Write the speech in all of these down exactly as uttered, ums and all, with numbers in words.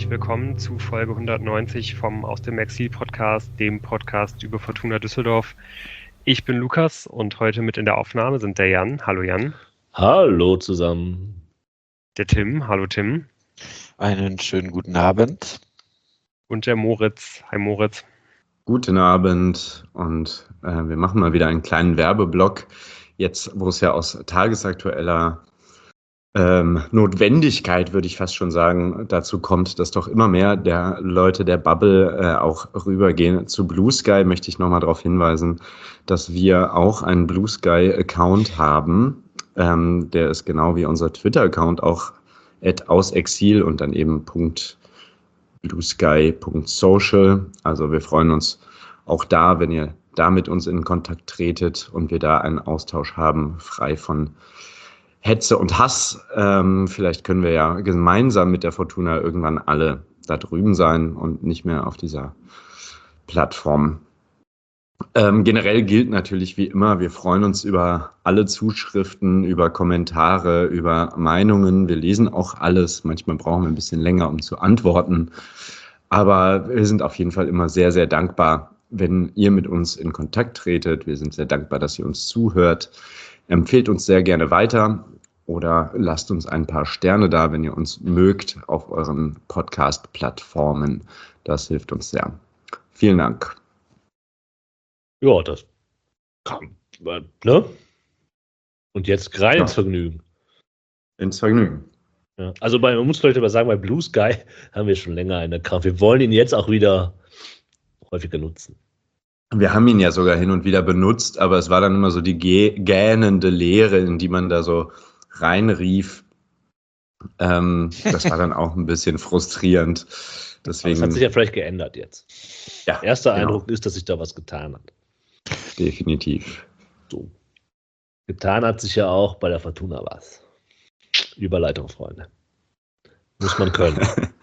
herzlich willkommen zu Folge hundertneunzig vom Aus dem Exil Podcast, dem Podcast über Fortuna Düsseldorf. Ich bin Lukas und heute mit in der Aufnahme sind der Jan. Hallo Jan. Hallo zusammen. Der Tim. Hallo Tim. Einen schönen guten Abend. Und der Moritz. Hi Moritz. Guten Abend und äh, wir machen mal wieder einen kleinen Werbeblock. Jetzt, wo es ja aus tagesaktueller ähm, Notwendigkeit, würde ich fast schon sagen, dazu kommt, dass doch immer mehr der Leute der Bubble äh, auch rübergehen zu Blue Sky, möchte ich nochmal darauf hinweisen, dass wir auch einen Blue Sky-Account haben. Ähm, der ist genau wie unser Twitter-Account auch at ausexil und dann eben Punkt bluesky Punkt social. Also wir freuen uns auch da, wenn ihr da mit uns in Kontakt tretet und wir da einen Austausch haben, frei von Hetze und Hass. Ähm, vielleicht können wir ja gemeinsam mit der Fortuna irgendwann alle da drüben sein und nicht mehr auf dieser Plattform. Ähm, generell gilt natürlich wie immer, wir freuen uns über alle Zuschriften, über Kommentare, über Meinungen. Wir lesen auch alles. Manchmal brauchen wir ein bisschen länger, um zu antworten. Aber wir sind auf jeden Fall immer sehr, sehr dankbar, wenn ihr mit uns in Kontakt tretet. Wir sind sehr dankbar, dass ihr uns zuhört. Empfehlt uns sehr gerne weiter oder lasst uns ein paar Sterne da, wenn ihr uns mögt, auf euren Podcast-Plattformen. Das hilft uns sehr. Vielen Dank. Ja, das kam, ne? Und jetzt rein Ja. ins Vergnügen. Ins Vergnügen. Ja, also bei, man muss vielleicht aber sagen, bei Blue Sky haben wir schon länger einen Account. Wir wollen ihn jetzt auch wieder häufiger nutzen. Wir haben ihn ja sogar hin und wieder benutzt, aber es war dann immer so die gä- gähnende Leere, in die man da so reinrief. Ähm, das war dann auch ein bisschen frustrierend. Deswegen, Das hat sich ja vielleicht geändert jetzt. ja, Erster genau. Eindruck ist, dass sich da was getan hat. Definitiv. So. Getan hat sich ja auch bei der Fortuna was. Überleitung, Freunde. Muss man können.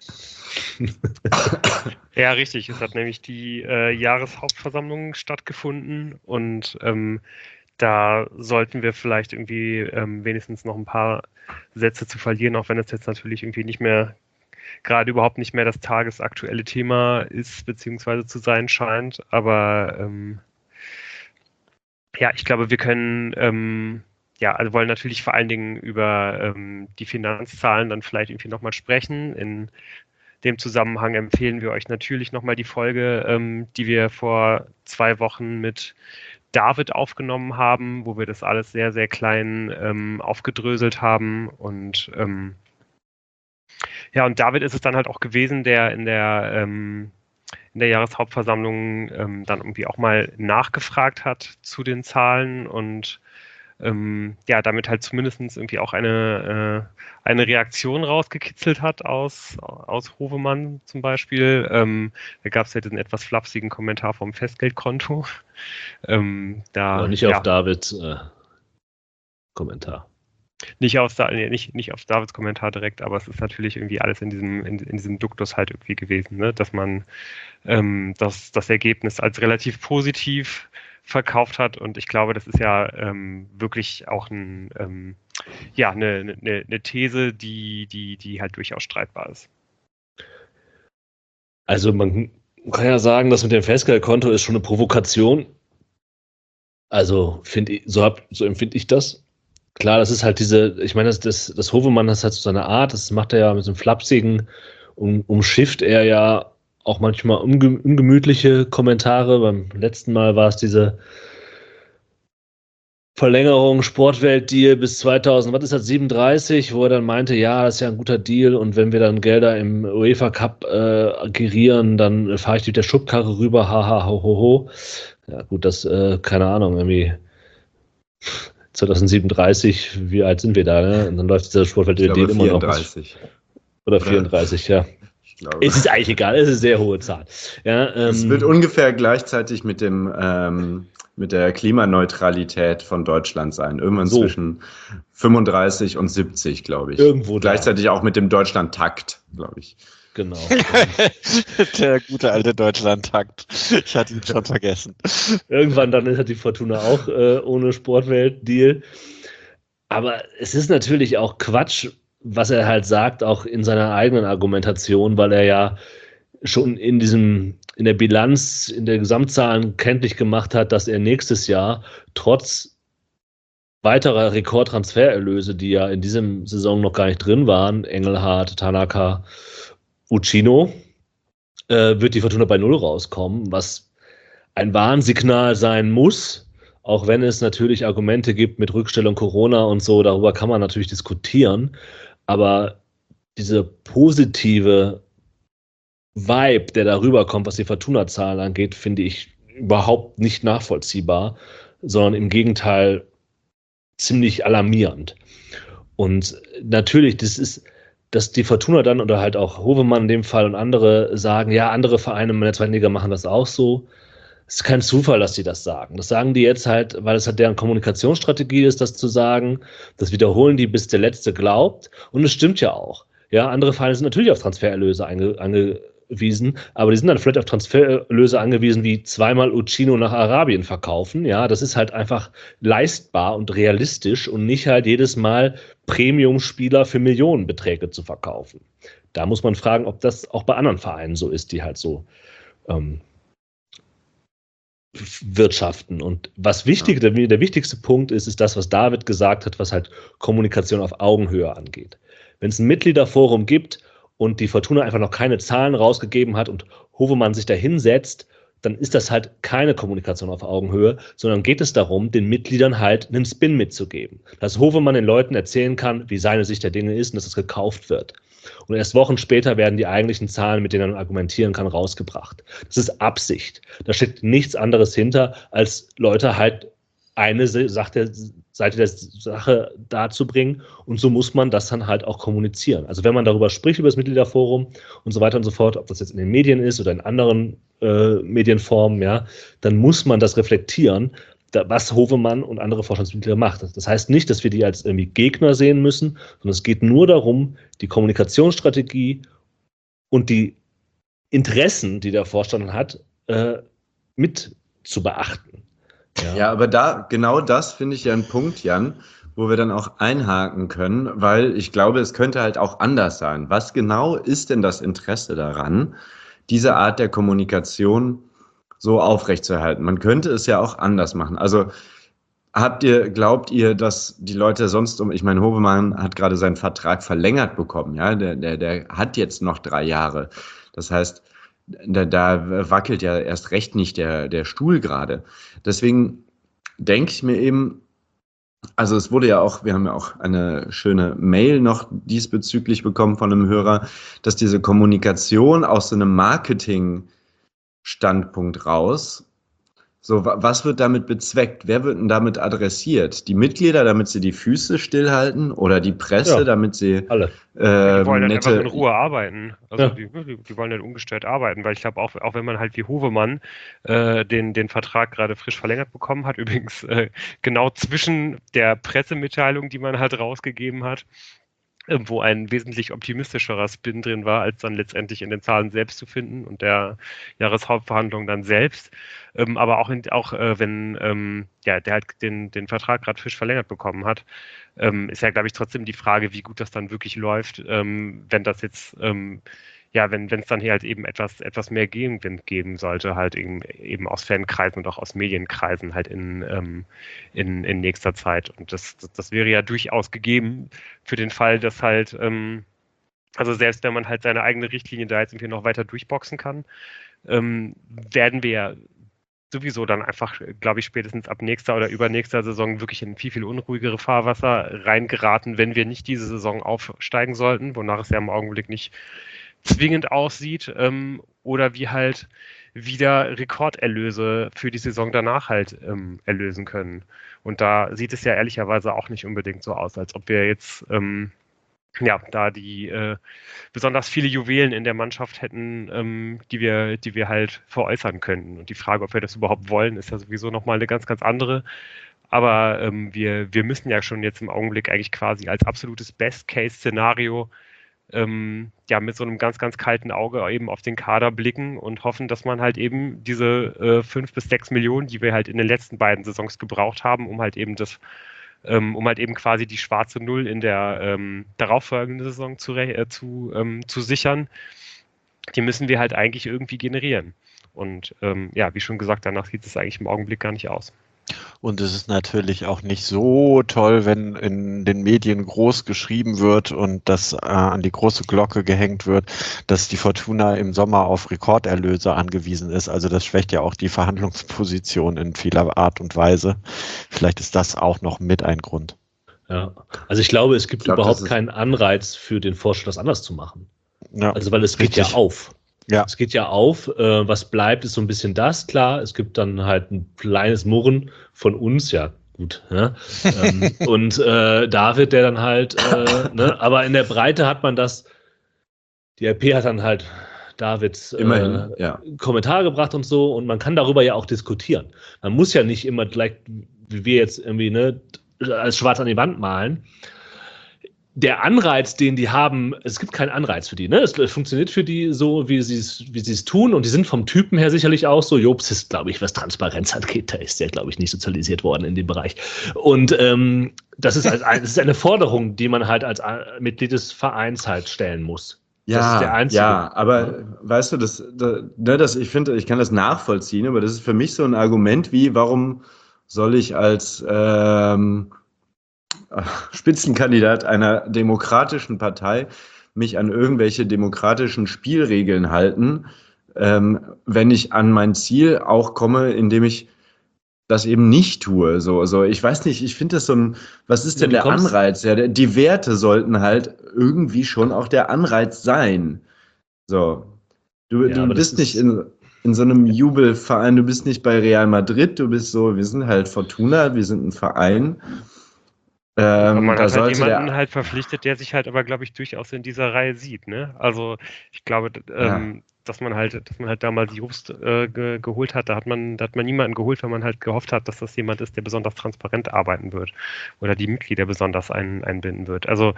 Ja, richtig. Es hat nämlich die äh, Jahreshauptversammlung stattgefunden und ähm, da sollten wir vielleicht irgendwie ähm, wenigstens noch ein paar Sätze zu verlieren, auch wenn es jetzt natürlich irgendwie nicht mehr, gerade überhaupt nicht mehr das tagesaktuelle Thema ist, beziehungsweise zu sein scheint. Aber ähm, ja, ich glaube, wir können, ähm, ja, also wollen natürlich vor allen Dingen über ähm, die Finanzzahlen dann vielleicht irgendwie nochmal sprechen. In dem Zusammenhang empfehlen wir euch natürlich nochmal die Folge, ähm, die wir vor zwei Wochen mit David aufgenommen haben, wo wir das alles sehr, sehr klein ähm, aufgedröselt haben. Und ähm, ja, und David ist es dann halt auch gewesen, der in der, ähm, in der Jahreshauptversammlung ähm, dann irgendwie auch mal nachgefragt hat zu den Zahlen und ähm, ja, damit halt zumindest irgendwie auch eine, äh, eine Reaktion rausgekitzelt hat aus, aus Hovemann zum Beispiel. Ähm, da gab es ja diesen etwas flapsigen Kommentar vom Festgeldkonto. Ähm, da, Aber nicht ja, auf Davids äh, Kommentar. Nicht auf, nee, nicht, nicht auf Davids Kommentar direkt, aber es ist natürlich irgendwie alles in diesem, in, in diesem Duktus halt irgendwie gewesen, ne? Dass man ähm, das, das Ergebnis als relativ positiv verkauft hat und ich glaube, das ist ja ähm, wirklich auch ein, ähm, ja, eine, eine, eine These, die, die, die halt durchaus streitbar ist. Also man kann ja sagen, das mit dem Festgeldkonto ist schon eine Provokation. Also finde ich, so, hab, so empfinde ich das. Klar, das ist halt diese, ich meine, das, das, das Hovemann, das hat so seine Art, das macht er ja mit so einem flapsigen, um, umschifft er ja auch manchmal unge, ungemütliche Kommentare. Beim letzten Mal war es diese Verlängerung Sportwelt-Deal bis zweitausend, was ist das, siebenunddreißig, wo er dann meinte, ja, das ist ja ein guter Deal und wenn wir dann Gelder im UEFA Cup äh, gerieren, dann fahre ich mit der Schubkarre rüber, haha, ho, ho, ho. Ja gut, das, äh, keine Ahnung, irgendwie zweitausendsiebenunddreißig, wie alt sind wir da, ne? Und dann läuft dieser Sportwelt-Deal immer noch. vierunddreißig. Oder vierunddreißig, ja. Ich glaube. Es ist eigentlich egal, es ist eine sehr hohe Zahl. Ja, ähm, Es wird ungefähr gleichzeitig mit dem ähm, mit der Klimaneutralität von Deutschland sein. Irgendwann So. zwischen fünfunddreißig und siebzig, glaube ich. Irgendwo da. Gleichzeitig auch mit dem Deutschland-Takt, glaube ich. Genau. Der gute alte Deutschland-Takt. Ich hatte ihn schon vergessen. Irgendwann dann hat die Fortuna auch äh, ohne Sportwelt-Deal. Aber es ist natürlich auch Quatsch, was er halt sagt, auch in seiner eigenen Argumentation, weil er ja schon in diesem, in der Bilanz, in der Gesamtzahlen kenntlich gemacht hat, dass er nächstes Jahr trotz weiterer Rekordtransfererlöse, die ja in diesem Saison noch gar nicht drin waren, Engelhardt, Tanaka, Uchino, äh, wird die Fortuna bei Null rauskommen, was ein Warnsignal sein muss, auch wenn es natürlich Argumente gibt mit Rückstellung Corona und so, darüber kann man natürlich diskutieren, aber diese positive Vibe, der darüber kommt, was die Fortuna-Zahlen angeht, finde ich überhaupt nicht nachvollziehbar, sondern im Gegenteil ziemlich alarmierend. Und natürlich, das ist, dass die Fortuna dann oder halt auch Hovemann in dem Fall und andere sagen, ja, andere Vereine in der zweiten Liga machen das auch so. Es ist kein Zufall, dass sie das sagen. Das sagen die jetzt halt, weil es halt deren Kommunikationsstrategie ist, das zu sagen. Das wiederholen die, bis der Letzte glaubt. Und es stimmt ja auch. Ja, andere Vereine sind natürlich auf Transfererlöse ange, angewiesen, aber die sind dann vielleicht auf Transfererlöse angewiesen, wie zweimal Uchino nach Arabien verkaufen. Ja, das ist halt einfach leistbar und realistisch und nicht halt jedes Mal Premium-Spieler für Millionenbeträge zu verkaufen. Da muss man fragen, ob das auch bei anderen Vereinen so ist, die halt so ähm, wirtschaften. Und was wichtig, der, der wichtigste Punkt ist, ist das, was David gesagt hat, was halt Kommunikation auf Augenhöhe angeht. Wenn es ein Mitgliederforum gibt und die Fortuna einfach noch keine Zahlen rausgegeben hat und Hovemann sich da hinsetzt, dann ist das halt keine Kommunikation auf Augenhöhe, sondern geht es darum, den Mitgliedern halt einen Spin mitzugeben. Dass Hovemann den Leuten erzählen kann, wie seine Sicht der Dinge ist und dass es gekauft wird. Und erst Wochen später werden die eigentlichen Zahlen, mit denen man argumentieren kann, rausgebracht. Das ist Absicht. Da steckt nichts anderes hinter, als Leute halt eine Seite der Sache darzubringen. Und so muss man das dann halt auch kommunizieren. Also wenn man darüber spricht, über das Mitgliederforum und so weiter und so fort, ob das jetzt in den Medien ist oder in anderen äh, Medienformen, ja, dann muss man das reflektieren, da, was Hovemann und andere Vorstandsmitglieder macht. Das heißt nicht, dass wir die als irgendwie Gegner sehen müssen, sondern es geht nur darum, die Kommunikationsstrategie und die Interessen, die der Vorstand hat, äh, mit zu beachten. Ja. ja, aber da, genau das finde ich ja ein Punkt, Jan, wo wir dann auch einhaken können, weil ich glaube, es könnte halt auch anders sein. Was genau ist denn das Interesse daran, diese Art der Kommunikation so aufrechtzuerhalten? Man könnte es ja auch anders machen. Also habt ihr, glaubt ihr, dass die Leute sonst um, ich meine, Hovemann hat gerade seinen Vertrag verlängert bekommen, ja, der, der, der hat jetzt noch drei Jahre. Das heißt, Da, da wackelt ja erst recht nicht der, der Stuhl gerade. Deswegen denke ich mir eben, also es wurde ja auch, wir haben ja auch eine schöne Mail noch diesbezüglich bekommen von einem Hörer, dass diese Kommunikation aus so einem Marketing-Standpunkt raus, so, was wird damit bezweckt? Wer wird denn damit adressiert? Die Mitglieder, damit sie die Füße stillhalten? Oder die Presse, Ja, damit sie alle. Äh, die wollen dann nette, einfach in Ruhe arbeiten. Also Ja. die, die, die wollen dann ungestört arbeiten, weil ich glaube, auch, auch wenn man halt wie Hovemann äh, den, den Vertrag gerade frisch verlängert bekommen hat, übrigens äh, genau zwischen der Pressemitteilung, die man halt rausgegeben hat, äh, wo ein wesentlich optimistischerer Spin drin war, als dann letztendlich in den Zahlen selbst zu finden und der Jahreshauptverhandlung dann selbst. Ähm, aber auch, in, auch äh, wenn ähm, ja, der halt den, den Vertrag gerade frisch verlängert bekommen hat, ähm, ist ja, glaube ich, trotzdem die Frage, wie gut das dann wirklich läuft, ähm, wenn das jetzt, ähm, ja, wenn es dann hier halt eben etwas, etwas mehr Gegenwind geben sollte, halt eben, eben aus Fankreisen und auch aus Medienkreisen halt in, ähm, in, in nächster Zeit. Und das, das, das wäre ja durchaus gegeben für den Fall, dass halt, ähm, also selbst wenn man halt seine eigene Richtlinie da jetzt irgendwie noch weiter durchboxen kann, ähm, werden wir ja sowieso dann einfach, glaube ich, spätestens ab nächster oder übernächster Saison wirklich in viel, viel unruhigere Fahrwasser reingeraten, wenn wir nicht diese Saison aufsteigen sollten, wonach es ja im Augenblick nicht zwingend aussieht, ähm, oder wie halt wieder Rekorderlöse für die Saison danach halt ähm, erlösen können. Und da sieht es ja ehrlicherweise auch nicht unbedingt so aus, als ob wir jetzt ähm, ja, da die äh, besonders viele Juwelen in der Mannschaft hätten, ähm, die wir, die wir halt veräußern könnten. Und die Frage, ob wir das überhaupt wollen, ist ja sowieso nochmal eine ganz, ganz andere. Aber ähm, wir, wir müssen ja schon jetzt im Augenblick eigentlich quasi als absolutes Best-Case-Szenario ähm, ja, mit so einem ganz, ganz kalten Auge eben auf den Kader blicken und hoffen, dass man halt eben diese äh, fünf bis sechs Millionen, die wir halt in den letzten beiden Saisons gebraucht haben, um halt eben das ähm, um halt eben quasi die schwarze Null in der ähm, darauffolgenden Saison zu, äh, zu, ähm, zu sichern. Die müssen wir halt eigentlich irgendwie generieren. Und ähm, ja, wie schon gesagt, danach sieht es eigentlich im Augenblick gar nicht aus. Und es ist natürlich auch nicht so toll, wenn in den Medien groß geschrieben wird und das äh, an die große Glocke gehängt wird, dass die Fortuna im Sommer auf Rekorderlöse angewiesen ist. Also das schwächt ja auch die Verhandlungsposition in vieler Art und Weise. Vielleicht ist das auch noch mit ein Grund. Ja, also ich glaube, es gibt Ich glaub, überhaupt das ist- keinen Anreiz für den Vorstand, das anders zu machen. Ja, Also weil es geht richtig. ja auf. Ja. Es geht ja auf. Äh, was bleibt, ist so ein bisschen das, klar. Es gibt dann halt ein kleines Murren von uns, ja gut. Ja? ähm, und äh, David, der dann halt, äh, ne? aber in der Breite hat man das, die R P hat dann halt Davids äh, Immerhin, ja. Kommentar gebracht und so, und man kann darüber ja auch diskutieren. Man muss ja nicht immer gleich, wie wir jetzt irgendwie, ne, als schwarz an die Wand malen. Der Anreiz, den die haben, es gibt keinen Anreiz für die, ne? Es, es funktioniert für die so, wie sie es wie sie es tun, und die sind vom Typen her sicherlich auch so. Jobs ist, glaube ich, was Transparenz angeht, da ist der, glaube ich, nicht sozialisiert worden in dem Bereich. Und ähm, das, ist als ein, das ist eine Forderung, die man halt als Mitglied des Vereins halt stellen muss. Ja, das ist der einzige. ja, aber weißt du, das, das, ne, das, ich finde, ich kann das nachvollziehen, aber das ist für mich so ein Argument wie, warum soll ich als ähm, Spitzenkandidat einer demokratischen Partei mich an irgendwelche demokratischen Spielregeln halten, ähm, wenn ich an mein Ziel auch komme, indem ich das eben nicht tue. So, also ich weiß nicht, ich finde das so ein, was ist Ja, denn du der kommst- Anreiz? Ja, der- die Werte sollten halt irgendwie schon auch der Anreiz sein. So, du, Ja, du aber das bist nicht ist- in, in so einem Jubelverein, du bist nicht bei Real Madrid, du bist so, wir sind halt Fortuna, wir sind ein Verein. Aber Ähm, man da hat halt sollte jemanden der, halt verpflichtet, der sich halt aber, glaube ich, durchaus in dieser Reihe sieht, ne? Also ich glaube, d- ähm, dass man halt, dass man halt damals Jobst äh, ge geholt hat, da hat man, da hat man niemanden geholt, weil man halt gehofft hat, dass das jemand ist, der besonders transparent arbeiten wird oder die Mitglieder besonders ein, einbinden wird. Also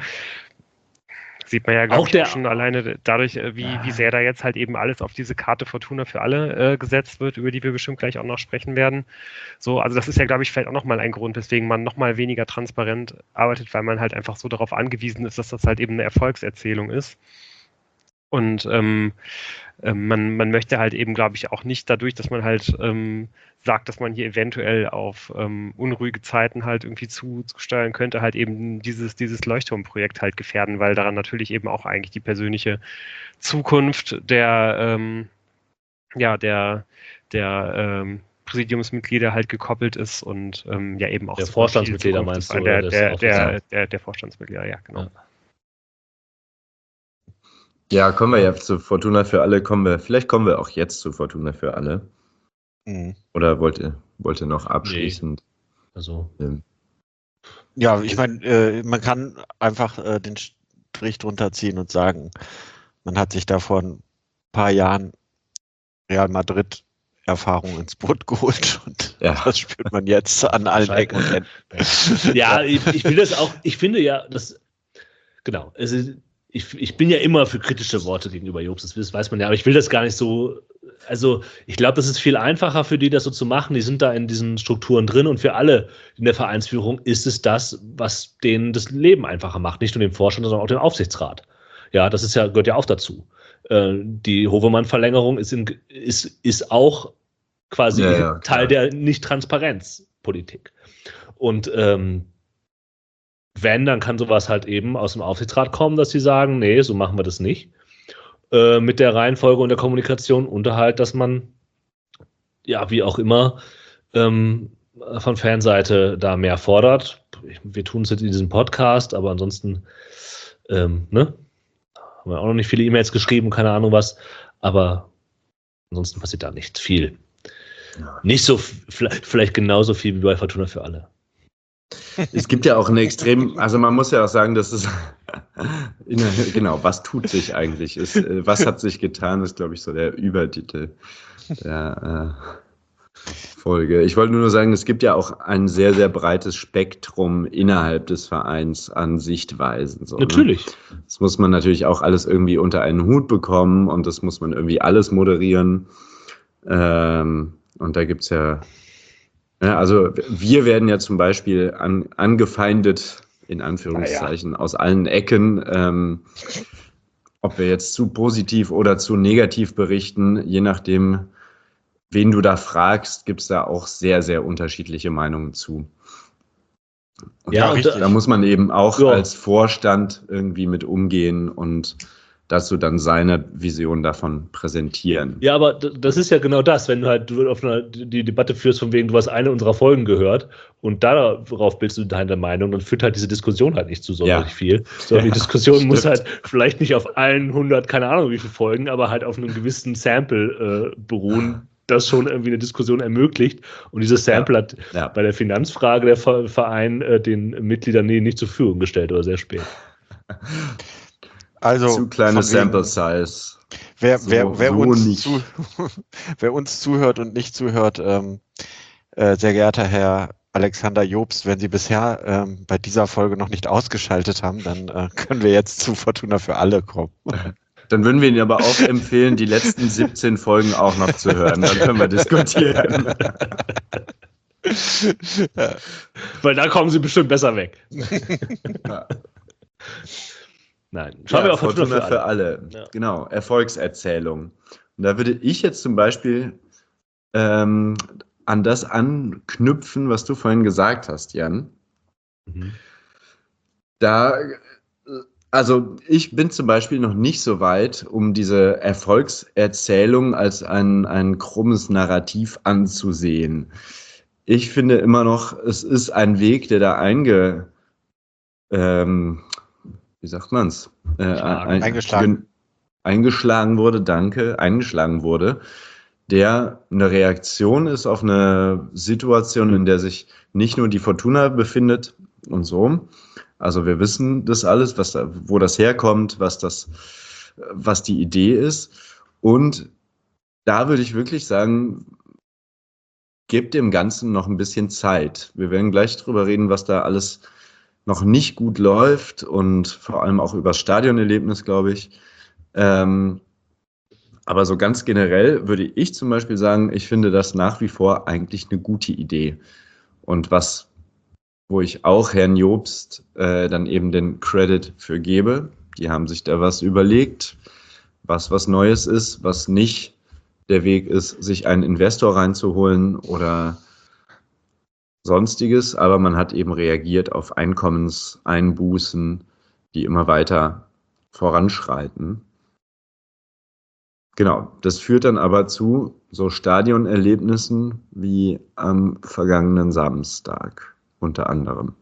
sieht man ja, glaube Auch ich, der- auch schon alleine dadurch, äh, wie, wie sehr da jetzt halt eben alles auf diese Karte Fortuna für alle äh, gesetzt wird, über die wir bestimmt gleich auch noch sprechen werden. So, also das ist ja, glaube ich, vielleicht auch nochmal ein Grund, weswegen man nochmal weniger transparent arbeitet, weil man halt einfach so darauf angewiesen ist, dass das halt eben eine Erfolgserzählung ist. Und ähm, ähm, man, man möchte halt eben, glaube ich, auch nicht dadurch, dass man halt ähm, sagt, dass man hier eventuell auf ähm, unruhige Zeiten halt irgendwie zu, zusteuern könnte, halt eben dieses, dieses Leuchtturmprojekt halt gefährden, weil daran natürlich eben auch eigentlich die persönliche Zukunft der, ähm, ja, der, der ähm, Präsidiumsmitglieder halt gekoppelt ist und ähm, ja eben auch Der super Vorstandsmitglieder viel Zukunft meinst du, ist. oder Der, des der, der, Aufsichtsrats? der, der Vorstandsmitglieder, ja, genau. Ja. ja, kommen wir ja zu Fortuna für alle, kommen wir, vielleicht kommen wir auch jetzt zu Fortuna für alle. Mhm. Oder wollt ihr, wollt ihr noch abschließend? Also, Ähm, Ja, ich meine, äh, man kann einfach äh, den Strich drunter ziehen und sagen, man hat sich da vor ein paar Jahren Real Madrid Erfahrung ins Boot geholt und Ja. das spürt man jetzt an allen Ecken und Enden. ja, ich, ich will das auch, ich finde ja, das, genau, also ich, ich bin ja immer für kritische Worte gegenüber Jobs, das weiß man ja, aber ich will das gar nicht so, also ich glaube, das ist viel einfacher für die, das so zu machen, die sind da in diesen Strukturen drin, und für alle in der Vereinsführung ist es das, was denen das Leben einfacher macht, nicht nur dem Vorstand, sondern auch dem Aufsichtsrat. Ja, das ist ja, gehört ja auch dazu. Äh, die Hovemann-Verlängerung ist, in, ist, ist auch quasi Ja, ja, Teil klar. der Nicht-Transparenz-Politik. Und ähm, wenn, dann kann sowas halt eben aus dem Aufsichtsrat kommen, dass sie sagen, nee, so machen wir das nicht. Äh, mit der Reihenfolge und der Kommunikation, und halt, dass man, ja, wie auch immer, ähm, von Fanseite da mehr fordert. Wir tun es jetzt in diesem Podcast, aber ansonsten, ähm, ne, haben wir auch noch nicht viele E-Mails geschrieben, keine Ahnung was, aber ansonsten passiert da nicht viel. Ja. Nicht so, vielleicht, vielleicht genauso viel wie bei Fortuna für alle. Es gibt ja auch eine extrem, also man muss ja auch sagen, dass es, genau, was tut sich eigentlich? Ist, äh, was hat sich getan, ist, glaube ich, so der Übertitel der äh, Folge. Ich wollte nur sagen, es gibt ja auch ein sehr, sehr breites Spektrum innerhalb des Vereins an Sichtweisen. So, Natürlich. Ne? Das muss man natürlich auch alles irgendwie unter einen Hut bekommen, und das muss man irgendwie alles moderieren. Ähm, und da gibt es ja Ja, also wir werden ja zum Beispiel an, angefeindet, in Anführungszeichen, ja, ja. aus allen Ecken. Ähm, ob wir jetzt zu positiv oder zu negativ berichten, je nachdem, wen du da fragst, gibt es da auch sehr, sehr unterschiedliche Meinungen zu. Und Ja, da, richtig. Da muss man eben auch ja. als Vorstand irgendwie mit umgehen und dazu dann seine Vision davon präsentieren. Ja, aber das ist ja genau das, wenn du halt du auf einer, die Debatte führst, von wegen, du hast eine unserer Folgen gehört und darauf bildest du deine Meinung, dann führt halt diese Diskussion halt nicht zu sonderlich ja. viel, sondern ja, die Diskussion stimmt. muss halt vielleicht nicht auf allen hundert, keine Ahnung wie viele Folgen, aber halt auf einem gewissen Sample äh, beruhen, das schon irgendwie eine Diskussion ermöglicht. Und dieses Sample ja. hat ja. bei der Finanzfrage der Verein äh, den Mitgliedern nie, nicht zur Verfügung gestellt oder sehr spät. Also zu kleine Sample Size. Wer, so, wer, wer, so uns zu, wer uns zuhört und nicht zuhört, ähm, äh, sehr geehrter Herr Alexander Jobst, wenn Sie bisher ähm, bei dieser Folge noch nicht ausgeschaltet haben, dann äh, können wir jetzt zu Fortuna für alle kommen. Dann würden wir Ihnen aber auch empfehlen, die letzten siebzehn Folgen auch noch zu hören. Dann können wir diskutieren. Ja. Weil da kommen Sie bestimmt besser weg. Ja. Nein, schauen ja, wir auf Fortuna, Fortuna für alle. Für alle. Ja. Genau, Erfolgserzählung. Und da würde ich jetzt zum Beispiel ähm, an das anknüpfen, was du vorhin gesagt hast, Jan. Mhm. Da, also ich bin zum Beispiel noch nicht so weit, um diese Erfolgserzählung als ein, ein krummes Narrativ anzusehen. Ich finde immer noch, es ist ein Weg, der da einge... Ähm, wie sagt man es? Äh, ein, eingeschlagen. eingeschlagen wurde, danke, eingeschlagen wurde, der eine Reaktion ist auf eine Situation, in der sich nicht nur die Fortuna befindet und so. Also wir wissen das alles, was da, wo das herkommt, was das, was die Idee ist. Und da würde ich wirklich sagen, gebt dem Ganzen noch ein bisschen Zeit. Wir werden gleich drüber reden, was da alles noch nicht gut läuft und vor allem auch über das Stadionerlebnis, glaube ich. Ähm, aber so ganz generell würde ich zum Beispiel sagen, ich finde das nach wie vor eigentlich eine gute Idee. Und was, wo ich auch Herrn Jobst äh, dann eben den Credit für gebe, die haben sich da was überlegt, was was Neues ist, was nicht der Weg ist, sich einen Investor reinzuholen oder Sonstiges, aber man hat eben reagiert auf Einkommenseinbußen, die immer weiter voranschreiten. Genau, das führt dann aber zu so Stadionerlebnissen wie am vergangenen Samstag unter anderem.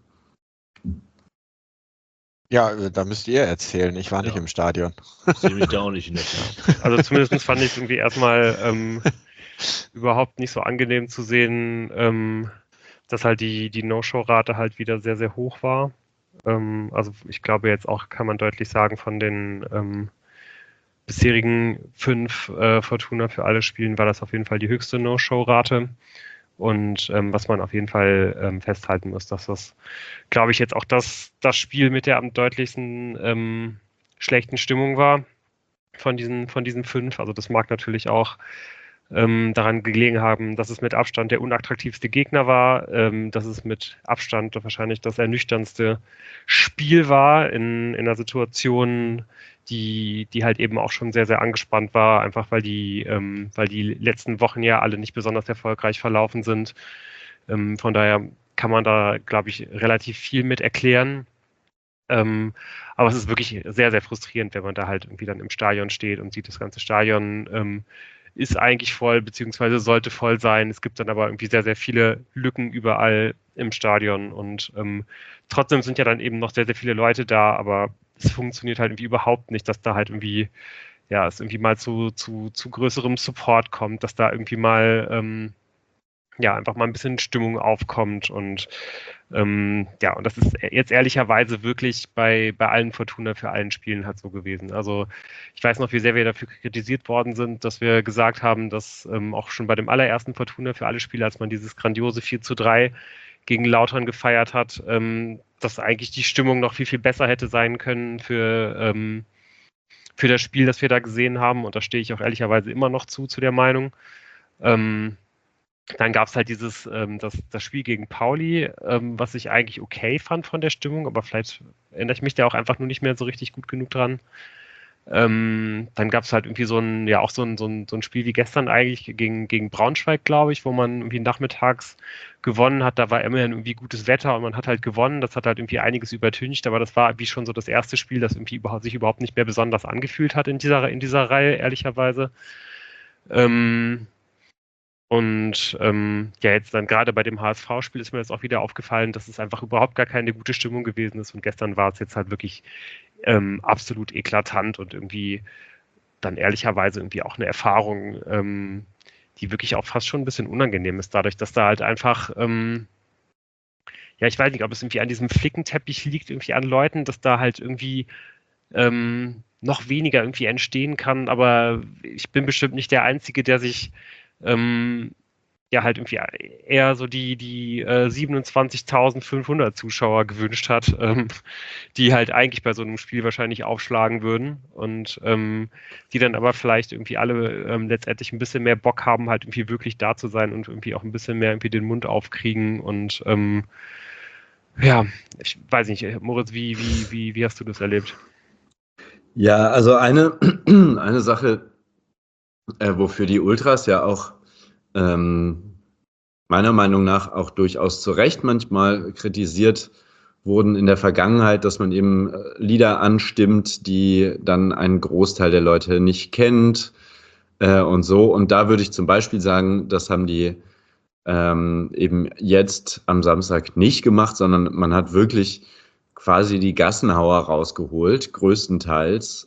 Ja, da müsst ihr erzählen, ich war ja. nicht im Stadion. Ich sehe mich da auch nicht in der Tat. Also zumindest fand ich es irgendwie erstmal ähm, überhaupt nicht so angenehm zu sehen, ähm, dass halt die, die No-Show-Rate halt wieder sehr, sehr hoch war. Ähm, also ich glaube jetzt auch, kann man deutlich sagen, von den ähm, bisherigen fünf äh, Fortuna für alle Spielen war das auf jeden Fall die höchste No-Show-Rate. Und ähm, was man auf jeden Fall ähm, festhalten muss, dass das, glaube ich, jetzt auch das, das Spiel mit der am deutlichsten ähm, schlechten Stimmung war von diesen, von diesen fünf. Also das mag natürlich auch ähm, daran gelegen haben, dass es mit Abstand der unattraktivste Gegner war, ähm, dass es mit Abstand wahrscheinlich das ernüchterndste Spiel war in, in einer Situation, die, die halt eben auch schon sehr, sehr angespannt war, einfach weil die, ähm, weil die letzten Wochen ja alle nicht besonders erfolgreich verlaufen sind. Ähm, von daher kann man da, glaube ich, relativ viel mit erklären. Ähm, aber es ist wirklich sehr, sehr frustrierend, wenn man da halt irgendwie dann im Stadion steht und sieht, das ganze Stadion ähm, ist eigentlich voll, beziehungsweise sollte voll sein. Es gibt dann aber irgendwie sehr, sehr viele Lücken überall im Stadion und ähm, trotzdem sind ja dann eben noch sehr, sehr viele Leute da, aber es funktioniert halt irgendwie überhaupt nicht, dass da halt irgendwie, ja, es irgendwie mal zu, zu, zu größerem Support kommt, dass da irgendwie mal, ähm, ja, einfach mal ein bisschen Stimmung aufkommt und ähm, ja, und das ist jetzt ehrlicherweise wirklich bei, bei allen Fortuna für allen Spielen halt so gewesen. Also ich weiß noch, wie sehr wir dafür kritisiert worden sind, dass wir gesagt haben, dass ähm, auch schon bei dem allerersten Fortuna für alle Spiele, als man dieses grandiose vier zu drei gegen Lautern gefeiert hat, ähm, dass eigentlich die Stimmung noch viel, viel besser hätte sein können für, ähm, für das Spiel, das wir da gesehen haben. Und da stehe ich auch ehrlicherweise immer noch zu, zu der Meinung. Ähm, Dann gab es halt dieses, ähm, das, das Spiel gegen Pauli, ähm, was ich eigentlich okay fand von der Stimmung, aber vielleicht erinnere ich mich da auch einfach nur nicht mehr so richtig gut genug dran. Ähm, dann gab es halt irgendwie so ein, ja auch so ein, so ein, so ein Spiel wie gestern eigentlich gegen, gegen Braunschweig, glaube ich, wo man irgendwie nachmittags gewonnen hat. Da war immerhin irgendwie gutes Wetter und man hat halt gewonnen. Das hat halt irgendwie einiges übertüncht, aber das war wie schon so das erste Spiel, das irgendwie überhaupt, sich überhaupt nicht mehr besonders angefühlt hat in dieser, in dieser Reihe, ehrlicherweise. Ähm, Und ähm, ja, jetzt dann gerade bei dem H S V-Spiel ist mir jetzt auch wieder aufgefallen, dass es einfach überhaupt gar keine gute Stimmung gewesen ist. Und gestern war es jetzt halt wirklich ähm, absolut eklatant und irgendwie dann ehrlicherweise irgendwie auch eine Erfahrung, ähm, die wirklich auch fast schon ein bisschen unangenehm ist, dadurch, dass da halt einfach, ähm, ja, ich weiß nicht, ob es irgendwie an diesem Flickenteppich liegt, irgendwie an Leuten, dass da halt irgendwie ähm, noch weniger irgendwie entstehen kann. Aber ich bin bestimmt nicht der Einzige, der sich ähm, ja halt irgendwie eher so die, die äh, siebenundzwanzigtausendfünfhundert Zuschauer gewünscht hat, ähm, die halt eigentlich bei so einem Spiel wahrscheinlich aufschlagen würden und ähm, die dann aber vielleicht irgendwie alle ähm, letztendlich ein bisschen mehr Bock haben, halt irgendwie wirklich da zu sein und irgendwie auch ein bisschen mehr irgendwie den Mund aufkriegen und ähm, ja, ich weiß nicht, Moritz, wie, wie, wie, wie hast du das erlebt? Ja, also eine, eine Sache, äh, wofür die Ultras ja auch ähm, meiner Meinung nach auch durchaus zu Recht manchmal kritisiert wurden in der Vergangenheit, dass man eben Lieder anstimmt, die dann ein Großteil der Leute nicht kennt äh, und so. Und da würde ich zum Beispiel sagen, das haben die ähm, eben jetzt am Samstag nicht gemacht, sondern man hat wirklich quasi die Gassenhauer rausgeholt, größtenteils.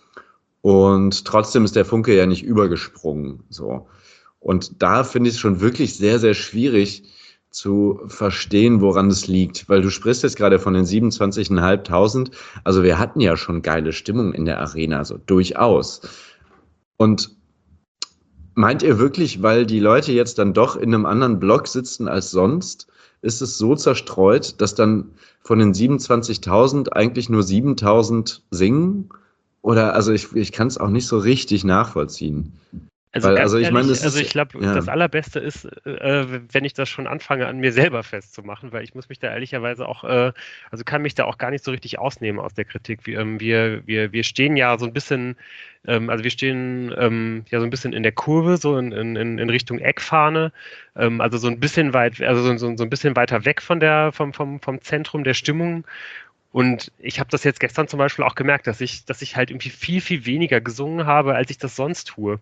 Und trotzdem ist der Funke ja nicht übergesprungen. So. Und da finde ich es schon wirklich sehr, sehr schwierig zu verstehen, woran es liegt. Weil du sprichst jetzt gerade von den siebenundzwanzigtausendfünfhundert. Also wir hatten ja schon geile Stimmung in der Arena, so durchaus. Und meint ihr wirklich, weil die Leute jetzt dann doch in einem anderen Block sitzen als sonst, ist es so zerstreut, dass dann von den siebenundzwanzigtausend eigentlich nur siebentausend singen? Oder, also ich, ich kann es auch nicht so richtig nachvollziehen. Also Weil, ganz also ich ehrlich, meine, das also ist, ich glaube, ja. das Allerbeste ist, äh, wenn ich das schon anfange, an mir selber festzumachen, weil ich muss mich da ehrlicherweise auch, äh, also kann mich da auch gar nicht so richtig ausnehmen aus der Kritik. Wir, ähm, wir, wir, wir stehen ja so ein bisschen, ähm, also wir stehen ähm, ja so ein bisschen in der Kurve, so in, in, in Richtung Eckfahne, ähm, also so ein bisschen weit, also so, so, so ein bisschen weiter weg von der, vom, vom, vom Zentrum der Stimmung. Und ich habe das jetzt gestern zum Beispiel auch gemerkt, dass ich, dass ich halt irgendwie viel, viel weniger gesungen habe, als ich das sonst tue.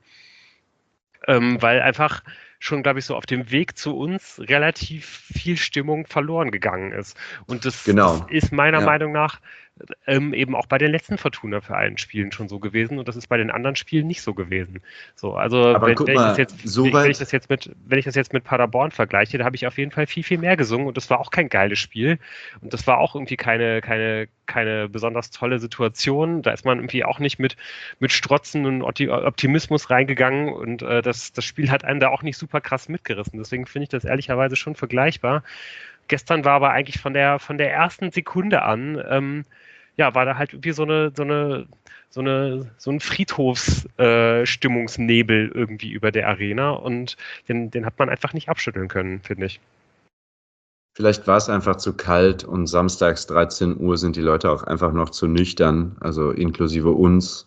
Ähm, weil einfach schon, glaube ich, so auf dem Weg zu uns relativ viel Stimmung verloren gegangen ist. Und das, Genau. das ist meiner Ja. Meinung nach ähm, eben auch bei den letzten Fortuna-Vereinen-Spielen schon so gewesen und das ist bei den anderen Spielen nicht so gewesen. So, also Aber wenn, guck wenn ich das mal, jetzt, so wenn, wenn weit- ich das jetzt mit, wenn ich das jetzt mit Paderborn vergleiche, da habe ich auf jeden Fall viel, viel mehr gesungen und das war auch kein geiles Spiel und das war auch irgendwie keine, keine, keine besonders tolle Situation. Da ist man irgendwie auch nicht mit, mit Strotzen und Opti- Optimismus reingegangen und äh, das, das Spiel hat einen da auch nicht super krass mitgerissen. Deswegen finde ich das ehrlicherweise schon vergleichbar. Gestern war aber eigentlich von der, von der ersten Sekunde an, ähm, ja, war da halt irgendwie so eine, so eine, so eine, so ein Friedhofsstimmungsnebel äh, irgendwie über der Arena und den, den hat man einfach nicht abschütteln können, finde ich. Vielleicht war es einfach zu kalt und samstags dreizehn Uhr sind die Leute auch einfach noch zu nüchtern, also inklusive uns.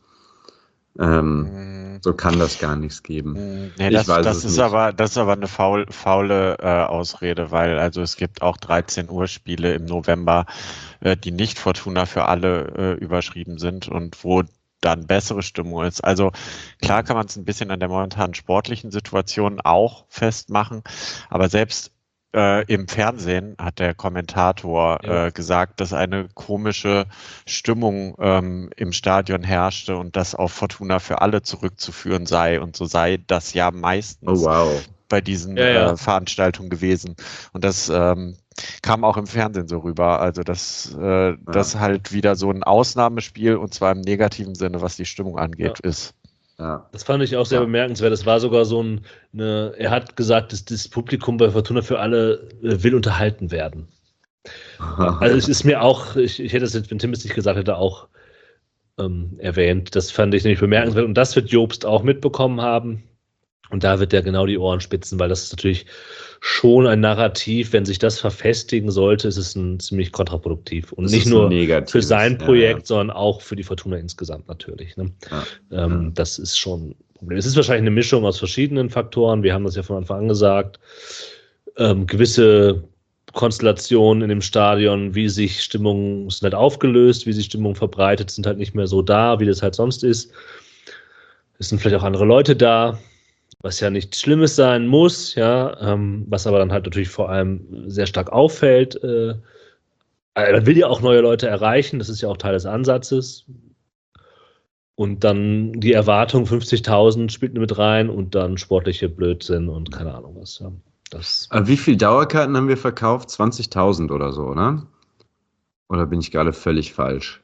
Ähm, Mm, so kann das gar nichts geben. mm, Nee, Ich das, weiß das es ist nicht. aber, das ist aber eine faul, faule äh, Ausrede, weil also es gibt auch dreizehn Uhr Spiele im November, äh, die nicht Fortuna für alle äh, überschrieben sind und wo dann bessere Stimmung ist. Also klar kann man es ein bisschen an der momentanen sportlichen Situation auch festmachen, aber selbst äh, im Fernsehen hat der Kommentator Ja. äh, gesagt, dass eine komische Stimmung ähm, im Stadion herrschte und das auf Fortuna für alle zurückzuführen sei. Und so sei das ja Oh meistens wow. bei diesen Ja, ja. äh, Veranstaltungen gewesen. Und das ähm, kam auch im Fernsehen so rüber. Also das, äh, das halt wieder so ein Ausnahmespiel und zwar im negativen Sinne, was die Stimmung angeht, ist. Ja. Das fand ich auch sehr Ja. bemerkenswert. Das war sogar so ein, eine, er hat gesagt, dass das Publikum bei Fortuna für alle äh, will unterhalten werden. Also es ist mir auch, ich, ich hätte es jetzt, wenn Tim es nicht gesagt hätte, auch ähm, erwähnt. Das fand ich nämlich bemerkenswert. Und das wird Jobst auch mitbekommen haben. Und da wird er genau die Ohren spitzen, weil das ist natürlich schon ein Narrativ, wenn sich das verfestigen sollte, ist es ein ziemlich kontraproduktiv. Und Das nicht ist ein nur negatives, für sein ja, Projekt, ja. sondern auch für die Fortuna insgesamt natürlich. Ne? Ja, ähm, ja. Das ist schon ein Problem. Es ist wahrscheinlich eine Mischung aus verschiedenen Faktoren. Wir haben das ja von Anfang an gesagt. Ähm, gewisse Konstellationen in dem Stadion, wie sich Stimmung ist nicht aufgelöst, wie sich Stimmung verbreitet, sind halt nicht mehr so da, wie das halt sonst ist. Es sind vielleicht auch andere Leute da, was ja nichts Schlimmes sein muss, ja, ähm, was aber dann halt natürlich vor allem sehr stark auffällt. Äh, man will ja auch neue Leute erreichen, das ist ja auch Teil des Ansatzes. Und dann die Erwartung, fünfzigtausend spielt mit rein und dann sportliche Blödsinn und keine Ahnung was. Ja. Das Aber wie viele Dauerkarten haben wir verkauft? zwanzigtausend oder so, oder? Oder bin ich gerade völlig falsch?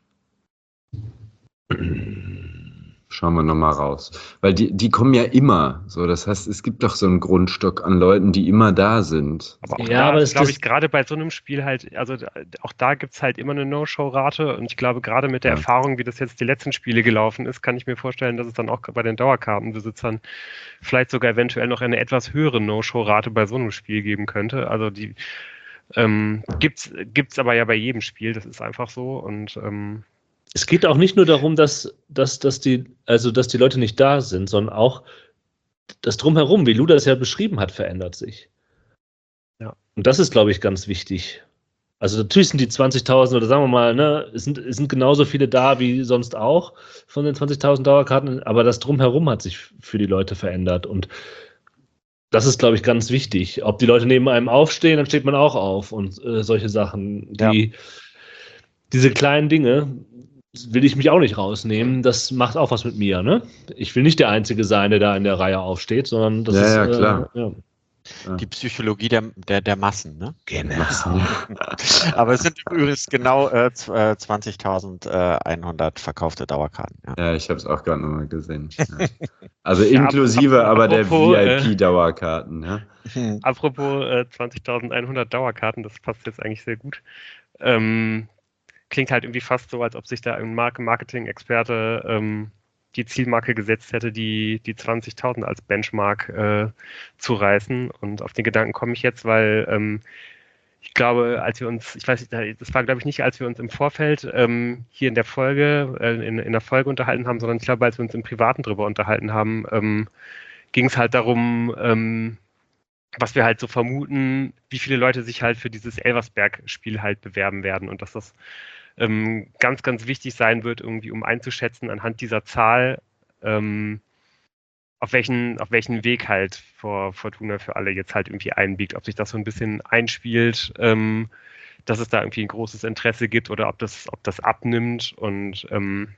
Schauen wir nochmal raus. Weil die, die kommen ja immer. So, das heißt, es gibt doch so einen Grundstock an Leuten, die immer da sind. Aber auch Ja, da aber ist, es- glaube das- ich, gerade bei so einem Spiel halt, also da- auch da gibt es halt immer eine No-Show-Rate und ich glaube, gerade mit der Ja. Erfahrung, wie das jetzt die letzten Spiele gelaufen ist, kann ich mir vorstellen, dass es dann auch bei den Dauerkartenbesitzern vielleicht sogar eventuell noch eine etwas höhere No-Show-Rate bei so einem Spiel geben könnte. Also die ähm, gibt's, gibt's aber ja bei jedem Spiel, das ist einfach so und ähm, Es geht auch nicht nur darum, dass, dass, dass, die, also, dass die Leute nicht da sind, sondern auch das Drumherum, wie Lu das ja beschrieben hat, verändert sich. Ja. Und das ist, glaube ich, ganz wichtig. Also natürlich sind die zwanzigtausend oder sagen wir mal, ne, es sind, es sind genauso viele da wie sonst auch von den zwanzigtausend Dauerkarten, aber das Drumherum hat sich für die Leute verändert und das ist, glaube ich, ganz wichtig. Ob die Leute neben einem aufstehen, dann steht man auch auf und äh, solche Sachen. Die, diese kleinen Dinge will ich mich auch nicht rausnehmen. Das macht auch was mit mir. Ne? Ich will nicht der Einzige sein, der da in der Reihe aufsteht, sondern das Ja, ist ja, klar. Äh, ja. Die Psychologie der, der, der Massen, ne? Genau. Aber es sind übrigens genau äh, z- äh, zwanzigtausendeinhundert verkaufte Dauerkarten. Ja. Ja, ich habe es auch gerade nochmal gesehen. Ja. Also Ja, inklusive ap- aber der apropos, äh, V I P-Dauerkarten. Ja? Hm. apropos äh, zwanzigtausendeinhundert Dauerkarten, das passt jetzt eigentlich sehr gut. Ähm, klingt halt irgendwie fast so, als ob sich da ein Mark- Marketing-Experte ähm, die Zielmarke gesetzt hätte, die, die zwanzigtausend als Benchmark äh, zu reißen. Und auf den Gedanken komme ich jetzt, weil ähm, ich glaube, als wir uns, ich weiß nicht, das war glaube ich nicht, als wir uns im Vorfeld ähm, hier in der Folge, äh, in, in der Folge unterhalten haben, sondern ich glaube, als wir uns im Privaten drüber unterhalten haben, ähm, ging es halt darum, ähm, was wir halt so vermuten, wie viele Leute sich halt für dieses Elversberg-Spiel halt bewerben werden und dass das ähm, ganz, ganz wichtig sein wird, irgendwie um einzuschätzen anhand dieser Zahl, ähm, auf welchen, auf welchen Weg halt vor Fortuna für alle jetzt halt irgendwie einbiegt, ob sich das so ein bisschen einspielt, ähm, dass es da irgendwie ein großes Interesse gibt oder ob das, ob das abnimmt und ähm,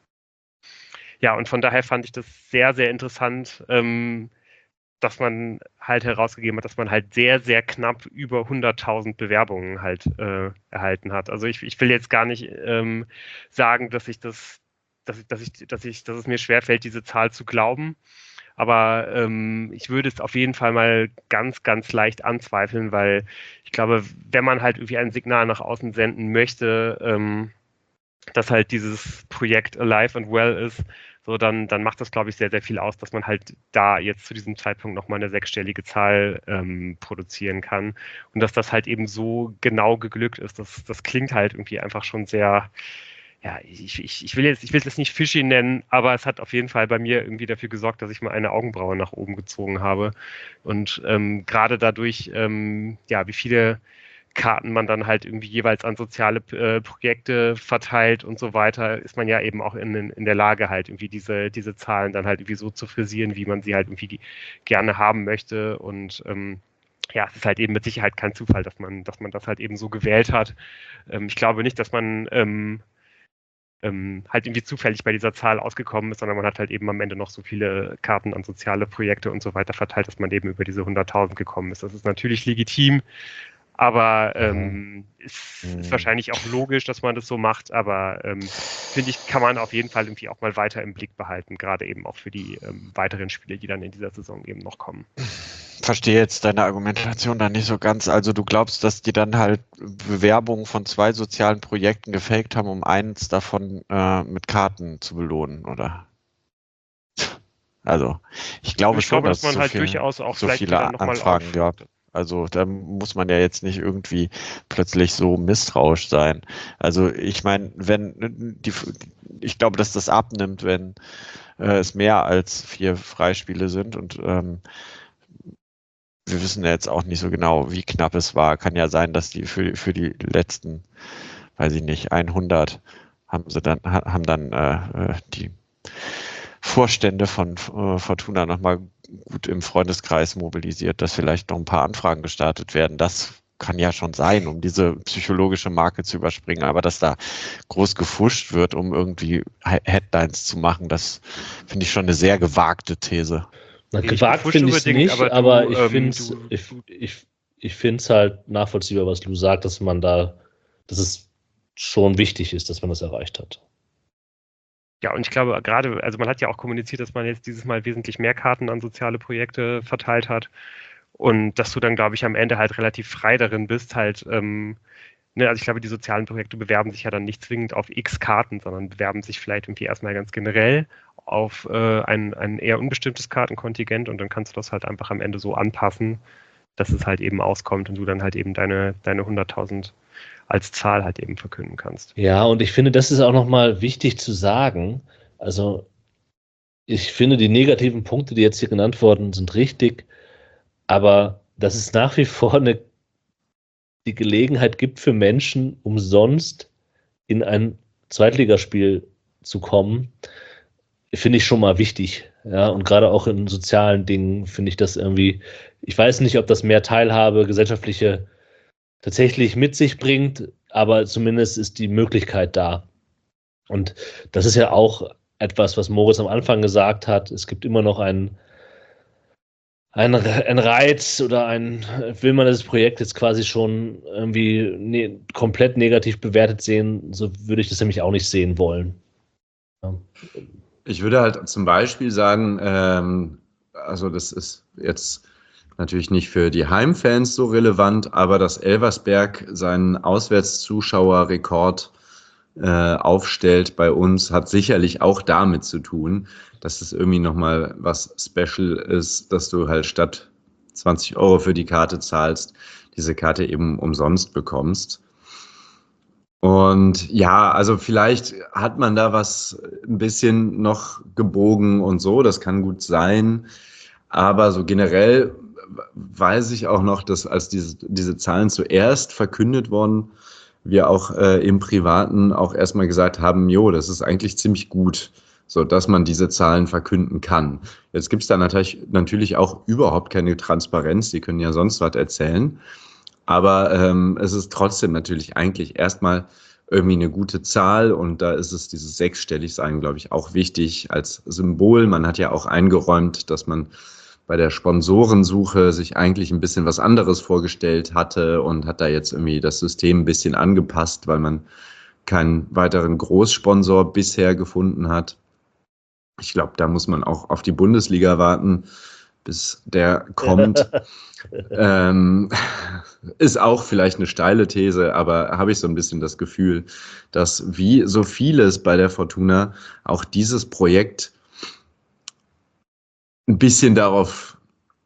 ja, und von daher fand ich das sehr, sehr interessant, ähm, dass man halt herausgegeben hat, dass man halt sehr, sehr knapp über hunderttausend Bewerbungen halt äh, erhalten hat. Also ich, ich will jetzt gar nicht ähm, sagen, dass ich das, dass ich, dass ich, dass ich, dass es mir schwerfällt, diese Zahl zu glauben. Aber ähm, ich würde es auf jeden Fall mal ganz, ganz leicht anzweifeln, weil ich glaube, wenn man halt irgendwie ein Signal nach außen senden möchte, ähm, dass halt dieses Projekt alive and well ist, so dann, dann macht das, glaube ich, sehr, sehr viel aus, dass man halt da jetzt zu diesem Zeitpunkt nochmal eine sechsstellige Zahl ähm, produzieren kann. Und dass das halt eben so genau geglückt ist, das, das klingt halt irgendwie einfach schon sehr, ja, ich, ich, ich will jetzt, ich will es jetzt nicht fishy nennen, aber es hat auf jeden Fall bei mir irgendwie dafür gesorgt, dass ich mal eine Augenbraue nach oben gezogen habe. Und ähm, gerade dadurch, ähm, ja, wie viele Karten man dann halt irgendwie jeweils an soziale äh, Projekte verteilt und so weiter, ist man ja eben auch in, in der Lage, halt irgendwie diese, diese Zahlen dann halt irgendwie so zu frisieren, wie man sie halt irgendwie gerne haben möchte. Und ähm, ja, es ist halt eben mit Sicherheit kein Zufall, dass man, dass man das halt eben so gewählt hat. Ähm, ich glaube nicht, dass man ähm, ähm, halt irgendwie zufällig bei dieser Zahl ausgekommen ist, sondern man hat halt eben am Ende noch so viele Karten an soziale Projekte und so weiter verteilt, dass man eben über diese hunderttausend gekommen ist. Das ist natürlich legitim. Aber ähm, es Mhm. ist wahrscheinlich auch logisch, dass man das so macht, aber ähm, finde ich, kann man auf jeden Fall irgendwie auch mal weiter im Blick behalten, gerade eben auch für die ähm, weiteren Spiele, die dann in dieser Saison eben noch kommen. Verstehe jetzt deine Argumentation da nicht so ganz. Also du glaubst, dass die dann halt Bewerbungen von zwei sozialen Projekten gefaked haben, um eins davon äh, mit Karten zu belohnen, oder? Also ich glaube Ich schon, glaube, dass dass man so halt viel, durchaus auch so vielleicht viele wieder nochmal Anfragen auf. gab. Also da muss man ja jetzt nicht irgendwie plötzlich so misstrauisch sein. Also ich meine, wenn die, ich glaube, dass das abnimmt, wenn äh, es mehr als vier Freispiele sind und ähm, wir wissen ja jetzt auch nicht so genau, wie knapp es war. Kann ja sein, dass die für, für die letzten, weiß ich nicht, hundert haben sie dann, haben dann äh, die Vorstände von äh, Fortuna nochmal gut im Freundeskreis mobilisiert, dass vielleicht noch ein paar Anfragen gestartet werden. Das kann ja schon sein, um diese psychologische Marke zu überspringen. Aber dass da groß gefuscht wird, um irgendwie Headlines zu machen, das finde ich schon eine sehr gewagte These. Na, Nee, nicht gewagt gefuscht finde ich es unbedingt, nicht, aber aber, du, ich ähm, finde es du- ich, ich, ich find's halt nachvollziehbar, was Lou sagt, dass man da, dass es schon wichtig ist, dass man das erreicht hat. Ja, und ich glaube gerade, also man hat ja auch kommuniziert, dass man jetzt dieses Mal wesentlich mehr Karten an soziale Projekte verteilt hat und dass du dann, glaube ich, am Ende halt relativ frei darin bist, halt, ähm, ne, also ich glaube, die sozialen Projekte bewerben sich ja dann nicht zwingend auf X Karten, sondern bewerben sich vielleicht irgendwie erstmal ganz generell auf äh, ein, ein eher unbestimmtes Kartenkontingent und dann kannst du das halt einfach am Ende so anpassen, dass es halt eben auskommt und du dann halt eben deine, deine hunderttausend als Zahl halt eben verkünden kannst. Ja, und ich finde, das ist auch nochmal wichtig zu sagen. Also, ich finde, die negativen Punkte, die jetzt hier genannt wurden, sind richtig, aber dass es nach wie vor eine, die Gelegenheit gibt für Menschen, umsonst in ein Zweitligaspiel zu kommen, finde ich schon mal wichtig. Ja, und gerade auch in sozialen Dingen finde ich das irgendwie, ich weiß nicht, ob das mehr Teilhabe, gesellschaftliche tatsächlich mit sich bringt, aber zumindest ist die Möglichkeit da. Und das ist ja auch etwas, was Moritz am Anfang gesagt hat. Es gibt immer noch einen, einen, einen Reiz oder ein, will man das Projekt jetzt quasi schon irgendwie ne, komplett negativ bewertet sehen, so würde ich das nämlich auch nicht sehen wollen. Ja. Ich würde halt zum Beispiel sagen, ähm, also das ist jetzt natürlich nicht für die Heimfans so relevant, aber dass Elversberg seinen Auswärtszuschauerrekord äh, aufstellt bei uns, hat sicherlich auch damit zu tun, dass es irgendwie nochmal was Special ist, dass du halt statt zwanzig Euro für die Karte zahlst, diese Karte eben umsonst bekommst. Und ja, also vielleicht hat man da was ein bisschen noch gebogen und so, das kann gut sein. Aber so generell weiß ich auch noch, dass als diese, diese Zahlen zuerst verkündet wurden, wir auch äh, im Privaten auch erstmal gesagt haben, jo, das ist eigentlich ziemlich gut, so dass man diese Zahlen verkünden kann. Jetzt gibt es da natürlich, natürlich auch überhaupt keine Transparenz, die können ja sonst was erzählen. Aber ähm, es ist trotzdem natürlich eigentlich erstmal irgendwie eine gute Zahl und da ist es dieses Sechsstelligsein, glaube ich, auch wichtig als Symbol. Man hat ja auch eingeräumt, dass man bei der Sponsorensuche sich eigentlich ein bisschen was anderes vorgestellt hatte und hat da jetzt irgendwie das System ein bisschen angepasst, weil man keinen weiteren Großsponsor bisher gefunden hat. Ich glaube, da muss man auch auf die Bundesliga warten, bis der kommt. ähm, ist auch vielleicht eine steile These, aber habe ich so ein bisschen das Gefühl, dass wie so vieles bei der Fortuna auch dieses Projekt ein bisschen darauf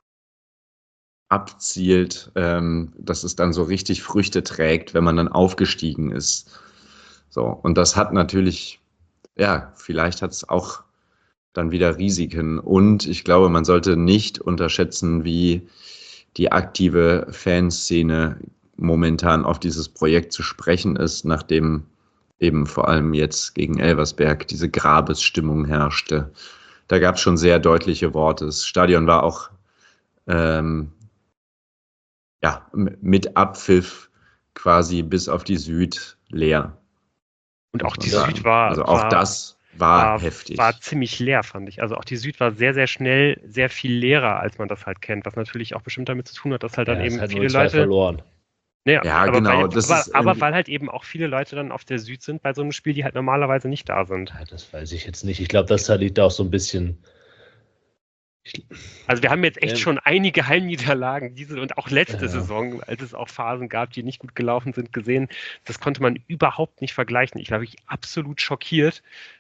abzielt, ähm, dass es dann so richtig Früchte trägt, wenn man dann aufgestiegen ist. So, und das hat natürlich, ja, vielleicht hat es auch dann wieder Risiken. Und ich glaube, man sollte nicht unterschätzen, wie die aktive Fanszene momentan auf dieses Projekt zu sprechen ist, nachdem eben vor allem jetzt gegen Elversberg diese Grabesstimmung herrschte. Da gab es schon sehr deutliche Worte. Das Stadion war auch ähm, ja, mit Abpfiff quasi bis auf die Süd leer. Und auch die sagen. Süd war, also auch war, das war, war heftig. War ziemlich leer, fand ich. Also auch die Süd war sehr, sehr schnell, sehr viel leerer, als man das halt kennt, was natürlich auch bestimmt damit zu tun hat, dass halt dann Ja, es eben hat viele null zwei Leute. verloren. Ja, Ja, aber, genau, weil, das aber, ist aber irgendwie- weil halt eben auch viele Leute dann auf der Süd sind bei so einem Spiel, die halt normalerweise nicht da sind. Ja, das weiß ich jetzt nicht. Ich glaube, das liegt auch so ein bisschen. Ich, Also wir haben jetzt echt Ähm. schon einige Heimniederlagen diese und auch letzte Ja. Saison, als es auch Phasen gab, die nicht gut gelaufen sind, gesehen. Das konnte man überhaupt nicht vergleichen. Ich war wirklich absolut schockiert,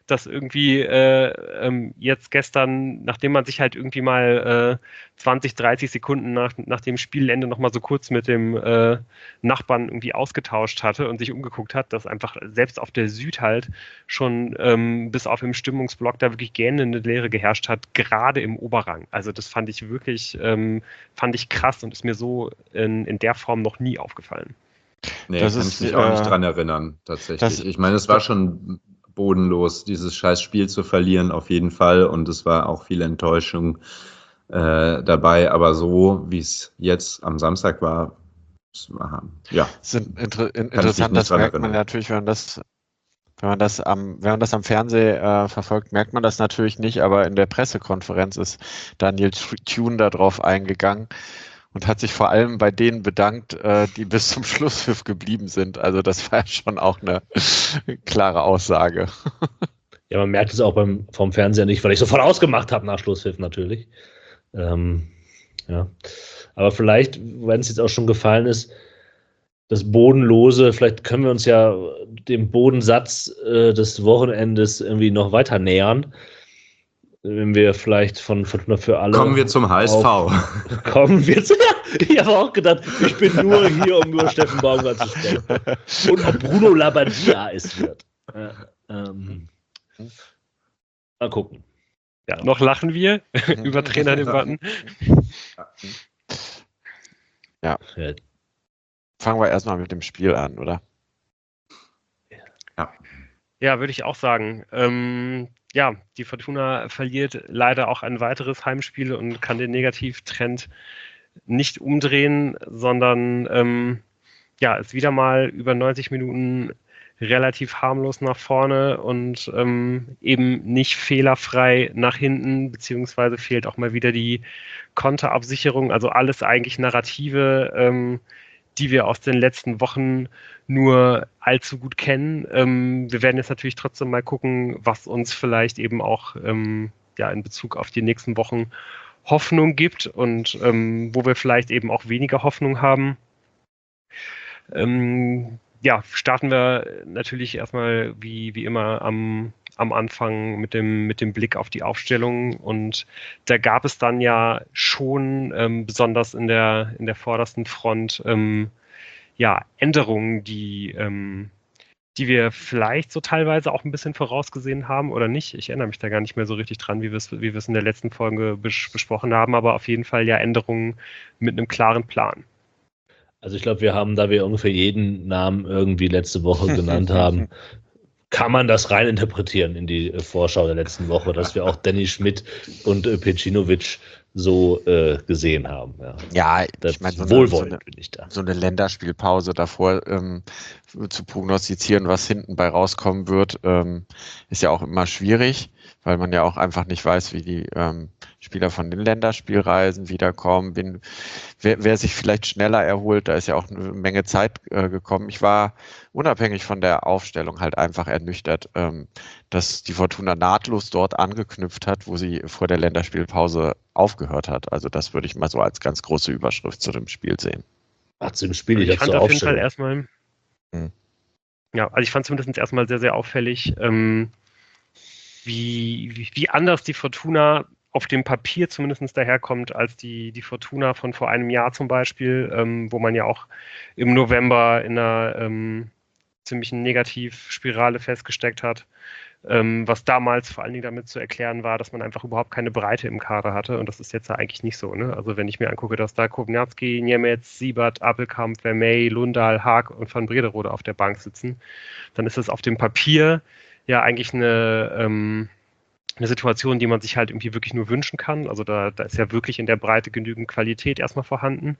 dass irgendwie äh, ähm, jetzt gestern, nachdem man sich halt irgendwie mal äh, zwanzig, dreißig Sekunden nach, nach dem Spielende nochmal so kurz mit dem äh, Nachbarn irgendwie ausgetauscht hatte und sich umgeguckt hat, dass einfach selbst auf der Süd halt schon ähm, bis auf im Stimmungsblock da wirklich gähnende Leere geherrscht hat, gerade im Oberrang. Also das fand ich wirklich, ähm, fand ich krass und ist mir so in, in der Form noch nie aufgefallen. Nee, Das kann ist, ich mich auch äh, nicht dran erinnern, tatsächlich. das- ich meine, es war schon bodenlos, dieses scheiß Spiel zu verlieren, auf jeden Fall. Und es war auch viel Enttäuschung äh, dabei. Aber so, wie es jetzt am Samstag war, es war ja. sind inter in, Kann ich mich interessant, nicht das dran merkt man erinnern. natürlich, wenn man das, wenn man das am, wenn man das am Fernsehen äh, verfolgt, merkt man das natürlich nicht, aber in der Pressekonferenz ist Daniel Thune darauf eingegangen und hat sich vor allem bei denen bedankt, äh, die bis zum Schlusspfiff geblieben sind. Also das war schon auch eine klare Aussage. Ja, man merkt es auch beim, vom Fernseher nicht, weil ich sofort ausgemacht habe nach Schlusspfiff natürlich. Ähm, ja. Aber vielleicht, wenn es jetzt auch schon gefallen ist, das Bodenlose, vielleicht können wir uns ja dem Bodensatz äh, des Wochenendes irgendwie noch weiter nähern. Wenn wir vielleicht von Fortuna für alle. Kommen wir zum H S V. Auf, kommen wir zu. Ja, ich habe auch gedacht, ich bin nur hier, um über Steffen Baumgart zu sprechen. Und ob Bruno Labbadia es wird. Äh, ähm, mal gucken. Ja, noch lachen wir über Trainerdebatten. Ja. Ja. Fangen wir erstmal mit dem Spiel an, oder? Ja. Ja, würde ich auch sagen. Ähm, ja, die Fortuna verliert leider auch ein weiteres Heimspiel und kann den Negativtrend nicht umdrehen, sondern ähm, ja, ist wieder mal über neunzig Minuten relativ harmlos nach vorne und ähm, eben nicht fehlerfrei nach hinten, beziehungsweise fehlt auch mal wieder die Konterabsicherung, also alles eigentlich Narrative, ähm, die wir aus den letzten Wochen nur allzu gut kennen. Ähm, wir werden jetzt natürlich trotzdem mal gucken, was uns vielleicht eben auch ähm, ja, in Bezug auf die nächsten Wochen Hoffnung gibt und ähm, wo wir vielleicht eben auch weniger Hoffnung haben. Ähm, ja, starten wir natürlich erstmal wie, wie immer am, am Anfang mit dem, mit dem Blick auf die Aufstellung. Und da gab es dann ja schon, ähm, besonders in der, in der vordersten Front, ähm, ja, Änderungen, die, ähm, die wir vielleicht so teilweise auch ein bisschen vorausgesehen haben oder nicht. Ich erinnere mich da gar nicht mehr so richtig dran, wie wir es, wie wir es in der letzten Folge bes- besprochen haben, aber auf jeden Fall ja Änderungen mit einem klaren Plan. Also ich glaube, wir haben, da wir ungefähr jeden Namen irgendwie letzte Woche genannt haben, kann man das rein interpretieren in die äh, Vorschau der letzten Woche, dass wir auch Danny Schmidt und äh, Pecinovic so äh, gesehen haben. Ja, Ja, das ich meine, so, eine- wohlwollend so, eine- bin ich da. so eine Länderspielpause davor ähm, zu prognostizieren, was hinten bei rauskommen wird, ähm, ist ja auch immer schwierig, weil man ja auch einfach nicht weiß, wie die ähm, Spieler von den Länderspielreisen wiederkommen. Bin, wer, wer sich vielleicht schneller erholt, da ist ja auch eine Menge Zeit äh, gekommen. Ich war unabhängig von der Aufstellung halt einfach ernüchtert, ähm, dass die Fortuna nahtlos dort angeknüpft hat, wo sie vor der Länderspielpause aufgehört hat. Also das würde ich mal so als ganz große Überschrift zu dem Spiel sehen. Ach, zu dem Spiel, Also ich, ich ich fand zur auf jeden Fall Aufstellung. erstmal, Hm. ja, also ich fand zumindest erstmal sehr, sehr auffällig, ähm, wie, wie, wie anders die Fortuna auf dem Papier zumindest daherkommt als die, die Fortuna von vor einem Jahr zum Beispiel, ähm, wo man ja auch im November in einer ähm, ziemlichen Negativspirale festgesteckt hat. Ähm, was damals vor allen Dingen damit zu erklären war, dass man einfach überhaupt keine Breite im Kader hatte. Und das ist jetzt ja eigentlich nicht so. Ne? Also wenn ich mir angucke, dass da Kowniatski, Niemetz, Siebert, Appelkamp, Vermey, Lundahl, Haag und Van Brederode auf der Bank sitzen, dann ist das auf dem Papier ja eigentlich eine, ähm, eine Situation, die man sich halt irgendwie wirklich nur wünschen kann. Also da, da ist ja wirklich in der Breite genügend Qualität erstmal vorhanden.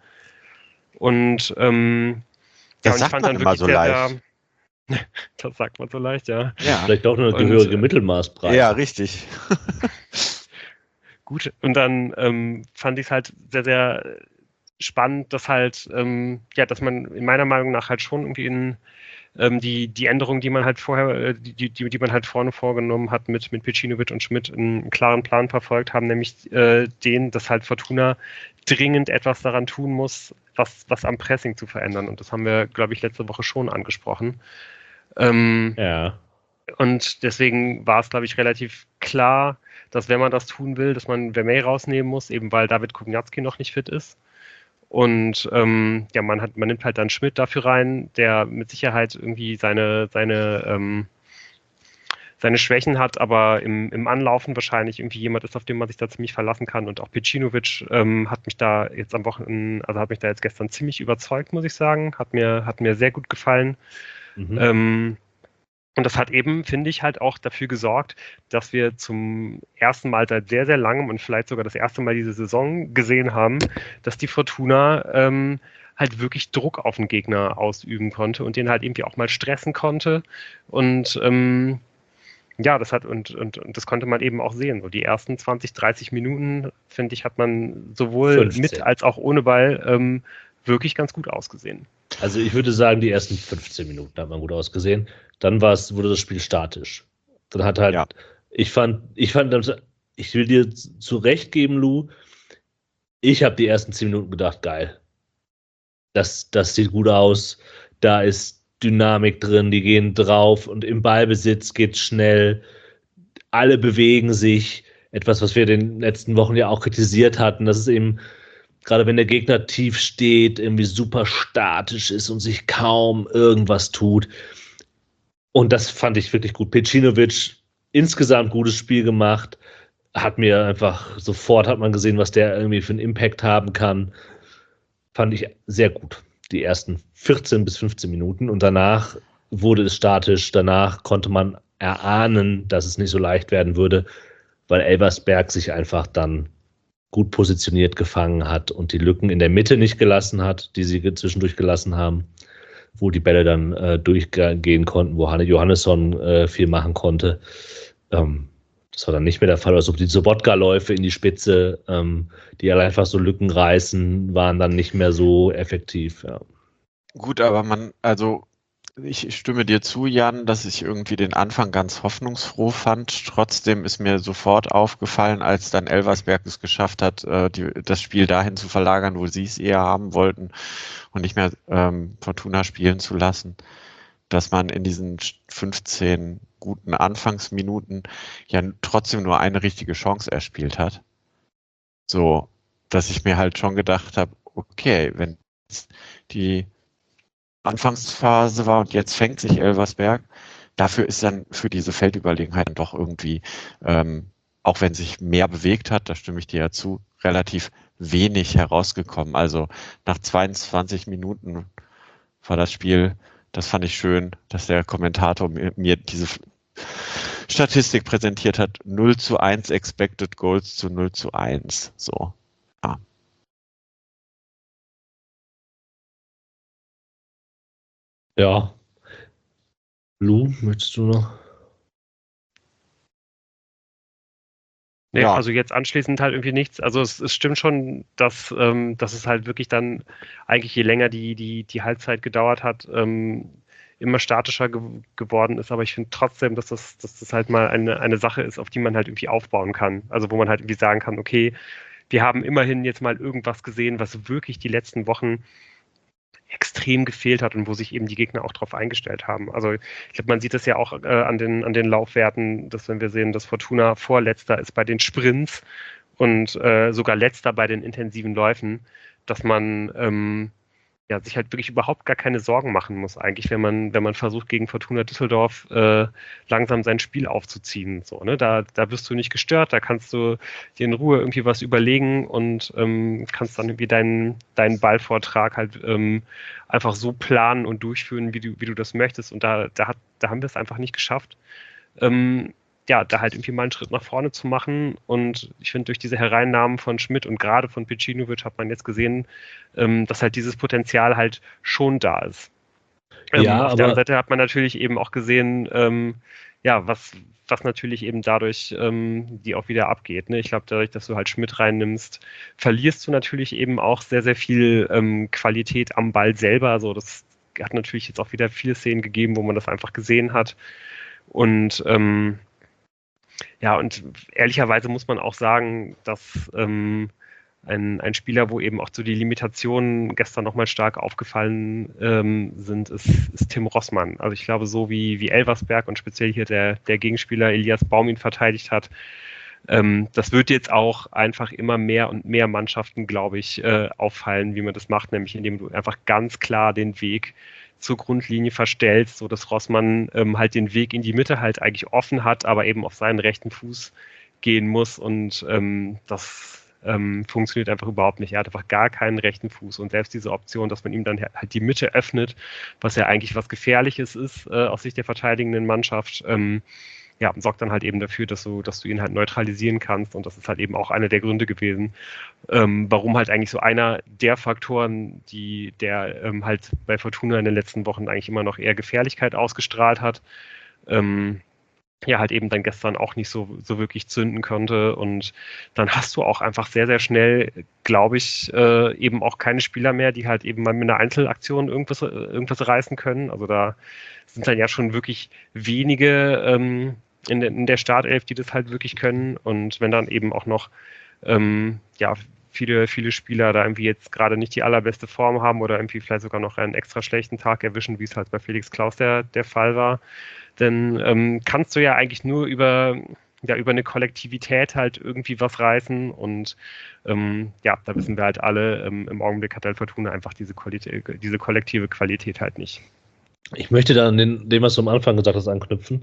Und ähm, ja, Das und ich sagt fand man dann immer wirklich so sehr, leicht. sehr, das sagt man so leicht, ja. Ja, Vielleicht auch eine Und, gehörige äh, Mittelmaßbreite. ja, richtig. Gut, und dann ähm, fand ich es halt sehr, sehr spannend, dass halt, ähm, ja, dass man in meiner Meinung nach halt schon irgendwie in ähm, die, die Änderungen, die man halt vorher, äh, die, die, die man halt vorne vorgenommen hat mit, mit Pecinovic und Schmidt, einen klaren Plan verfolgt haben, nämlich äh, den, dass halt Fortuna dringend etwas daran tun muss, was, was am Pressing zu verändern. Und das haben wir, glaube ich, letzte Woche schon angesprochen. Ähm, Ja. Und deswegen war es, glaube ich, relativ klar, dass wenn man das tun will, dass man Vermey rausnehmen muss, eben weil David Kubnjatski noch nicht fit ist. Und ähm, ja, man hat, man nimmt halt dann Schmidt dafür rein, der mit Sicherheit irgendwie seine, seine, ähm, seine Schwächen hat, aber im, im Anlaufen wahrscheinlich irgendwie jemand ist, auf den man sich da ziemlich verlassen kann. Und auch Pecinovic ähm, hat mich da jetzt am Wochenende, also hat mich da jetzt gestern ziemlich überzeugt, muss ich sagen. Hat mir, hat mir sehr gut gefallen. Mhm. Ähm, Und das hat eben, finde ich, halt auch dafür gesorgt, dass wir zum ersten Mal seit sehr, sehr langem und vielleicht sogar das erste Mal diese Saison gesehen haben, dass die Fortuna ähm, halt wirklich Druck auf den Gegner ausüben konnte und den halt irgendwie auch mal stressen konnte. Und ähm, ja, das hat und, und, und das konnte man eben auch sehen. So die ersten zwanzig, dreißig Minuten, finde ich, hat man sowohl fünfzehn mit als auch ohne Ball ähm, wirklich ganz gut ausgesehen. Also ich würde sagen, die ersten fünfzehn Minuten hat man gut ausgesehen. Dann war es, wurde das Spiel statisch. Dann hat halt, ja. ich fand, ich fand, ich will dir zu Recht geben, Lou, ich habe die ersten zehn Minuten gedacht, geil. Das, das sieht gut aus. Da ist Dynamik drin, die gehen drauf und im Ballbesitz geht's schnell. Alle bewegen sich. Etwas, was wir in den letzten Wochen ja auch kritisiert hatten, dass es eben gerade wenn der Gegner tief steht, irgendwie super statisch ist und sich kaum irgendwas tut. Und das fand ich wirklich gut. Pecinovic, insgesamt gutes Spiel gemacht. Hat mir einfach, sofort hat man gesehen, was der irgendwie für einen Impact haben kann. Fand ich sehr gut. Die ersten vierzehn bis fünfzehn Minuten. Und danach wurde es statisch. Danach konnte man erahnen, dass es nicht so leicht werden würde, weil Elversberg sich einfach dann gut positioniert gefangen hat und die Lücken in der Mitte nicht gelassen hat, die sie zwischendurch gelassen haben, wo die Bälle dann äh, durchgehen konnten, wo Hanne Johannesson äh, viel machen konnte. Ähm, das war dann nicht mehr der Fall. Also die Sobotka-Läufe in die Spitze, ähm, die alle einfach so Lücken reißen, waren dann nicht mehr so effektiv. Ja. Gut, aber man, also ich stimme dir zu, Jan, dass ich irgendwie den Anfang ganz hoffnungsfroh fand. Trotzdem ist mir sofort aufgefallen, als dann Elversberg es geschafft hat, äh, die, das Spiel dahin zu verlagern, wo sie es eher haben wollten und nicht mehr ähm, Fortuna spielen zu lassen, dass man in diesen fünfzehn guten Anfangsminuten ja trotzdem nur eine richtige Chance erspielt hat. So, dass ich mir halt schon gedacht habe, okay, wenn die Anfangsphase war und jetzt fängt sich Elversberg. Dafür ist dann für diese Feldüberlegenheit dann doch irgendwie, ähm, auch wenn sich mehr bewegt hat, da stimme ich dir ja zu, relativ wenig herausgekommen. Also nach zweiundzwanzig Minuten war das Spiel, das fand ich schön, dass der Kommentator mir, mir diese Statistik präsentiert hat, null zu eins Expected Goals zu null zu eins. So, ja. Ja. Lou, möchtest du noch? Nee, ja. Also jetzt anschließend halt irgendwie nichts. Also es, es stimmt schon, dass, ähm, dass es halt wirklich dann eigentlich je länger die, die, die Halbzeit gedauert hat, ähm, immer statischer ge geworden ist. Aber ich finde trotzdem, dass das, dass das halt mal eine, eine Sache ist, auf die man halt irgendwie aufbauen kann. Also wo man halt irgendwie sagen kann, okay, wir haben immerhin jetzt mal irgendwas gesehen, was wirklich die letzten Wochen extrem gefehlt hat und wo sich eben die Gegner auch drauf eingestellt haben. Also ich glaube, man sieht das ja auch äh, an den, an den Laufwerten, dass wenn wir sehen, dass Fortuna Vorletzter ist bei den Sprints und äh, sogar Letzter bei den intensiven Läufen, dass man ähm, ja, sich halt wirklich überhaupt gar keine Sorgen machen muss eigentlich, wenn man, wenn man versucht, gegen Fortuna Düsseldorf äh, langsam sein Spiel aufzuziehen. So, ne? Da, da wirst du nicht gestört, da kannst du dir in Ruhe irgendwie was überlegen und ähm, kannst dann irgendwie deinen, deinen Ballvortrag halt ähm, einfach so planen und durchführen, wie du, wie du das möchtest. Und da, da, hat, da haben wir es einfach nicht geschafft. Ähm, ja, da halt irgendwie mal einen Schritt nach vorne zu machen. Und ich finde, durch diese Hereinnahmen von Schmidt und gerade von Pecinovic hat man jetzt gesehen, ähm, dass halt dieses Potenzial halt schon da ist. Ähm, ja, auf der anderen Seite hat man natürlich eben auch gesehen, ähm, ja, was, was natürlich eben dadurch ähm, die auch wieder abgeht. Ne? Ich glaube, dadurch, dass du halt Schmidt reinnimmst, verlierst du natürlich eben auch sehr, sehr viel ähm, Qualität am Ball selber. Also das hat natürlich jetzt auch wieder viele Szenen gegeben, wo man das einfach gesehen hat. Und ähm, ja, und ehrlicherweise muss man auch sagen, dass ähm, ein, ein Spieler, wo eben auch so die Limitationen gestern nochmal stark aufgefallen ähm, sind, ist, ist Tim Rossmann. Also ich glaube, so wie, wie Elversberg und speziell hier der, der Gegenspieler Elias Baum ihn verteidigt hat, ähm, das wird jetzt auch einfach immer mehr und mehr Mannschaften, glaube ich, äh, auffallen, wie man das macht, nämlich indem du einfach ganz klar den Weg zur Grundlinie verstellst, so dass Rossmann ähm, halt den Weg in die Mitte halt eigentlich offen hat, aber eben auf seinen rechten Fuß gehen muss und ähm, das ähm, funktioniert einfach überhaupt nicht. Er hat einfach gar keinen rechten Fuß und selbst diese Option, dass man ihm dann halt die Mitte öffnet, was ja eigentlich was Gefährliches ist äh, aus Sicht der verteidigenden Mannschaft, ähm, ja, sorgt dann halt eben dafür, dass du, dass du ihn halt neutralisieren kannst und das ist halt eben auch einer der Gründe gewesen, ähm, warum halt eigentlich so einer der Faktoren, die der ähm, halt bei Fortuna in den letzten Wochen eigentlich immer noch eher Gefährlichkeit ausgestrahlt hat, ähm, ja, halt eben dann gestern auch nicht so, so wirklich zünden konnte und dann hast du auch einfach sehr, sehr schnell, glaube ich, äh, eben auch keine Spieler mehr, die halt eben mal mit einer Einzelaktion irgendwas, irgendwas reißen können. Also da sind dann ja schon wirklich wenige ähm, in, de, in der Startelf, die das halt wirklich können und wenn dann eben auch noch ähm, ja, viele, viele Spieler da irgendwie jetzt gerade nicht die allerbeste Form haben oder irgendwie vielleicht sogar noch einen extra schlechten Tag erwischen, wie es halt bei Felix Klaus der, der Fall war, dann ähm, kannst du ja eigentlich nur über, ja, über eine Kollektivität halt irgendwie was reißen und ähm, ja, da wissen wir halt alle, ähm, im Augenblick hat halt Fortuna einfach diese, Qualität, diese kollektive Qualität halt nicht. Ich möchte da an den, dem, was du am Anfang gesagt hast, anknüpfen.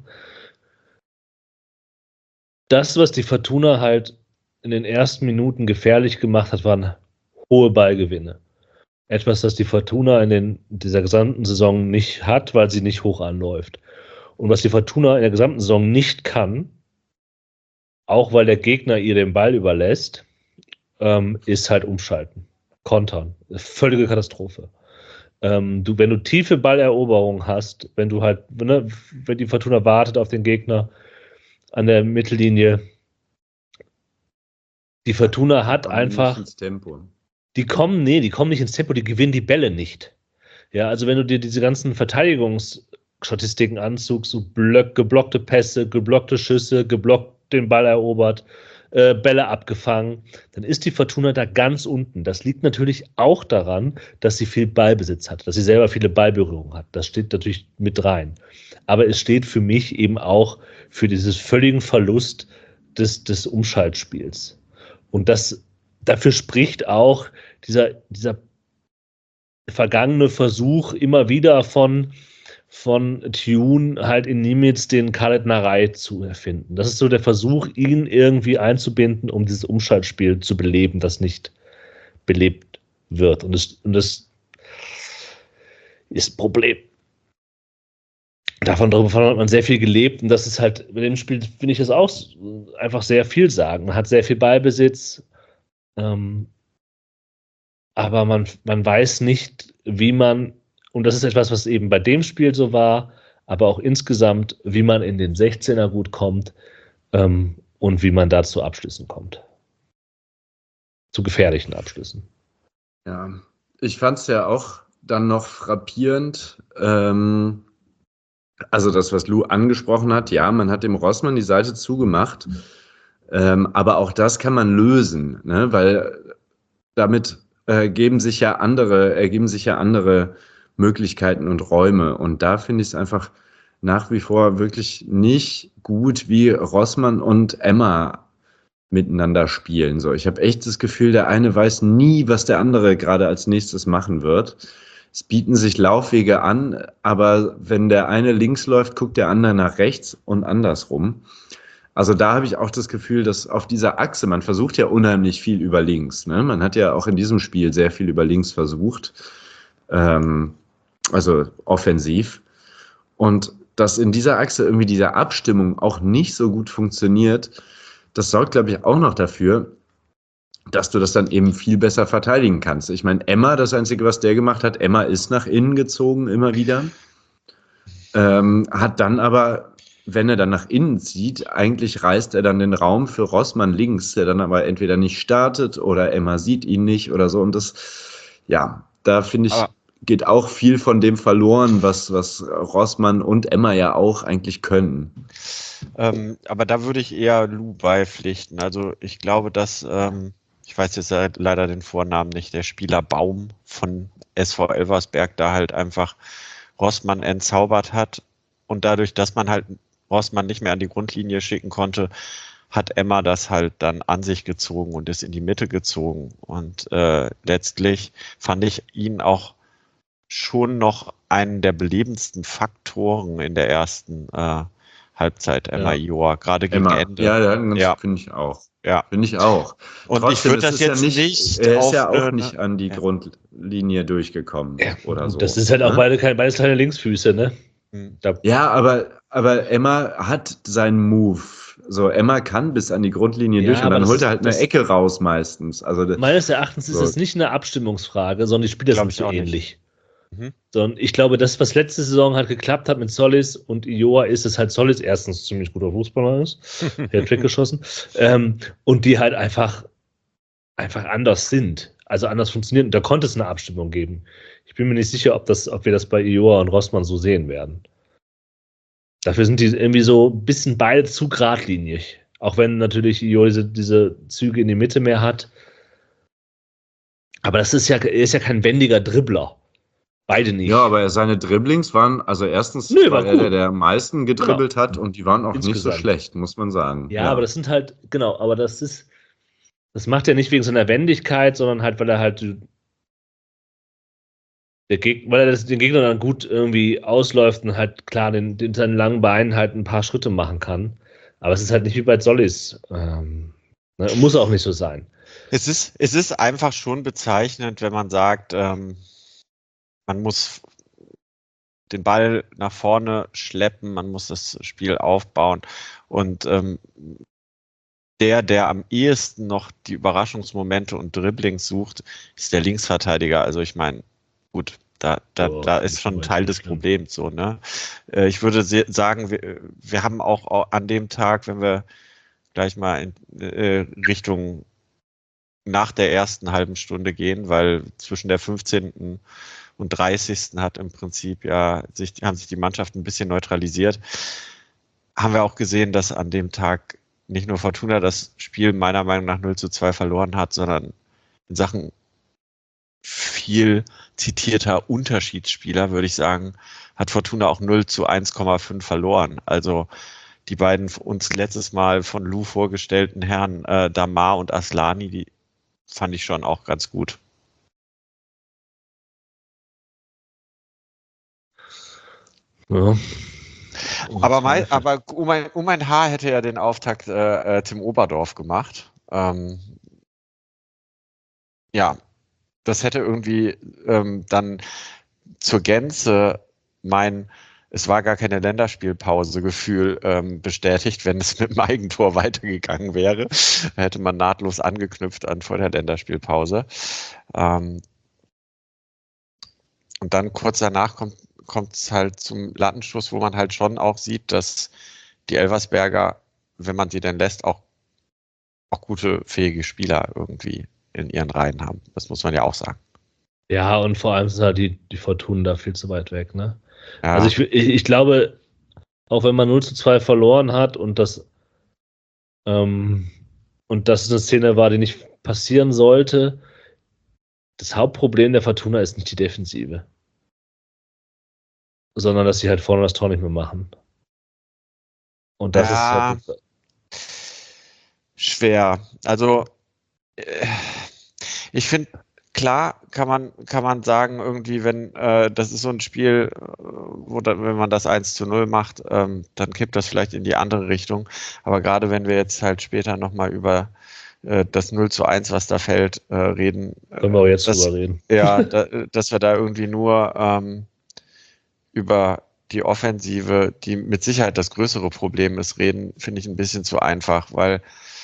Das, was die Fortuna halt in den ersten Minuten gefährlich gemacht hat, waren hohe Ballgewinne. Etwas, das die Fortuna in den, dieser gesamten Saison nicht hat, weil sie nicht hoch anläuft. Und was die Fortuna in der gesamten Saison nicht kann, auch weil der Gegner ihr den Ball überlässt, ähm, ist halt umschalten, kontern. Völlige Katastrophe. Ähm, du, wenn du tiefe Balleroberungen hast, wenn du halt, ne, wenn die Fortuna wartet auf den Gegner an der Mittellinie, die Fortuna hat einfach, ins Tempo. die kommen, nee, die kommen nicht ins Tempo, die gewinnen die Bälle nicht. Ja, also wenn du dir diese ganzen Verteidigungsstatistiken anzuckst, so Blöck, geblockte Pässe, geblockte Schüsse, geblockt den Ball erobert, äh, Bälle abgefangen, dann ist die Fortuna da ganz unten. Das liegt natürlich auch daran, dass sie viel Ballbesitz hat, dass sie selber viele Ballberührungen hat. Das steht natürlich mit rein. Aber es steht für mich eben auch für dieses völligen Verlust des, des Umschaltspiels. Und das, dafür spricht auch dieser, dieser vergangene Versuch immer wieder von, von Tune halt in Nimitz den Khaled Narei zu erfinden. Das ist so der Versuch, ihn irgendwie einzubinden, um dieses Umschaltspiel zu beleben, das nicht belebt wird. Und das, und das ist ein Problem. Davon, davon hat man sehr viel gelebt und das ist halt, bei dem Spiel finde ich das auch einfach sehr viel sagen. Man hat sehr viel Ballbesitz, ähm, aber man, man weiß nicht, wie man, und das ist etwas, was eben bei dem Spiel so war, aber auch insgesamt, wie man in den sechzehner gut kommt ähm, und wie man da zu Abschlüssen kommt. Zu gefährlichen Abschlüssen. Ja, ich fand es ja auch dann noch frappierend, ähm, also das, was Lou angesprochen hat, ja, man hat dem Rossmann die Seite zugemacht, mhm. ähm, aber auch das kann man lösen, ne? Weil damit äh, geben sich ja andere, ergeben sich ja andere Möglichkeiten und Räume und da finde ich es einfach nach wie vor wirklich nicht gut, wie Rossmann und Emma miteinander spielen. So, ich habe echt das Gefühl, der eine weiß nie, was der andere gerade als nächstes machen wird. Es bieten sich Laufwege an, aber wenn der eine links läuft, guckt der andere nach rechts und andersrum. Also da habe ich auch das Gefühl, dass auf dieser Achse, man versucht ja unheimlich viel über links. Ne? Man hat ja auch in diesem Spiel sehr viel über links versucht, ähm, also offensiv. Und dass in dieser Achse irgendwie diese Abstimmung auch nicht so gut funktioniert, das sorgt, glaube ich, auch noch dafür, dass du das dann eben viel besser verteidigen kannst. Ich meine, Emma, das Einzige, was der gemacht hat, Emma ist nach innen gezogen, immer wieder. Ähm, hat dann aber, wenn er dann nach innen zieht, eigentlich reißt er dann den Raum für Rossmann links, der dann aber entweder nicht startet oder Emma sieht ihn nicht oder so. Und das, ja, da finde ich, aber geht auch viel von dem verloren, was, was Rossmann und Emma ja auch eigentlich können. Ähm, aber da würde ich eher Lou beipflichten. Also ich glaube, dass ähm, ich weiß jetzt leider den Vornamen nicht, der Spieler Baum von S V Elversberg da halt einfach Rossmann entzaubert hat. Und dadurch, dass man halt Rossmann nicht mehr an die Grundlinie schicken konnte, hat Emma das halt dann an sich gezogen und ist in die Mitte gezogen. Und äh, letztlich fand ich ihn auch schon noch einen der belebendsten Faktoren in der ersten äh, Halbzeit, Emma Ja. Ioa, gerade gegen Emma. Ende. Ja, ja, Ja. finde ich auch. Ja. Finde ich auch. Und Trotzdem, ich würde es das ist jetzt ja nicht, nicht er ist auf ja auch eine- nicht an die ja. Grundlinie durchgekommen Ja, oder so. das ist halt auch ne? beide, kein- beides kleine Linksfüße, ne? Hm. Da, Ja, aber, aber Emma hat seinen Move. So, Emma kann bis an die Grundlinie Ja, durch und aber dann das holt ist- er halt eine das- Ecke raus meistens. Also, das- meines Erachtens ist So. es nicht eine Abstimmungsfrage, sondern die Spieler Glaub sind ich so auch nicht. ähnlich. Mhm. Sondern ich glaube, das, was letzte Saison halt geklappt hat mit Solis und Ioa, ist, dass halt Solis erstens ziemlich guter Fußballer ist, der hat weggeschossen, ähm, und die halt einfach, einfach anders sind, also anders funktionieren. Und da konnte es eine Abstimmung geben. Ich bin mir nicht sicher, ob, das, ob wir das bei Ioa und Rossmann so sehen werden. Dafür sind die irgendwie so ein bisschen beide zu geradlinig. Auch wenn natürlich Ioa diese, diese Züge in die Mitte mehr hat. Aber das ist ja, er ist ja kein wendiger Dribbler. Beide nicht. ja, aber seine Dribblings waren, also erstens Nö, war war er gut. der, der am meisten gedribbelt Genau. hat und die waren auch nicht so Insgesamt. schlecht, muss man sagen. Ja, aber das sind halt, genau, aber das ist, das macht er nicht wegen seiner Wendigkeit, sondern halt, weil er halt der Geg weil er das, den Gegner dann gut irgendwie ausläuft und halt klar den, den seinen langen Beinen halt ein paar Schritte machen kann. Aber es ist halt nicht wie bei Solis. Ähm, ne, muss auch nicht so sein. Es ist, es ist einfach schon bezeichnend, wenn man sagt, ähm, man muss den Ball nach vorne schleppen, man muss das Spiel aufbauen und ähm, der, der am ehesten noch die Überraschungsmomente und Dribblings sucht, ist der Linksverteidiger. Also ich meine, gut, da, da, Oh, da finde ist ich schon ein aber Teil nicht des schlimm. Problems so, ne? Äh, ich würde se- sagen, wir, wir haben auch au- an dem Tag, wenn wir gleich mal in äh, Richtung nach der ersten halben Stunde gehen, weil zwischen der fünfzehnten und dreißigsten hat im Prinzip ja sich, haben sich die Mannschaften ein bisschen neutralisiert. Haben wir auch gesehen, dass an dem Tag nicht nur Fortuna das Spiel meiner Meinung nach null zu zwei verloren hat, sondern in Sachen viel zitierter Unterschiedsspieler, würde ich sagen, hat Fortuna auch null zu eins Komma fünf verloren. Also die beiden uns letztes Mal von Lou vorgestellten Herren äh, Damar und Aslani, die fand ich schon auch ganz gut. Ja. Aber, mein, aber um, ein, um ein Haar hätte ja den Auftakt äh, äh, Tim Oberdorf gemacht. Ähm, ja, das hätte irgendwie ähm, dann zur Gänze mein, es war gar keine Länderspielpause Gefühl ähm, bestätigt, wenn es mit dem Eigentor weitergegangen wäre. Da hätte man nahtlos angeknüpft an vor der Länderspielpause. Ähm, und dann kurz danach kommt kommt es halt zum Lattenschluss, wo man halt schon auch sieht, dass die Elversberger, wenn man sie denn lässt, auch, auch gute, fähige Spieler irgendwie in ihren Reihen haben. Das muss man ja auch sagen. Ja, und vor allem sind halt die, die Fortunen da viel zu weit weg, ne? Ja. Also ich, ich, ich glaube, auch wenn man null zu zwei verloren hat und das ähm, und das eine Szene war, die nicht passieren sollte, das Hauptproblem der Fortuna ist nicht die Defensive, sondern dass sie halt vorne das Tor nicht mehr machen. Und das Ja. ist halt Schwer. Also äh, ich finde, klar kann man, kann man sagen, irgendwie, wenn äh, das ist so ein Spiel, äh, wo da, wenn man das eins zu null macht, ähm, dann kippt das vielleicht in die andere Richtung. Aber gerade wenn wir jetzt halt später nochmal über äh, das null zu eins, was da fällt, äh, reden. können wir auch jetzt das, drüber reden. Ja, da, dass wir da irgendwie nur ähm, über die Offensive, die mit Sicherheit das größere Problem ist, reden, finde ich ein bisschen zu einfach, weil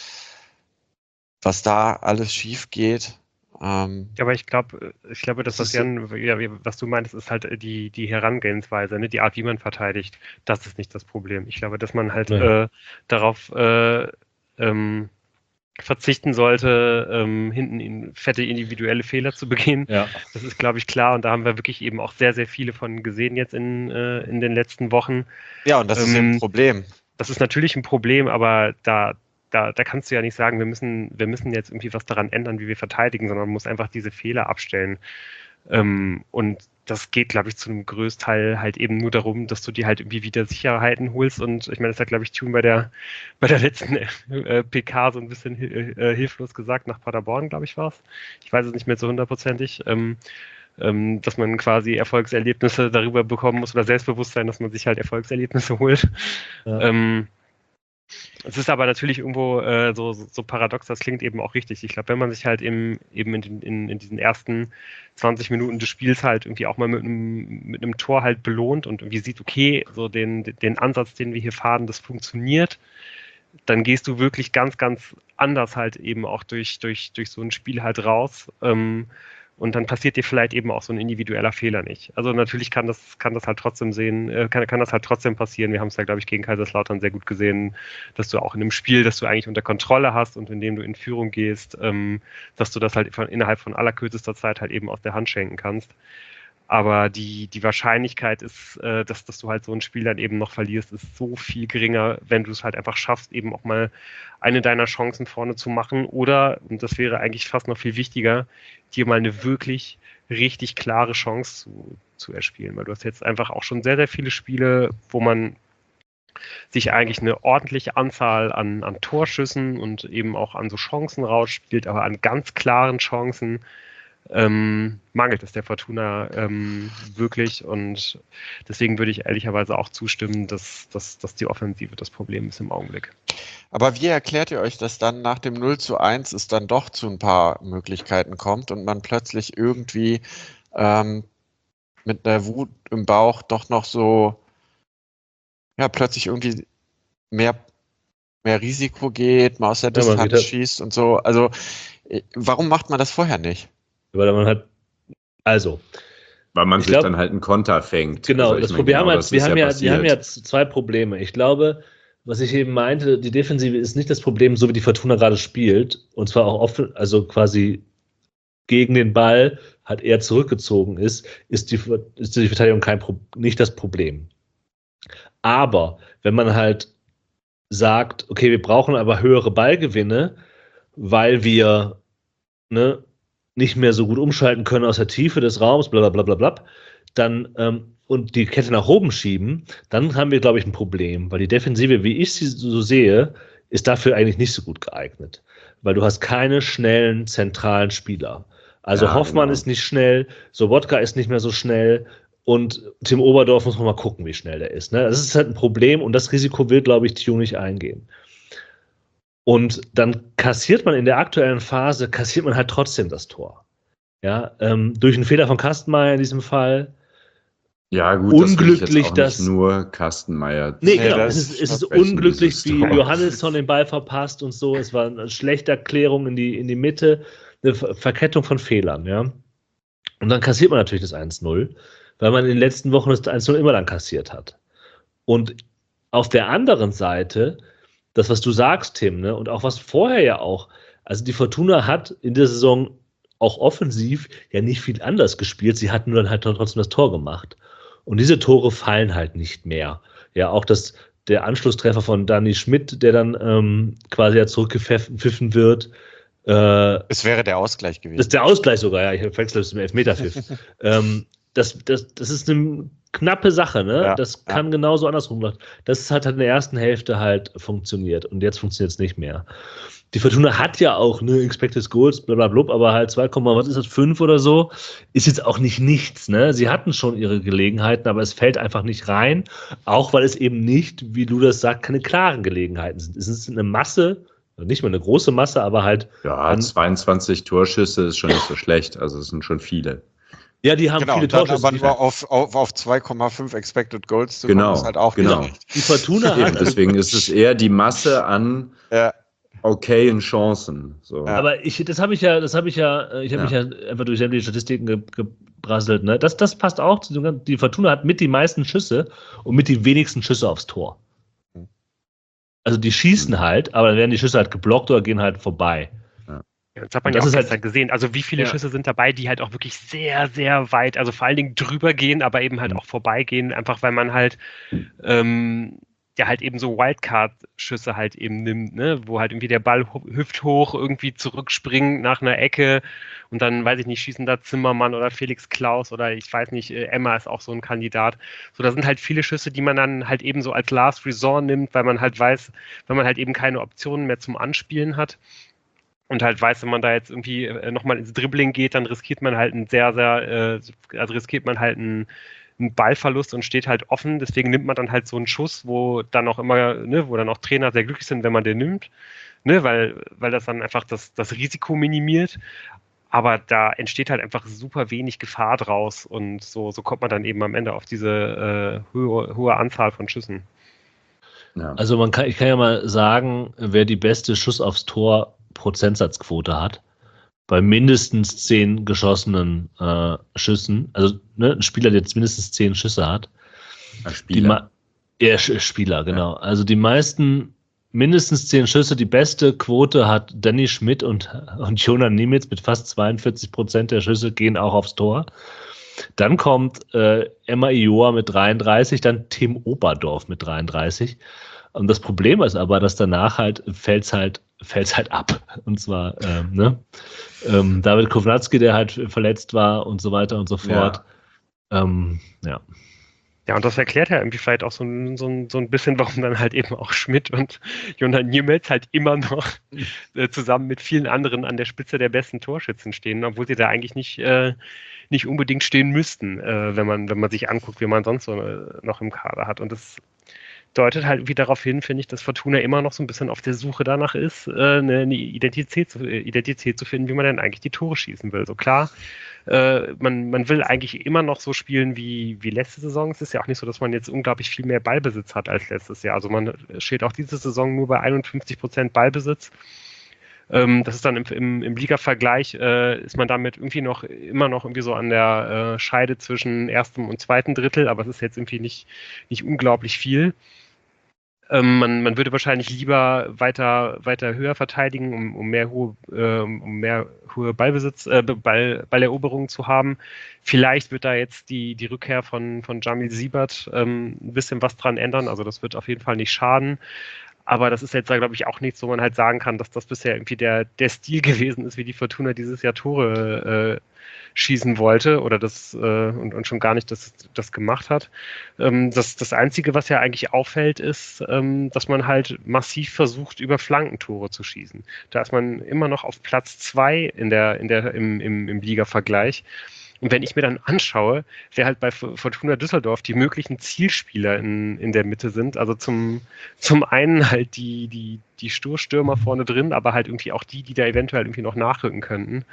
was da alles schief geht. Ähm, Ja, aber ich glaube, ich glaube, dass Das das ist Jan, ja, was du meinst, ist halt die, die Herangehensweise, ne? Die Art, wie man verteidigt. Das ist nicht das Problem. Ich glaube, dass man halt Nee. äh, darauf äh, ähm, verzichten sollte, ähm, hinten in fette individuelle Fehler zu begehen. Ja. Das ist, glaube ich, klar. Und da haben wir wirklich eben auch sehr, sehr viele von gesehen jetzt in, äh, in den letzten Wochen. ja, und das ist Ähm, eben ein Problem. Das ist natürlich ein Problem, aber da da, da kannst du ja nicht sagen, wir müssen, wir müssen jetzt irgendwie was daran ändern, wie wir verteidigen, sondern man muss einfach diese Fehler abstellen. Ähm, und das geht, glaube ich, zu einem Größteil halt eben nur darum, dass du dir halt irgendwie wieder Sicherheiten holst. Und ich meine, das hat, glaube ich, Tune bei der, bei der letzten äh, P K so ein bisschen äh, hilflos gesagt, nach Paderborn, glaube ich, war es. Ich weiß es nicht mehr so hundertprozentig. Ähm, ähm, dass man quasi Erfolgserlebnisse darüber bekommen muss oder Selbstbewusstsein, dass man sich halt Erfolgserlebnisse holt. Ja. Ähm, Es ist aber natürlich irgendwo äh, so, so paradox, das klingt eben auch richtig. Ich glaube, wenn man sich halt im, eben in, in, in diesen ersten zwanzig Minuten des Spiels halt irgendwie auch mal mit einem, mit einem Tor halt belohnt und irgendwie sieht, okay, so den, den Ansatz, den wir hier fahren, das funktioniert, dann gehst du wirklich ganz, ganz anders halt eben auch durch, durch, durch so ein Spiel halt raus. Ähm, Und dann passiert dir vielleicht eben auch so ein individueller Fehler nicht. Also natürlich kann das, kann das halt trotzdem sehen, äh, kann, kann das halt trotzdem passieren. Wir haben es ja, glaube ich, gegen Kaiserslautern sehr gut gesehen, dass du auch in einem Spiel, das du eigentlich unter Kontrolle hast und in dem du in Führung gehst, ähm, dass du das halt von, innerhalb von allerkürzester Zeit halt eben aus der Hand schenken kannst. Aber die, die Wahrscheinlichkeit ist, äh, dass, dass du halt so ein Spiel dann eben noch verlierst, ist so viel geringer, wenn du es halt einfach schaffst, eben auch mal eine deiner Chancen vorne zu machen. Oder, und das wäre eigentlich fast noch viel wichtiger, dir mal eine wirklich richtig klare Chance zu, zu erspielen. Weil du hast jetzt einfach auch schon sehr, sehr viele Spiele, wo man sich eigentlich eine ordentliche Anzahl an, an Torschüssen und eben auch an so Chancen rausspielt, aber an ganz klaren Chancen Ähm, mangelt es der Fortuna ähm, wirklich, und deswegen würde ich ehrlicherweise auch zustimmen, dass, dass, dass die Offensive das Problem ist im Augenblick. Aber wie erklärt ihr euch, dass dann nach dem null zu eins es dann doch zu ein paar Möglichkeiten kommt und man plötzlich irgendwie ähm, mit der Wut im Bauch doch noch so, ja, plötzlich irgendwie mehr, mehr Risiko geht, mal aus der Ja, man Distanz geht halt- schießt und so. Also, äh, warum macht man das vorher nicht? Weil man halt, also, Weil man Ich sich glaub- dann halt einen Konter fängt. genau, Also ich das meine, Problem, genau wir haben, das halt, wir, ist haben ja, wir passiert. haben ja z- zwei Probleme. Ich glaube, was ich eben meinte, die Defensive ist nicht das Problem, so wie die Fortuna gerade spielt, und zwar auch offen, also quasi gegen den Ball halt eher zurückgezogen ist, ist die, ist die Verteidigung kein Pro, nicht das Problem. Aber wenn man halt sagt, okay, wir brauchen aber höhere Ballgewinne, weil wir ne, nicht mehr so gut umschalten können aus der Tiefe des Raums, bla bla bla bla bla, dann ähm, und die Kette nach oben schieben, dann haben wir, glaube ich, ein Problem, weil die Defensive, wie ich sie so sehe, ist dafür eigentlich nicht so gut geeignet, weil du hast keine schnellen zentralen Spieler. Also Ja, Hoffmann genau. ist nicht schnell, Sobotka ist nicht mehr so schnell und Tim Oberdorf muss man mal gucken, wie schnell der ist. Ne? Das ist halt ein Problem und das Risiko will, glaube ich, Tune nicht eingehen. Und dann kassiert man in der aktuellen Phase, kassiert man halt trotzdem das Tor. Ja, ähm, durch einen Fehler von Kastenmeier in diesem Fall. Ja, gut, das will ich jetzt Unglücklich, auch dass- nicht nur Kastenmeier. Nee, Nee, genau. das Es ist, es ist versprechen, unglücklich, dieses wie Tor. Johannesson den Ball verpasst und so. Es war eine schlechte Klärung in die, in die Mitte, eine Ver- Verkettung von Fehlern, ja. Und dann kassiert man natürlich das eins null, weil man in den letzten Wochen das eins null immer dann kassiert hat. Und auf der anderen Seite, das, was du sagst, Tim, ne, und auch was vorher ja auch, also die Fortuna hat in der Saison auch offensiv ja nicht viel anders gespielt, sie hatten nur dann halt trotzdem das Tor gemacht. Und diese Tore fallen halt nicht mehr. Ja, auch das, der Anschlusstreffer von Danny Schmidt, der dann ähm, quasi ja zurückgepfiffen wird, äh, Es wäre der Ausgleich das gewesen. ist der Ausgleich sogar, ja, ich verwechsel das mit dem Elfmeterpfiff. ähm, das, das, das ist eine knappe Sache, ne? Ja, das ja. kann genauso andersrum laufen. Das hat halt in der ersten Hälfte halt funktioniert und jetzt funktioniert es nicht mehr. Die Fortuna hat ja auch ne, Expected Goals, blablabla, aber halt zwei, was ist das, fünf oder so, ist jetzt auch nicht nichts, ne? Sie hatten schon ihre Gelegenheiten, aber es fällt einfach nicht rein, auch weil es eben nicht, wie du das sagst, keine klaren Gelegenheiten sind. Es ist eine Masse, nicht mal eine große Masse, aber halt Ja, an- zweiundzwanzig Torschüsse ist schon nicht so schlecht. Also es sind schon viele. ja, die haben Genau, viele dann Torschüsse. aber Die, nur auf, auf, auf zwei Komma fünf Expected Goals zu Genau, kommen, ist halt auch genau. nicht schlecht. die Fortuna Eben, hat, deswegen ist es eher die Masse an Ja, okayen Chancen. So. Ja. aber ich, das habe ich ja, das habe ich ja, äh, ich habe Ja. mich ja einfach durch sämtliche Statistiken ge, gebrasselt, ne? Das, das passt auch zu dem, die Fortuna hat mit die meisten Schüsse und mit die wenigsten Schüsse aufs Tor. Hm. Also die schießen Hm. halt, aber dann werden die Schüsse halt geblockt oder gehen halt vorbei. Ja, das hat man Und ja das auch ist halt- gestern gesehen. Also wie viele Ja. Schüsse sind dabei, die halt auch wirklich sehr, sehr weit, also vor allen Dingen drüber gehen, aber eben halt Mhm. auch vorbeigehen, einfach weil man halt ähm, der halt eben so Wildcard-Schüsse halt eben nimmt, ne, wo halt irgendwie der Ball hüfthoch irgendwie zurückspringt nach einer Ecke und dann, weiß ich nicht, schießen da Zimmermann oder Felix Klaus oder ich weiß nicht, Emma ist auch so ein Kandidat. So, da sind halt viele Schüsse, die man dann halt eben so als Last Resort nimmt, weil man halt weiß, wenn man halt eben keine Optionen mehr zum Anspielen hat. Und halt weiß, wenn man da jetzt irgendwie nochmal ins Dribbling geht, dann riskiert man halt einen sehr, sehr, äh, also riskiert man halt einen, einen Ballverlust und steht halt offen. Deswegen nimmt man dann halt so einen Schuss, wo dann auch immer, ne, wo dann auch Trainer sehr glücklich sind, wenn man den nimmt, ne, weil, weil das dann einfach das, das Risiko minimiert. Aber da entsteht halt einfach super wenig Gefahr draus und so, so kommt man dann eben am Ende auf diese äh, hohe, hohe Anzahl von Schüssen. Ja. Also man kann, ich kann ja mal sagen, wer die beste Schuss aufs Tor Prozentsatzquote hat, bei mindestens zehn geschossenen äh, Schüssen, also ne, ein Spieler, der jetzt mindestens zehn Schüsse hat. Ein Spieler. Die ja, Spieler, genau. Ja. Also die meisten, mindestens zehn Schüsse, die beste Quote hat Danny Schmidt und, und Jonas Niemitz mit fast zweiundvierzig Prozent der Schüsse gehen auch aufs Tor. Dann kommt äh, Emma Ioa mit dreiunddreißig, dann Tim Oberdorf mit dreiunddreißig. Und das Problem ist aber, dass danach halt fällt es halt, fällt's halt ab. Und zwar ähm, ne? ähm, David Kovnatski, der halt verletzt war und so weiter und so fort. Ja. Ähm, ja. Ja, und das erklärt ja irgendwie vielleicht auch so ein, so ein, so ein bisschen, warum dann halt eben auch Schmidt und Jonas Niemitz halt immer noch äh, zusammen mit vielen anderen an der Spitze der besten Torschützen stehen, obwohl sie da eigentlich nicht, äh, nicht unbedingt stehen müssten, äh, wenn man, wenn man sich anguckt, wie man sonst so äh, noch im Kader hat. Und das deutet halt irgendwie darauf hin, finde ich, dass Fortuna immer noch so ein bisschen auf der Suche danach ist, äh, eine, eine Identität, zu, Identität zu finden, wie man denn eigentlich die Tore schießen will. So klar, äh, man, man will eigentlich immer noch so spielen wie, wie letzte Saison. Es ist ja auch nicht so, dass man jetzt unglaublich viel mehr Ballbesitz hat als letztes Jahr. Also man steht auch diese Saison nur bei einundfünfzig Prozent Ballbesitz. Ähm, das ist dann im, im, im Liga-Vergleich, äh, ist man damit irgendwie noch immer noch irgendwie so an der äh, Scheide zwischen erstem und zweiten Drittel, aber es ist jetzt irgendwie nicht, nicht unglaublich viel. Ähm, man, man würde wahrscheinlich lieber weiter, weiter höher verteidigen, um, um mehr hohe, äh, um mehr hohe Ballbesitz, äh, Ball, Balleroberungen zu haben. Vielleicht wird da jetzt die, die Rückkehr von, von Jamil Siebert ähm, ein bisschen was dran ändern. Also das wird auf jeden Fall nicht schaden. Aber das ist jetzt, glaube ich, auch nichts, wo man halt sagen kann, dass das bisher irgendwie der, der Stil gewesen ist, wie die Fortuna dieses Jahr Tore äh, schießen wollte oder das äh, und, und schon gar nicht das, das gemacht hat. Ähm, das, das Einzige, was ja eigentlich auffällt, ist, ähm, dass man halt massiv versucht, über Flankentore zu schießen. Da ist man immer noch auf Platz zwei in der, in der, im, im, im Liga-Vergleich. Und wenn ich mir dann anschaue, wer halt bei Fortuna Düsseldorf die möglichen Zielspieler in, in der Mitte sind, also zum, zum einen halt die, die, die Stoßstürmer vorne drin, aber halt irgendwie auch die, die da eventuell irgendwie noch nachrücken könnten.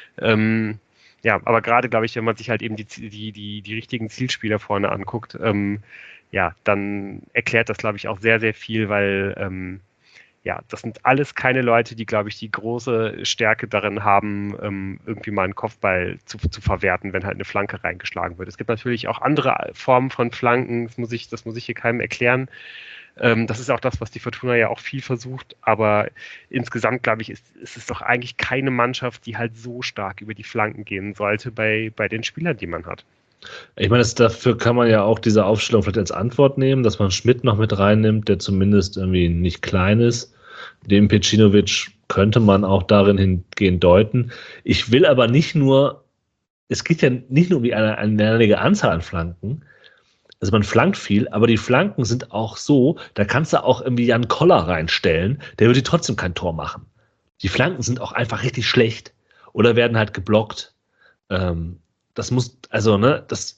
Ähm, ja, aber gerade, glaube ich, wenn man sich halt eben die, die, die, die richtigen Zielspieler vorne anguckt, ähm, ja, dann erklärt das, glaube ich, auch sehr, sehr viel, weil ähm, ja, das sind alles keine Leute, die, glaube ich, die große Stärke darin haben, ähm, irgendwie mal einen Kopfball zu, zu verwerten, wenn halt eine Flanke reingeschlagen wird. Es gibt natürlich auch andere Formen von Flanken, das muss ich, das muss ich hier keinem erklären. Ähm, das ist auch das, was die Fortuna ja auch viel versucht, aber insgesamt, glaube ich, ist, ist es doch eigentlich keine Mannschaft, die halt so stark über die Flanken gehen sollte bei, bei den Spielern, die man hat. Ich meine, das, dafür kann man ja auch diese Aufstellung vielleicht als Antwort nehmen, dass man Schmidt noch mit reinnimmt, der zumindest irgendwie nicht klein ist. Den Pecinovic könnte man auch darin hingehend deuten. Ich will aber nicht nur, es geht ja nicht nur um die eine, eine Anzahl an Flanken, also man flankt viel, aber die Flanken sind auch so, da kannst du auch irgendwie Jan Koller reinstellen, der würde trotzdem kein Tor machen. Die Flanken sind auch einfach richtig schlecht oder werden halt geblockt. Ähm, das muss, also, ne, das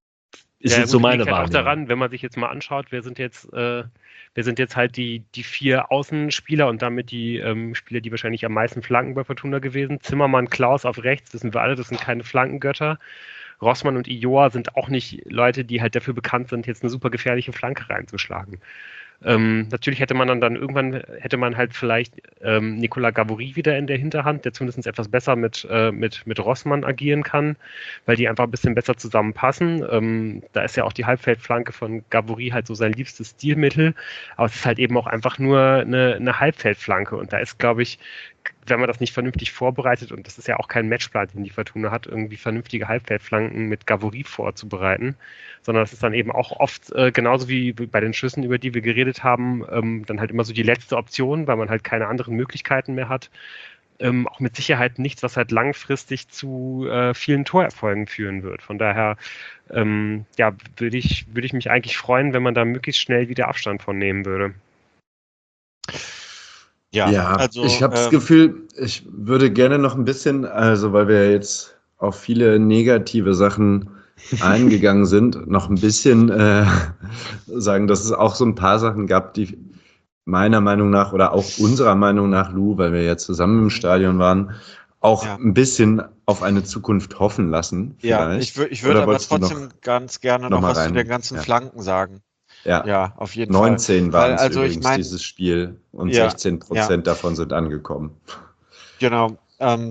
ist ja, jetzt so meine Wahrnehmung. Halt auch daran, wenn man sich jetzt mal anschaut, wer sind jetzt, äh, wer sind jetzt halt die, die vier Außenspieler und damit die ähm, Spieler, die wahrscheinlich am meisten Flanken bei Fortuna gewesen. Zimmermann, Klaus auf rechts, wissen wir alle, das sind keine Flankengötter. Rossmann und Ioa sind auch nicht Leute, die halt dafür bekannt sind, jetzt eine super gefährliche Flanke reinzuschlagen. Ähm, natürlich hätte man dann, dann irgendwann, hätte man halt vielleicht ähm, Nicolas Gavory wieder in der Hinterhand, der zumindest etwas besser mit, äh, mit, mit Rossmann agieren kann, weil die einfach ein bisschen besser zusammenpassen. Ähm, da ist ja auch die Halbfeldflanke von Gavory halt so sein liebstes Stilmittel, aber es ist halt eben auch einfach nur eine, eine Halbfeldflanke und da ist, glaube ich, wenn man das nicht vernünftig vorbereitet, und das ist ja auch kein Matchplan, den die Fortuna hat, irgendwie vernünftige Halbfeldflanken mit Gavory vorzubereiten, sondern das ist dann eben auch oft äh, genauso wie bei den Schüssen, über die wir geredet geredet haben, ähm, dann halt immer so die letzte Option, weil man halt keine anderen Möglichkeiten mehr hat. Ähm, auch mit Sicherheit nichts, was halt langfristig zu äh, vielen Torerfolgen führen wird. Von daher ähm, ja, würde ich, würde ich mich eigentlich freuen, wenn man da möglichst schnell wieder Abstand von nehmen würde. Ja, ja also, ich habe das ähm, Gefühl, ich würde gerne noch ein bisschen, also weil wir jetzt auf viele negative Sachen eingegangen sind, noch ein bisschen äh, sagen, dass es auch so ein paar Sachen gab, die meiner Meinung nach oder auch unserer Meinung nach, Lou, weil wir ja zusammen im Stadion waren, auch ja. ein bisschen auf eine Zukunft hoffen lassen. Ja, vielleicht. ich, wür- ich würde aber trotzdem ganz gerne noch, noch was rein? zu den ganzen ja. Flanken sagen. Ja, ja auf jeden neunzehn Fall. waren es also übrigens ich mein, dieses Spiel und ja, sechzehn Prozent ja. davon sind angekommen. Genau. Ähm,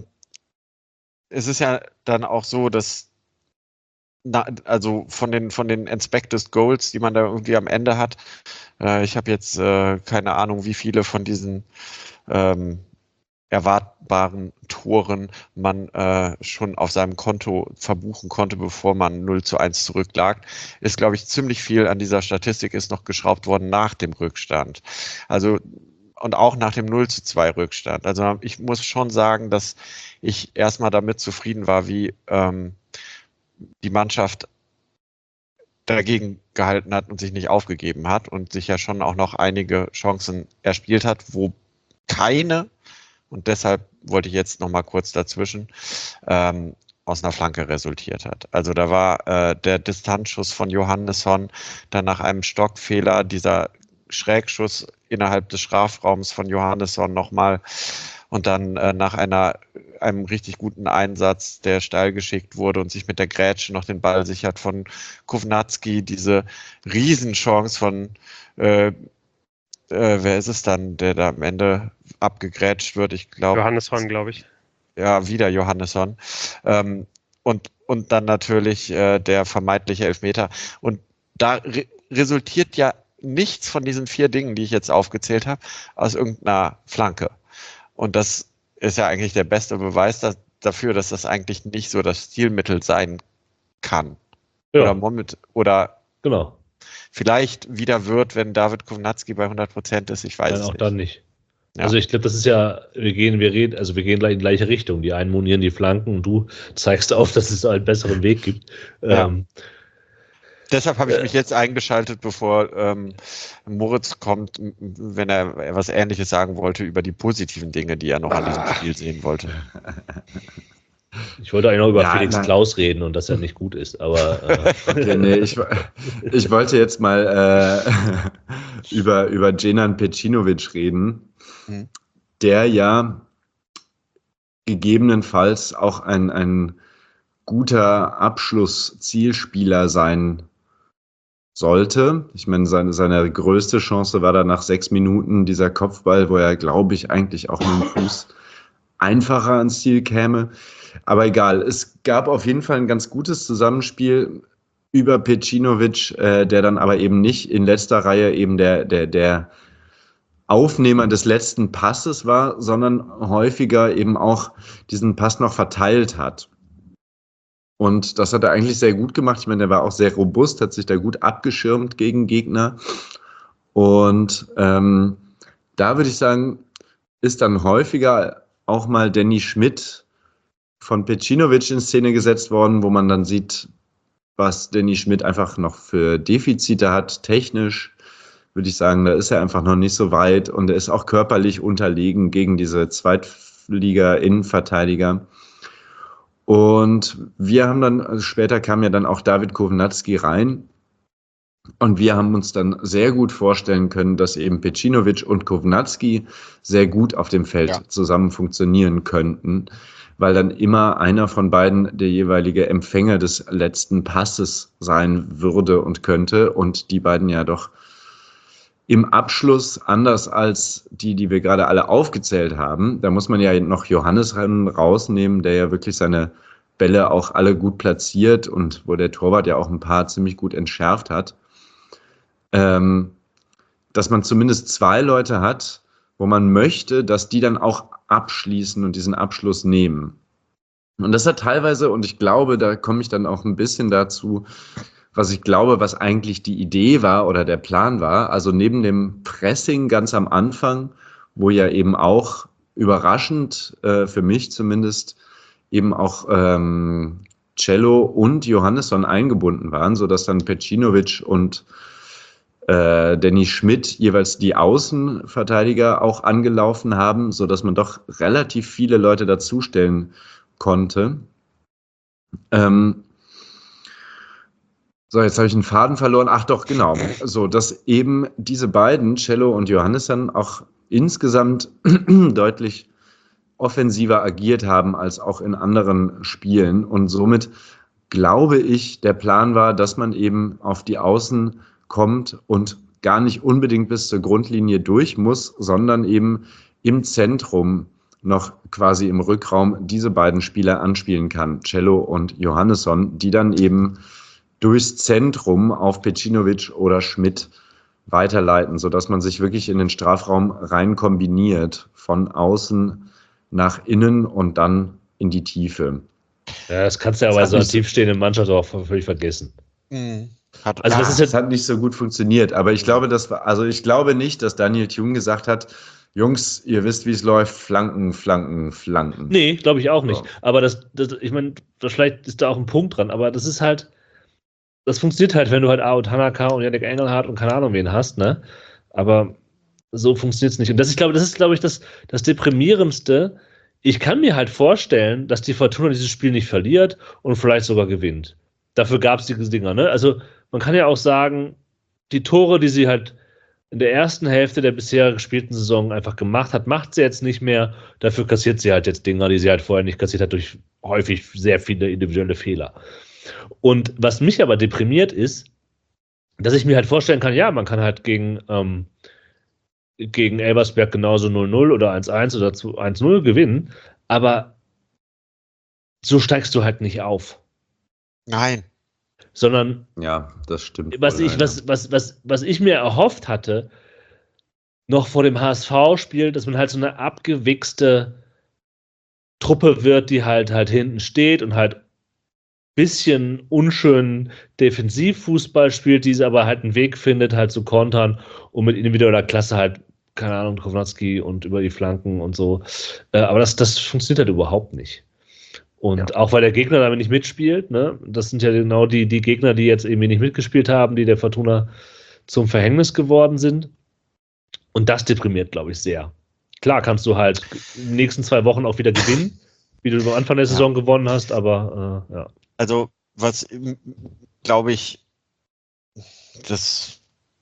es ist ja dann auch so, dass na, also von den von den Expected Goals, die man da irgendwie am Ende hat, äh, ich habe jetzt äh, keine Ahnung, wie viele von diesen ähm, erwartbaren Toren man äh, schon auf seinem Konto verbuchen konnte, bevor man null zu eins zurücklag, ist, glaube ich, ziemlich viel an dieser Statistik ist noch geschraubt worden nach dem Rückstand. Also und auch nach dem null zu zwei Rückstand. Also ich muss schon sagen, dass ich erstmal damit zufrieden war, wie ähm, die Mannschaft dagegen gehalten hat und sich nicht aufgegeben hat und sich ja schon auch noch einige Chancen erspielt hat, wo keine, und deshalb wollte ich jetzt noch mal kurz dazwischen, ähm, aus einer Flanke resultiert hat. Also da war äh, der Distanzschuss von Johannesson, dann nach einem Stockfehler dieser Schrägschuss innerhalb des Strafraums von Johannesson nochmal und dann äh, nach einer, einem richtig guten Einsatz, der steil geschickt wurde und sich mit der Grätsche noch den Ball sichert von Kownacki, diese Riesenchance von äh, äh, wer ist es dann, der da am Ende abgegrätscht wird? Ich glaube. Johannesson, glaube ich. Ja, wieder Johannesson. Ähm, und, und dann natürlich äh, der vermeintliche Elfmeter. Und da re resultiert ja nichts von diesen vier Dingen, die ich jetzt aufgezählt habe, aus irgendeiner Flanke. Und das ist ja eigentlich der beste Beweis dass, dafür, dass das eigentlich nicht so das Stilmittel sein kann. Ja. Oder, Moment, oder genau. vielleicht wieder wird, wenn David Kownacki bei hundert Prozent ist, ich weiß Nein, es auch nicht. dann nicht. Ja. Also ich glaube, das ist ja, wir gehen, wir reden, also wir gehen in die gleiche Richtung. Die einen monieren die Flanken und du zeigst auf, dass es einen besseren Weg gibt. Ja. Ähm, Deshalb habe ich äh, mich jetzt eingeschaltet, bevor ähm, Moritz kommt, wenn er was Ähnliches sagen wollte über die positiven Dinge, die er noch an diesem Spiel sehen wollte. Ich wollte eigentlich noch über ja, Felix nein. Klaus reden und dass er nicht gut ist, aber äh, okay, nee, ich, ich wollte jetzt mal äh, über, über Dženan Pecinovic reden, mhm. der ja gegebenenfalls auch ein, ein guter Abschlusszielspieler sein sollte. Ich meine, seine, seine größte Chance war da nach sechs Minuten dieser Kopfball, wo er, glaube ich, eigentlich auch mit dem Fuß einfacher ans Ziel käme. Aber egal, es gab auf jeden Fall ein ganz gutes Zusammenspiel über Pecinovic, äh, der dann aber eben nicht in letzter Reihe eben der, der, der Aufnehmer des letzten Passes war, sondern häufiger eben auch diesen Pass noch verteilt hat. Und das hat er eigentlich sehr gut gemacht. Ich meine, der war auch sehr robust, hat sich da gut abgeschirmt gegen Gegner. Und ähm, da würde ich sagen, ist dann häufiger auch mal Danny Schmidt von Pecinovic in Szene gesetzt worden, wo man dann sieht, was Danny Schmidt einfach noch für Defizite hat, technisch. Würde ich sagen, da ist er einfach noch nicht so weit und er ist auch körperlich unterlegen gegen diese Zweitliga-Innenverteidiger. Und wir haben dann, also später kam ja dann auch David Kownacki rein und wir haben uns dann sehr gut vorstellen können, dass eben Pecinovic und Kownacki sehr gut auf dem Feld ja. zusammen funktionieren könnten, weil dann immer einer von beiden der jeweilige Empfänger des letzten Passes sein würde und könnte und die beiden ja doch im Abschluss, anders als die, die wir gerade alle aufgezählt haben, da muss man ja noch Johannes rausnehmen, der ja wirklich seine Bälle auch alle gut platziert und wo der Torwart ja auch ein paar ziemlich gut entschärft hat, ähm, dass man zumindest zwei Leute hat, wo man möchte, dass die dann auch abschließen und diesen Abschluss nehmen. Und das hat teilweise, und ich glaube, da komme ich dann auch ein bisschen dazu, was ich glaube, was eigentlich die Idee war oder der Plan war. Also neben dem Pressing ganz am Anfang, wo ja eben auch überraschend, äh, für mich zumindest, eben auch ähm, Cello und Johannesson eingebunden waren, sodass dann Pecinovic und äh, Dennis Schmidt jeweils die Außenverteidiger auch angelaufen haben, sodass man doch relativ viele Leute dazustellen konnte. Ähm, so, jetzt habe ich einen Faden verloren. Ach doch, genau. So, dass eben diese beiden, Cello und Johannesson, auch insgesamt deutlich offensiver agiert haben als auch in anderen Spielen. Und somit glaube ich, der Plan war, dass man eben auf die Außen kommt und gar nicht unbedingt bis zur Grundlinie durch muss, sondern eben im Zentrum noch quasi im Rückraum diese beiden Spieler anspielen kann, Cello und Johannesson, die dann eben durchs Zentrum auf Pecinovic oder Schmidt weiterleiten, sodass man sich wirklich in den Strafraum rein kombiniert, von außen nach innen und dann in die Tiefe. Ja, das kannst du ja bei so einer tiefstehenden Mannschaft auch völlig vergessen. Mhm. Hat, Also ja, das ist das jetzt, hat nicht so gut funktioniert, aber ich glaube, das war, also ich glaube nicht, dass Daniel Thune gesagt hat, Jungs, ihr wisst, wie es läuft, Flanken, Flanken, Flanken. nee, glaube ich auch nicht. So. Aber das, das ich meine, vielleicht ist da auch ein Punkt dran, aber das ist halt, das funktioniert halt, wenn du halt Ao Tanaka und Yannick Engelhardt und keine Ahnung wen hast, ne? Aber so funktioniert es nicht. Und das, ich glaube, das ist, glaube ich, das, das Deprimierendste. Ich kann mir halt vorstellen, dass die Fortuna dieses Spiel nicht verliert und vielleicht sogar gewinnt. Dafür gab es diese Dinger, ne? Also man kann ja auch sagen, die Tore, die sie halt in der ersten Hälfte der bisher gespielten Saison einfach gemacht hat, macht sie jetzt nicht mehr. Dafür kassiert sie halt jetzt Dinger, die sie halt vorher nicht kassiert hat, durch häufig sehr viele individuelle Fehler. Und was mich aber deprimiert ist, dass ich mir halt vorstellen kann, ja, man kann halt gegen, ähm, gegen Elversberg genauso null null oder eins eins oder eins null gewinnen, aber so steigst du halt nicht auf. Nein. Sondern, ja, das stimmt. Was ich, was, was, was, was ich mir erhofft hatte, noch vor dem H S V-Spiel, dass man halt so eine abgewichste Truppe wird, die halt halt hinten steht und halt bisschen unschönen Defensivfußball spielt, die aber halt einen Weg findet, halt zu kontern und mit individueller Klasse halt, keine Ahnung, Kowalski und über die Flanken und so. Äh, aber das, das funktioniert halt überhaupt nicht. Und ja. Auch weil der Gegner damit nicht mitspielt, ne? Das sind ja genau die, die Gegner, die jetzt irgendwie nicht mitgespielt haben, die der Fortuna zum Verhängnis geworden sind. Und das deprimiert, glaube ich, sehr. Klar kannst du halt in den nächsten zwei Wochen auch wieder gewinnen, wie du am Anfang der Saison ja. gewonnen hast, aber äh, ja. Also, was, glaube ich, das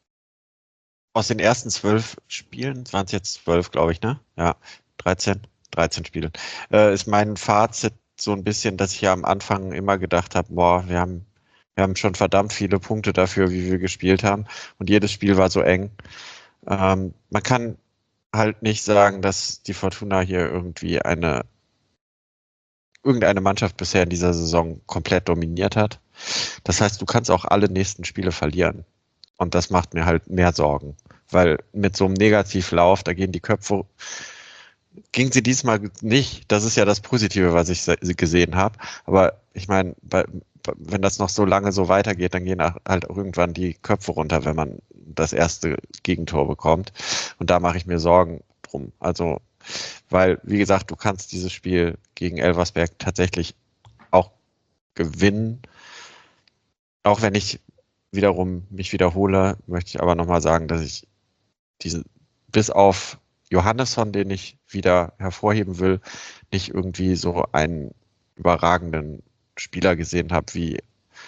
aus den ersten zwölf Spielen, waren es jetzt zwölf, glaube ich, ne? Ja, dreizehn, dreizehn Spiele, äh, ist mein Fazit so ein bisschen, dass ich ja am Anfang immer gedacht habe, boah, wir haben, wir haben schon verdammt viele Punkte dafür, wie wir gespielt haben. Und jedes Spiel war so eng. Ähm, man kann halt nicht sagen, dass die Fortuna hier irgendwie eine irgendeine Mannschaft bisher in dieser Saison komplett dominiert hat. Das heißt, du kannst auch alle nächsten Spiele verlieren. Und das macht mir halt mehr Sorgen. Weil mit so einem Negativlauf, da gehen die Köpfe, ging sie diesmal nicht. Das ist ja das Positive, was ich gesehen habe. Aber ich meine, wenn das noch so lange so weitergeht, dann gehen halt auch irgendwann die Köpfe runter, wenn man das erste Gegentor bekommt. Und da mache ich mir Sorgen drum. Also, weil, wie gesagt, du kannst dieses Spiel gegen Elversberg tatsächlich auch gewinnen. Auch wenn ich wiederum mich wiederhole, möchte ich aber nochmal sagen, dass ich diesen, bis auf Johannesson, den ich wieder hervorheben will, nicht irgendwie so einen überragenden Spieler gesehen habe, wie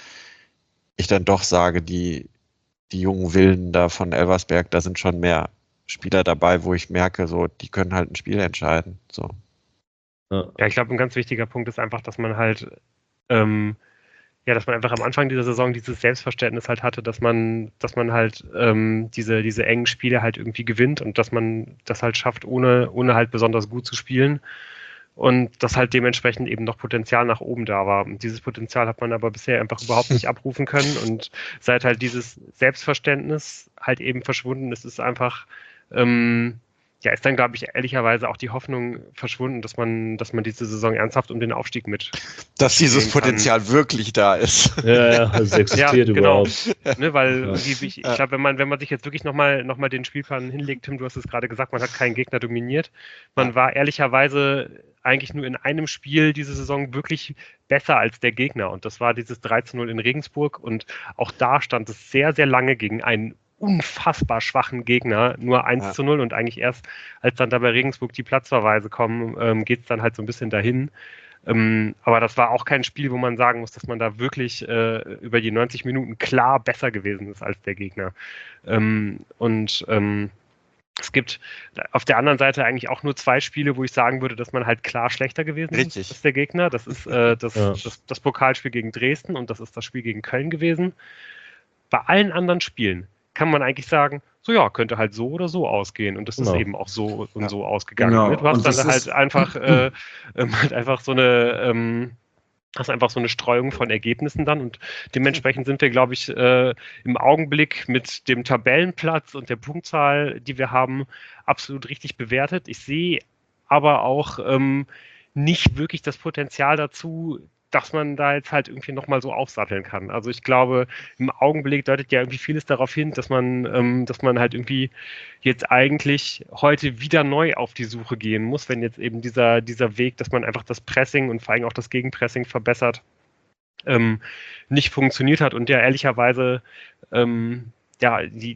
ich dann doch sage, die, die jungen Willen da von Elversberg, da sind schon mehr Spieler dabei, wo ich merke, so, die können halt ein Spiel entscheiden. So. Ja, ich glaube, ein ganz wichtiger Punkt ist einfach, dass man halt, ähm, ja, dass man einfach am Anfang dieser Saison dieses Selbstverständnis halt hatte, dass man, dass man halt ähm, diese, diese engen Spiele halt irgendwie gewinnt und dass man das halt schafft, ohne, ohne halt besonders gut zu spielen. Und dass halt dementsprechend eben noch Potenzial nach oben da war. Und dieses Potenzial hat man aber bisher einfach überhaupt nicht abrufen können. Und seit halt dieses Selbstverständnis halt eben verschwunden ist, ist einfach, ähm, ja, ist dann, glaube ich, ehrlicherweise auch die Hoffnung verschwunden, dass man, dass man diese Saison ernsthaft um den Aufstieg mit. Dass dieses Potenzial kann. wirklich da ist. Ja, ja, also es existiert ja, genau. überhaupt. Ne, weil ich, ich glaube, wenn man, wenn man sich jetzt wirklich nochmal noch mal den Spielplan hinlegt, Tim, du hast es gerade gesagt, man hat keinen Gegner dominiert. Man ja. war ehrlicherweise eigentlich nur in einem Spiel diese Saison wirklich besser als der Gegner. Und das war dieses drei zu null in Regensburg. Und auch da stand es sehr, sehr lange gegen einen unfassbar schwachen Gegner, nur eins ja. zu null und eigentlich erst, als dann da bei Regensburg die Platzverweise kommen, ähm, geht es dann halt so ein bisschen dahin. Ähm, aber das war auch kein Spiel, wo man sagen muss, dass man da wirklich äh, über die neunzig Minuten klar besser gewesen ist als der Gegner. Ähm, und ähm, es gibt auf der anderen Seite eigentlich auch nur zwei Spiele, wo ich sagen würde, dass man halt klar schlechter gewesen Richtig. ist als der Gegner. Das ist äh, das, ja. das, das Pokalspiel gegen Dresden und das ist das Spiel gegen Köln gewesen. Bei allen anderen Spielen kann man eigentlich sagen, so ja, könnte halt so oder so ausgehen. Und das genau. ist eben auch so und ja. so ausgegangen. Genau. Du hast dann halt einfach, äh, ähm, halt einfach so eine, ähm, hast einfach so eine Streuung von Ergebnissen dann. Und dementsprechend sind wir, glaube ich, äh, im Augenblick mit dem Tabellenplatz und der Punktzahl, die wir haben, absolut richtig bewertet. Ich sehe aber auch ähm, nicht wirklich das Potenzial dazu, dass man da jetzt halt irgendwie nochmal so aufsatteln kann. Also ich glaube, im Augenblick deutet ja irgendwie vieles darauf hin, dass man, ähm, dass man halt irgendwie jetzt eigentlich heute wieder neu auf die Suche gehen muss, wenn jetzt eben dieser, dieser Weg, dass man einfach das Pressing und vor allem auch das Gegenpressing verbessert, ähm, nicht funktioniert hat. Und ja, ehrlicherweise, ähm, ja, die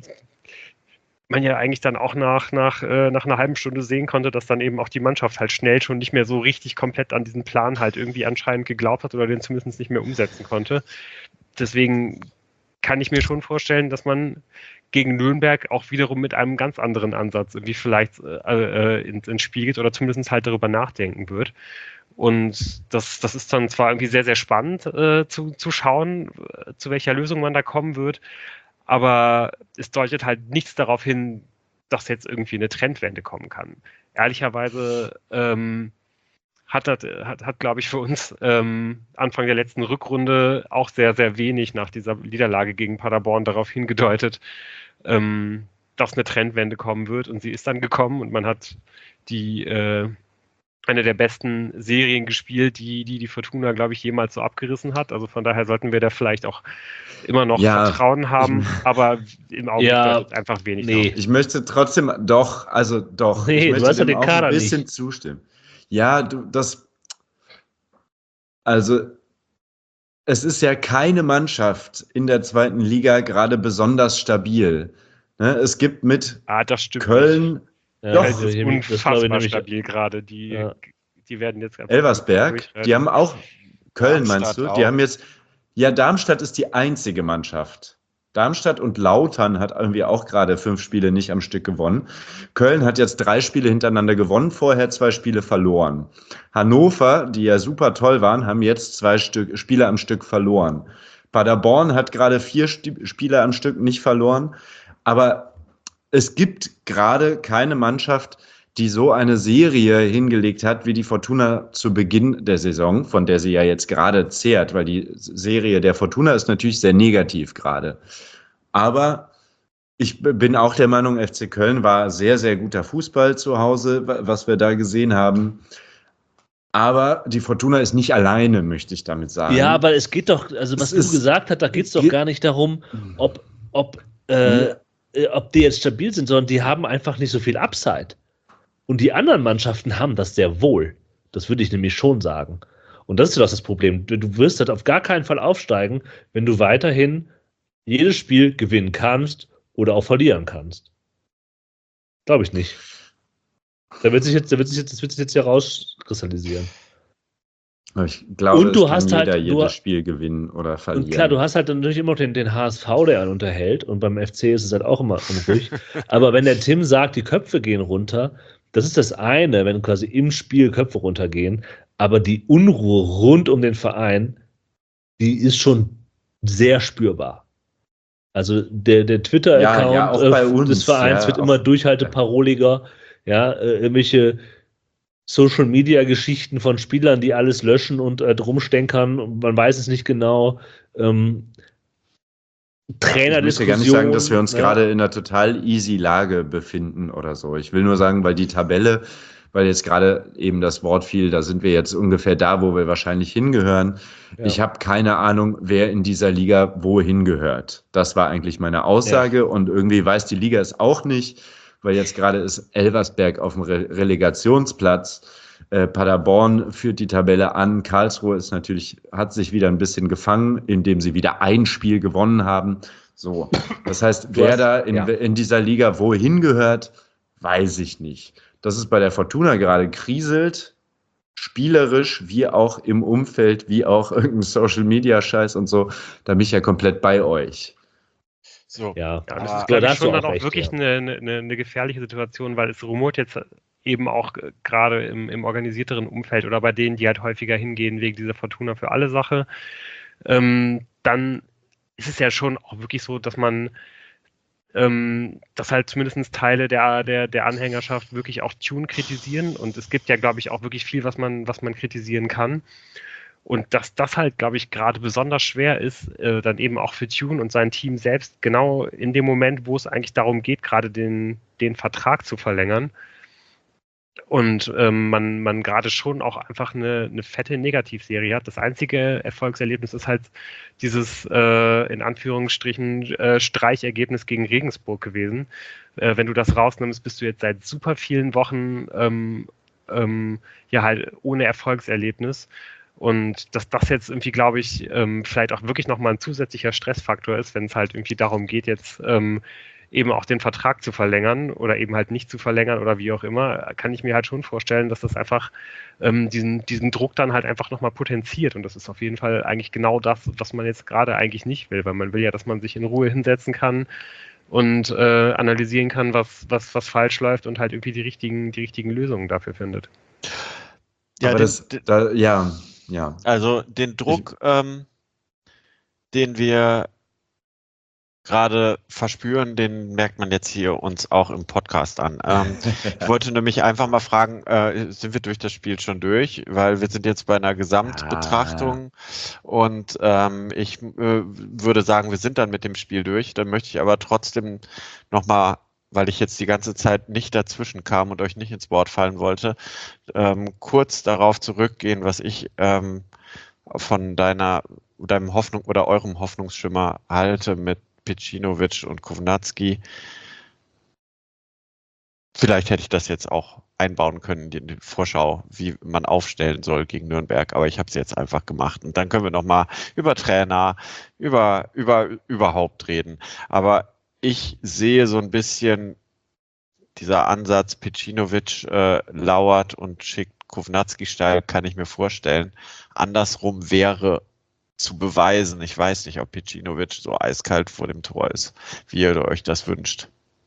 man ja eigentlich dann auch nach, nach, äh, nach einer halben Stunde sehen konnte, dass dann eben auch die Mannschaft halt schnell schon nicht mehr so richtig komplett an diesen Plan halt irgendwie anscheinend geglaubt hat oder den zumindest nicht mehr umsetzen konnte. Deswegen kann ich mir schon vorstellen, dass man gegen Nürnberg auch wiederum mit einem ganz anderen Ansatz irgendwie vielleicht äh, äh, ins, ins Spiel geht oder zumindest halt darüber nachdenken wird. Und das, das ist dann zwar irgendwie sehr, sehr spannend äh, zu, zu schauen, zu welcher Lösung man da kommen wird, aber es deutet halt nichts darauf hin, dass jetzt irgendwie eine Trendwende kommen kann. Ehrlicherweise ähm, hat, hat, hat, hat glaube ich, für uns ähm, Anfang der letzten Rückrunde auch sehr, sehr wenig nach dieser Niederlage gegen Paderborn darauf hingedeutet, ähm, dass eine Trendwende kommen wird. Und sie ist dann gekommen und man hat die äh, eine der besten Serien gespielt, die die, die Fortuna, glaube ich, jemals so abgerissen hat. Also von daher sollten wir da vielleicht auch immer noch ja, Vertrauen haben, aber im Augenblick ja, einfach wenig. Nee. Noch. Ich möchte trotzdem doch, also doch, nee, ich möchte dem dem auch Kader ein bisschen nicht. zustimmen. Ja, du, das, also es ist ja keine Mannschaft in der zweiten Liga gerade besonders stabil. Ne? Es gibt mit ah, das stimmt Köln nicht. Ja, doch, das ist unfassbar das stabil gerade. Die, ja. die werden jetzt Elversberg, die haben auch Köln, Darmstadt meinst du? Auch. Die haben jetzt ja, Darmstadt ist die einzige Mannschaft. Darmstadt und Lautern hat irgendwie auch gerade fünf Spiele nicht am Stück gewonnen. Köln hat jetzt drei Spiele hintereinander gewonnen, vorher zwei Spiele verloren. Hannover, die ja super toll waren, haben jetzt zwei Stück, Spiele am Stück verloren. Paderborn hat gerade vier St- Spiele am Stück nicht verloren. Aber es gibt gerade keine Mannschaft, die so eine Serie hingelegt hat, wie die Fortuna zu Beginn der Saison, von der sie ja jetzt gerade zehrt, weil die Serie der Fortuna ist natürlich sehr negativ gerade. Aber ich bin auch der Meinung, F C Köln war sehr, sehr guter Fußball zu Hause, was wir da gesehen haben. Aber die Fortuna ist nicht alleine, möchte ich damit sagen. Ja, aber es geht doch, also was es du gesagt hast, da geht es doch gar nicht darum, ob, ob, äh, ja. ob die jetzt stabil sind, sondern die haben einfach nicht so viel Upside. Und die anderen Mannschaften haben das sehr wohl. Das würde ich nämlich schon sagen. Und das ist doch das Problem. Du, du wirst halt auf gar keinen Fall aufsteigen, wenn du weiterhin jedes Spiel gewinnen kannst oder auch verlieren kannst. Glaube ich nicht. Da wird sich jetzt, da wird sich jetzt, das wird sich jetzt hier rauskristallisieren. Ich glaube, und du es hast kann jeder halt, jedes du, Spiel gewinnen oder verlieren. Und klar, du hast halt natürlich immer noch den, den H S V, der einen unterhält. Und beim F C ist es halt auch immer unruhig. Aber wenn der Tim sagt, die Köpfe gehen runter, das ist das eine, wenn quasi im Spiel Köpfe runtergehen. Aber die Unruhe rund um den Verein, die ist schon sehr spürbar. Also der, der Twitter-Account ja, ja, uns, des Vereins ja, wird immer durchhalteparoliger. Ja, äh, irgendwelche Social-Media-Geschichten von Spielern, die alles löschen und äh, drumstenkern. Und man weiß es nicht genau. Ähm, Trainerdiskussion. Ich möchte gar nicht sagen, dass wir uns ja. gerade in einer total easy Lage befinden oder so. Ich will nur sagen, weil die Tabelle, weil jetzt gerade eben das Wort fiel, da sind wir jetzt ungefähr da, wo wir wahrscheinlich hingehören. Ja. Ich habe keine Ahnung, wer in dieser Liga wohin gehört. Das war eigentlich meine Aussage ja. und irgendwie weiß die Liga es auch nicht, weil jetzt gerade ist Elversberg auf dem Re- Relegationsplatz. Äh, Paderborn führt die Tabelle an. Karlsruhe ist natürlich, hat sich wieder ein bisschen gefangen, indem sie wieder ein Spiel gewonnen haben. So, das heißt, wer hast, da in, ja. in dieser Liga wohin gehört, weiß ich nicht. Dass es bei der Fortuna gerade kriselt, spielerisch, wie auch im Umfeld, wie auch irgendein Social-Media-Scheiß und so, da bin ich ja komplett bei euch. So, ja, ja das ist, glaube ich, schon dann auch recht, wirklich ja. eine, eine, eine gefährliche Situation, weil es rumort jetzt eben auch gerade im, im organisierteren Umfeld oder bei denen, die halt häufiger hingehen wegen dieser Fortuna für alle Sache, ähm, dann ist es ja schon auch wirklich so, dass man ähm, dass halt zumindest Teile der, der, der Anhängerschaft wirklich auch Tune kritisieren und es gibt ja, glaube ich, auch wirklich viel, was man, was man kritisieren kann. Und dass das halt, glaube ich, gerade besonders schwer ist, äh, dann eben auch für Tune und sein Team selbst, genau in dem Moment, wo es eigentlich darum geht, gerade den, den Vertrag zu verlängern. Und ähm, man, man gerade schon auch einfach eine, eine fette Negativserie hat. Das einzige Erfolgserlebnis ist halt dieses, äh, in Anführungsstrichen, äh, Streichergebnis gegen Regensburg gewesen. Äh, wenn du das rausnimmst, bist du jetzt seit super vielen Wochen ähm, ähm, ja halt ohne Erfolgserlebnis. Und dass das jetzt irgendwie, glaube ich, ähm, vielleicht auch wirklich nochmal ein zusätzlicher Stressfaktor ist, wenn es halt irgendwie darum geht, jetzt ähm, eben auch den Vertrag zu verlängern oder eben halt nicht zu verlängern oder wie auch immer, kann ich mir halt schon vorstellen, dass das einfach ähm, diesen, diesen Druck dann halt einfach nochmal potenziert. Und das ist auf jeden Fall eigentlich genau das, was man jetzt gerade eigentlich nicht will, weil man will ja, dass man sich in Ruhe hinsetzen kann und äh, analysieren kann, was, was, was falsch läuft und halt irgendwie die richtigen, die richtigen Lösungen dafür findet. Ja, Aber den, das, da, ja, ja. Also den Druck, ähm, den wir gerade verspüren, den merkt man jetzt hier uns auch im Podcast an. Ähm, ich wollte nämlich einfach mal fragen, äh, sind wir durch das Spiel schon durch? Weil wir sind jetzt bei einer Gesamtbetrachtung ah. und ähm, ich äh, würde sagen, wir sind dann mit dem Spiel durch. Dann möchte ich aber trotzdem nochmal, weil ich jetzt die ganze Zeit nicht dazwischen kam und euch nicht ins Wort fallen wollte, ähm, kurz darauf zurückgehen, was ich ähm, von deiner, deinem Hoffnung oder eurem Hoffnungsschimmer halte mit Pecinovic und Kovnatski. Vielleicht hätte ich das jetzt auch einbauen können in die Vorschau, wie man aufstellen soll gegen Nürnberg, aber ich habe es jetzt einfach gemacht. Und dann können wir nochmal über Trainer, über, über überhaupt reden. Aber ich sehe so ein bisschen dieser Ansatz, Pecinovic äh, lauert und schickt Kovnatski steil, kann ich mir vorstellen. Andersrum wäre zu beweisen. Ich weiß nicht, ob Pecinovic so eiskalt vor dem Tor ist, wie ihr euch das wünscht.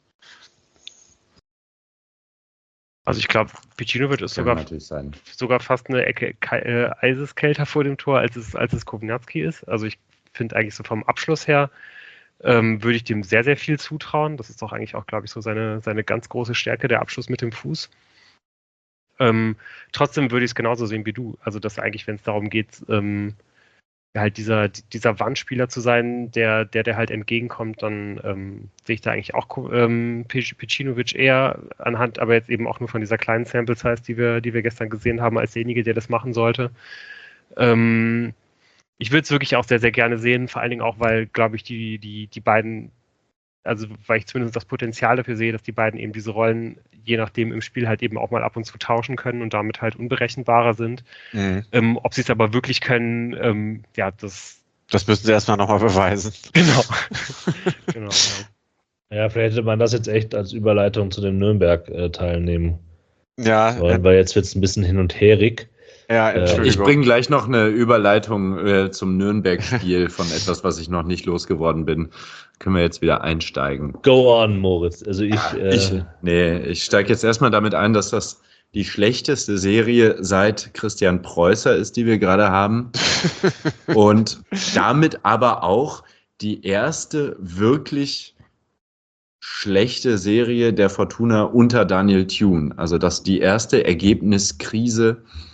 Also ich glaube, Pecinovic ist sogar, sogar fast eine Ecke äh, eiseskälter vor dem Tor, als es, als es Kovnatski ist. Also ich finde eigentlich so vom Abschluss her ähm, würde ich dem sehr, sehr viel zutrauen. Das ist doch eigentlich auch, glaube ich, so seine, seine ganz große Stärke, der Abschluss mit dem Fuß. Ähm, trotzdem würde ich es genauso sehen wie du. Also dass eigentlich, wenn es darum geht, ähm, halt dieser, dieser Wandspieler zu sein, der, der, der halt entgegenkommt, dann ähm, sehe ich da eigentlich auch ähm, Pecinovic eher anhand, aber jetzt eben auch nur von dieser kleinen Sample Size, die wir, die wir gestern gesehen haben, als derjenige, der das machen sollte. Ähm, ich würde es wirklich auch sehr, sehr gerne sehen, vor allen Dingen auch, weil, glaube ich, die, die, die beiden, also weil ich zumindest das Potenzial dafür sehe, dass die beiden eben diese Rollen, je nachdem im Spiel halt eben auch mal ab und zu tauschen können und damit halt unberechenbarer sind. Mhm. Ähm, ob sie es aber wirklich können, ähm, ja, das... Das müssen sie erstmal nochmal beweisen. Genau. genau ja. ja, vielleicht hätte man das jetzt echt als Überleitung zu dem Nürnberg-Teil nehmen Ja. sollen, äh, weil jetzt wird es ein bisschen hin und herig. Ja, Entschuldigung. Ich bringe gleich noch eine Überleitung äh, zum Nürnberg-Spiel von etwas, was ich noch nicht losgeworden bin. Können wir jetzt wieder einsteigen. Go on, Moritz. Also ich, ja, äh, ich nee, ich steige jetzt erstmal damit ein, dass das die schlechteste Serie seit Christian Preußer ist, die wir gerade haben. Und damit aber auch die erste wirklich schlechte Serie der Fortuna unter Daniel Thune. Also das die erste Ergebniskrise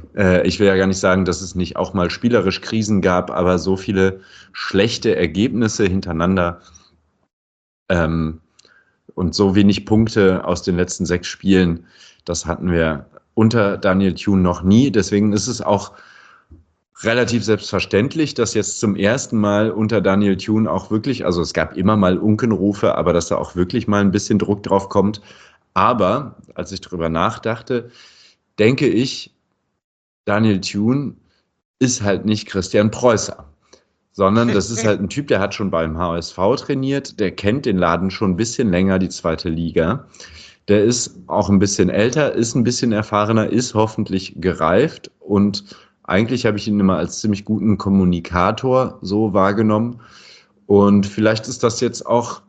äh, ich will ja gar nicht sagen, dass es nicht auch mal spielerisch Krisen gab, aber so viele schlechte Ergebnisse hintereinander ähm, und so wenig Punkte aus den letzten sechs Spielen, das hatten wir unter Daniel Thune noch nie. Deswegen ist es auch relativ selbstverständlich, dass jetzt zum ersten Mal unter Daniel Thune auch wirklich, also es gab immer mal Unkenrufe, aber dass da auch wirklich mal ein bisschen Druck drauf kommt. Aber als ich drüber nachdachte, denke ich, Daniel Thune ist halt nicht Christian Preußer, sondern das ist halt ein Typ, der hat schon beim H S V trainiert, der kennt den Laden schon ein bisschen länger, die zweite Liga. Der ist auch ein bisschen älter, ist ein bisschen erfahrener, ist hoffentlich gereift und eigentlich habe ich ihn immer als ziemlich guten Kommunikator so wahrgenommen. Und vielleicht ist das jetzt auch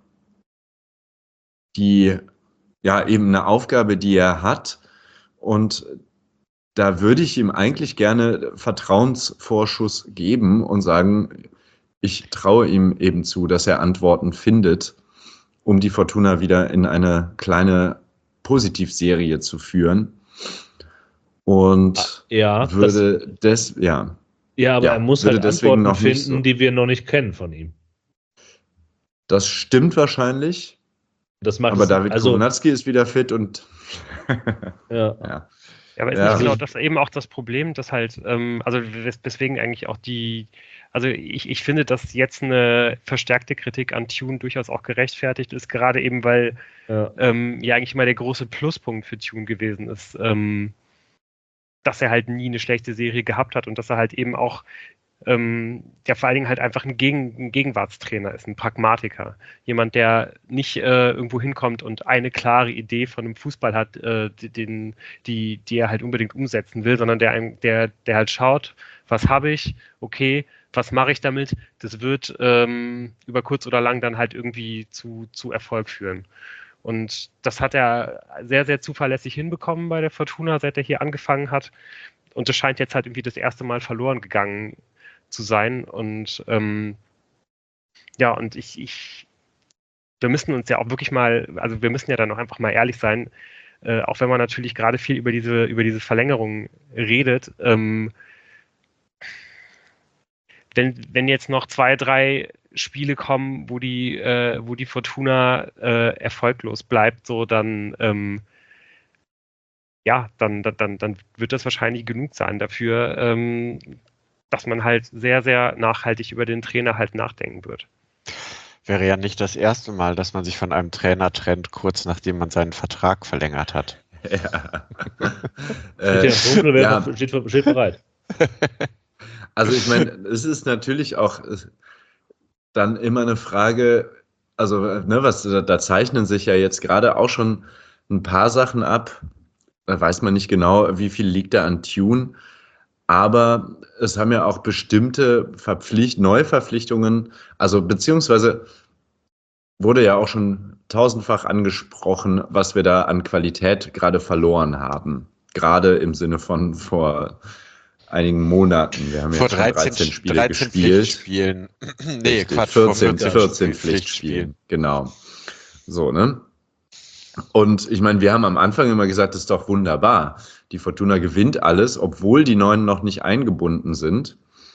die, ja, eben eine Aufgabe, die er hat. Und da würde ich ihm eigentlich gerne Vertrauensvorschuss geben und sagen, ich traue ihm eben zu, dass er Antworten findet, um die Fortuna wieder in eine kleine Positivserie zu führen. Und ja, würde das, das, ja. Ja, aber ja, er muss halt Antworten noch finden, so. die wir noch nicht kennen von ihm. Das stimmt wahrscheinlich. Das macht aber es, David also, Kownacki ist wieder fit und ja. ja. Ja, aber ist ja. nicht genau das eben auch das Problem, dass halt, ähm, also weswegen eigentlich auch die, also ich, ich finde, dass jetzt eine verstärkte Kritik an Thune durchaus auch gerechtfertigt ist, gerade eben, weil ja, ähm, ja eigentlich immer der große Pluspunkt für Thune gewesen ist, ähm, dass er halt nie eine schlechte Serie gehabt hat und dass er halt eben auch ähm, der vor allen Dingen halt einfach ein, Gegen, ein Gegenwartstrainer ist, ein Pragmatiker. Jemand, der nicht äh, irgendwo hinkommt und eine klare Idee von einem Fußball hat, äh, den, die, die er halt unbedingt umsetzen will, sondern der, der, der halt schaut, was habe ich, okay, was mache ich damit, das wird ähm, über kurz oder lang dann halt irgendwie zu, zu Erfolg führen. Und das hat er sehr, sehr zuverlässig hinbekommen bei der Fortuna, seit er hier angefangen hat. Und das scheint jetzt halt irgendwie das erste Mal verloren gegangen zu sein. Und ähm, ja, und ich, ich, wir müssen uns ja auch wirklich mal, also wir müssen ja dann auch einfach mal ehrlich sein, äh, auch wenn man natürlich gerade viel über diese, über diese Verlängerung redet, ähm, wenn, wenn jetzt noch zwei, drei Spiele kommen, wo die, äh, wo die Fortuna äh, erfolglos bleibt, so dann ähm, ja, dann, dann, dann wird das wahrscheinlich genug sein dafür, ähm, dass man halt sehr, sehr nachhaltig über den Trainer halt nachdenken wird. Wäre ja nicht das erste Mal, dass man sich von einem Trainer trennt, kurz nachdem man seinen Vertrag verlängert hat. Ja. äh, ja, ja. Steht, steht bereit. Also ich meine, es ist natürlich auch dann immer eine Frage, also ne, was da zeichnen sich ja jetzt gerade auch schon ein paar Sachen ab. Da weiß man nicht genau, wie viel liegt da an Thune. Aber es haben ja auch bestimmte Verpflicht- Neuverpflichtungen, also beziehungsweise wurde ja auch schon tausendfach angesprochen, was wir da an Qualität gerade verloren haben. Gerade im Sinne von vor einigen Monaten. Wir haben vor jetzt dreizehn, dreizehn Spiele dreizehn gespielt. Pflichtspielen. Nee, Richtig, Quatsch, vierzehn, vor vierzehn Pflichtspielen. Genau. So, ne? Und ich meine, wir haben am Anfang immer gesagt, das ist doch wunderbar. Die Fortuna gewinnt alles, obwohl die Neuen noch nicht eingebunden sind.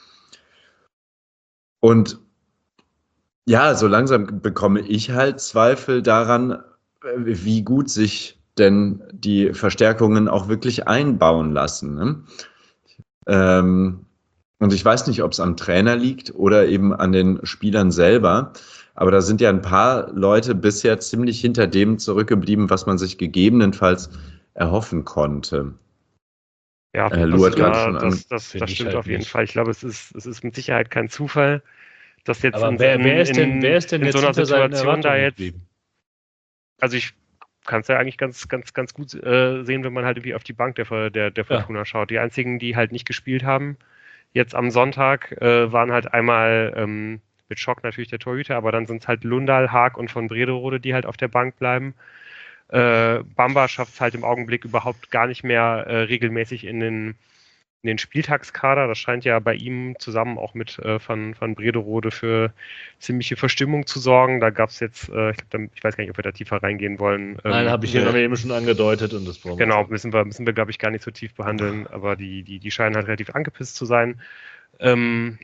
Und ja, so langsam bekomme ich halt Zweifel daran, wie gut sich denn die Verstärkungen auch wirklich einbauen lassen. Ne? Ähm, und ich weiß nicht, ob es am Trainer liegt oder eben an den Spielern selber. Aber da sind ja ein paar Leute bisher ziemlich hinter dem zurückgeblieben, was man sich gegebenenfalls erhoffen konnte. Ja, äh, das, hat ja, schon das, das, das stimmt halt auf jeden nicht. Fall. Ich glaube, es ist, es ist mit Sicherheit kein Zufall, dass jetzt Aber in, wer, wer, in, ist denn, wer ist denn in jetzt so einer hinter seinen Situation da jetzt. geblieben? Also ich kann es ja eigentlich ganz, ganz, ganz gut äh, sehen, wenn man halt irgendwie auf die Bank der, der, der Fortuna ja. schaut. Die einzigen, die halt nicht gespielt haben, jetzt am Sonntag, äh, waren halt einmal ähm, mit Schock natürlich der Torhüter, aber dann sind es halt Lundal, Haag und von Brederode, die halt auf der Bank bleiben. Äh, Bamba schafft es halt im Augenblick überhaupt gar nicht mehr äh, regelmäßig in den, in den Spieltagskader. Das scheint ja bei ihm zusammen auch mit äh, Van, Van Brederode für ziemliche Verstimmung zu sorgen. Da gab es jetzt, äh, ich, glaub, ich weiß gar nicht, ob wir da tiefer reingehen wollen. Nein, ähm, habe ich ja eben schon angedeutet und das brauchen wir Genau, jetzt. müssen wir, müssen wir glaube ich, gar nicht so tief behandeln, aber die, die, die scheinen halt relativ angepisst zu sein. Ähm,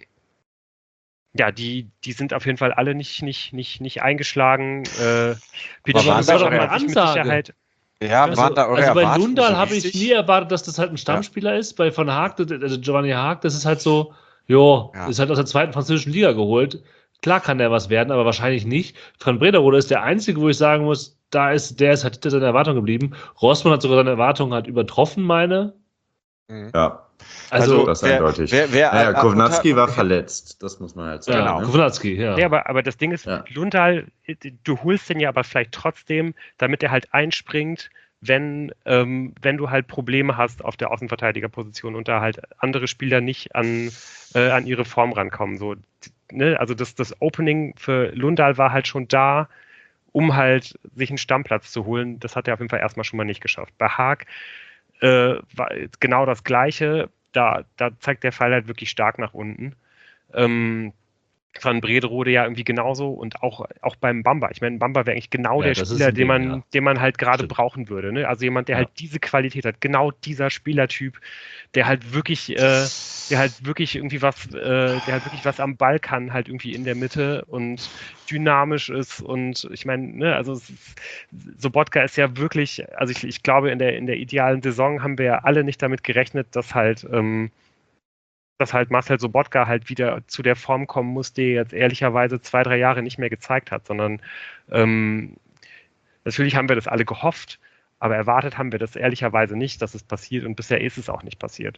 ja, die, die sind auf jeden Fall alle nicht, nicht, nicht, nicht eingeschlagen. Äh, Peter Aber waren Sonnenberg da hat eure man sich mit Ansage? Sicherheit. Ja, Also, waren da eure also bei Erwartungen Lundal so habe ich riesig? nie erwartet, dass das halt ein Stammspieler ist. Bei Van Haag, also Giovanni Haag, das ist halt so, jo, Ja. ist halt aus der zweiten französischen Liga geholt. Klar kann der was werden, aber wahrscheinlich nicht. Van Brederode ist der Einzige, wo ich sagen muss, da ist, der ist halt hinter seiner Erwartung geblieben. Rossmann hat sogar seine Erwartungen halt übertroffen, meine. Mhm. Ja, Also, das wer- eindeutig. wer- wer- naja, äh, Kownacki unter- war verletzt, das muss man halt sagen. ja, ne? Kownacki, ja. Ja, aber, aber das Ding ist, Ja. Lundal, du holst den ja aber vielleicht trotzdem, damit er halt einspringt, wenn, ähm, wenn du halt Probleme hast auf der Außenverteidigerposition und da halt andere Spieler nicht an, äh, an ihre Form rankommen. So, ne? Also das, das Opening für Lundal war halt schon da, um halt sich einen Stammplatz zu holen. Das hat er auf jeden Fall erstmal schon mal nicht geschafft. Bei Haag äh, war genau das Gleiche. Da, da zeigt der Fall halt wirklich stark nach unten. Ähm, Van Brederode ja irgendwie genauso und auch, auch beim Bamba. Ich meine, Bamba wäre eigentlich genau Ja, der das ist Spieler, ein den Ding, man, ja. den man halt gerade Stimmt. brauchen würde. Ne? Also jemand, der Ja. halt diese Qualität hat, genau dieser Spielertyp, der halt wirklich, äh, der halt wirklich irgendwie was, äh, der halt wirklich was am Ball kann, halt irgendwie in der Mitte und dynamisch ist und ich meine, ne, also es ist, Sobotka ist ja wirklich, also ich, ich glaube, in der, in der idealen Saison haben wir ja alle nicht damit gerechnet, dass halt ähm, dass halt Marcel Sobotka halt wieder zu der Form kommen muss, die er jetzt ehrlicherweise zwei, drei Jahre nicht mehr gezeigt hat, sondern ähm, natürlich haben wir das alle gehofft, aber erwartet haben wir das ehrlicherweise nicht, dass es passiert und bisher ist es auch nicht passiert.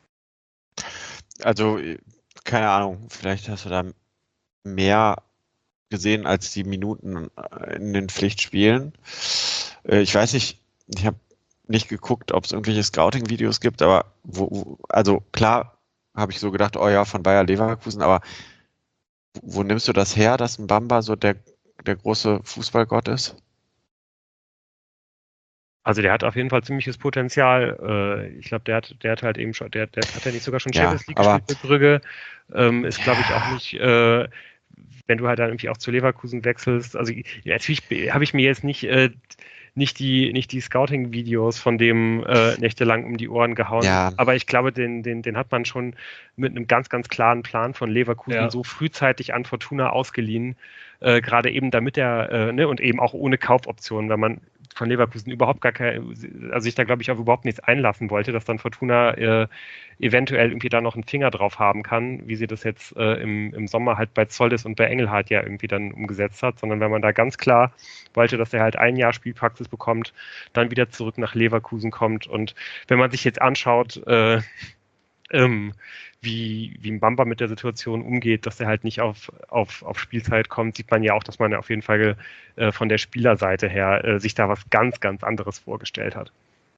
Also, keine Ahnung, vielleicht hast du da mehr gesehen als die Minuten in den Pflichtspielen. Äh, Ich weiß nicht, ich habe nicht geguckt, ob es irgendwelche Scouting-Videos gibt, aber wo, wo, also klar habe ich so gedacht, oh ja, von Bayer Leverkusen, aber wo nimmst du das her, dass ein Bamba so der, der große Fußballgott ist? Also der hat auf jeden Fall ziemliches Potenzial. Äh, ich glaube, der hat, der hat halt eben schon, der, der hat ja nicht sogar schon Ja, Champions League aber- gespielt mit Brügge. Ähm, ist, glaube ich, auch nicht, äh, wenn du halt dann irgendwie auch zu Leverkusen wechselst. Also natürlich habe ich mir jetzt nicht, äh, nicht die, nicht die Scouting-Videos von dem äh, nächtelang um die Ohren gehauen. Ja. Aber ich glaube, den, den, den hat man schon mit einem ganz, ganz klaren Plan von Leverkusen Ja. so frühzeitig an Fortuna ausgeliehen. Äh, gerade eben damit er, äh, ne, und eben auch ohne Kaufoptionen, weil man von Leverkusen überhaupt gar keine, also sich da glaube ich auch überhaupt nichts einlassen wollte, dass dann Fortuna äh, eventuell irgendwie da noch einen Finger drauf haben kann, wie sie das jetzt äh, im, im Sommer halt bei Zollis und bei Engelhardt ja irgendwie dann umgesetzt hat, sondern wenn man da ganz klar wollte, dass er halt ein Jahr Spielpraxis bekommt, dann wieder zurück nach Leverkusen kommt und wenn man sich jetzt anschaut, äh, ähm, wie, wie Mbamba mit der Situation umgeht, dass er halt nicht auf, auf, auf Spielzeit kommt, sieht man ja auch, dass man ja auf jeden Fall äh, von der Spielerseite her äh, sich da was ganz, ganz anderes vorgestellt hat.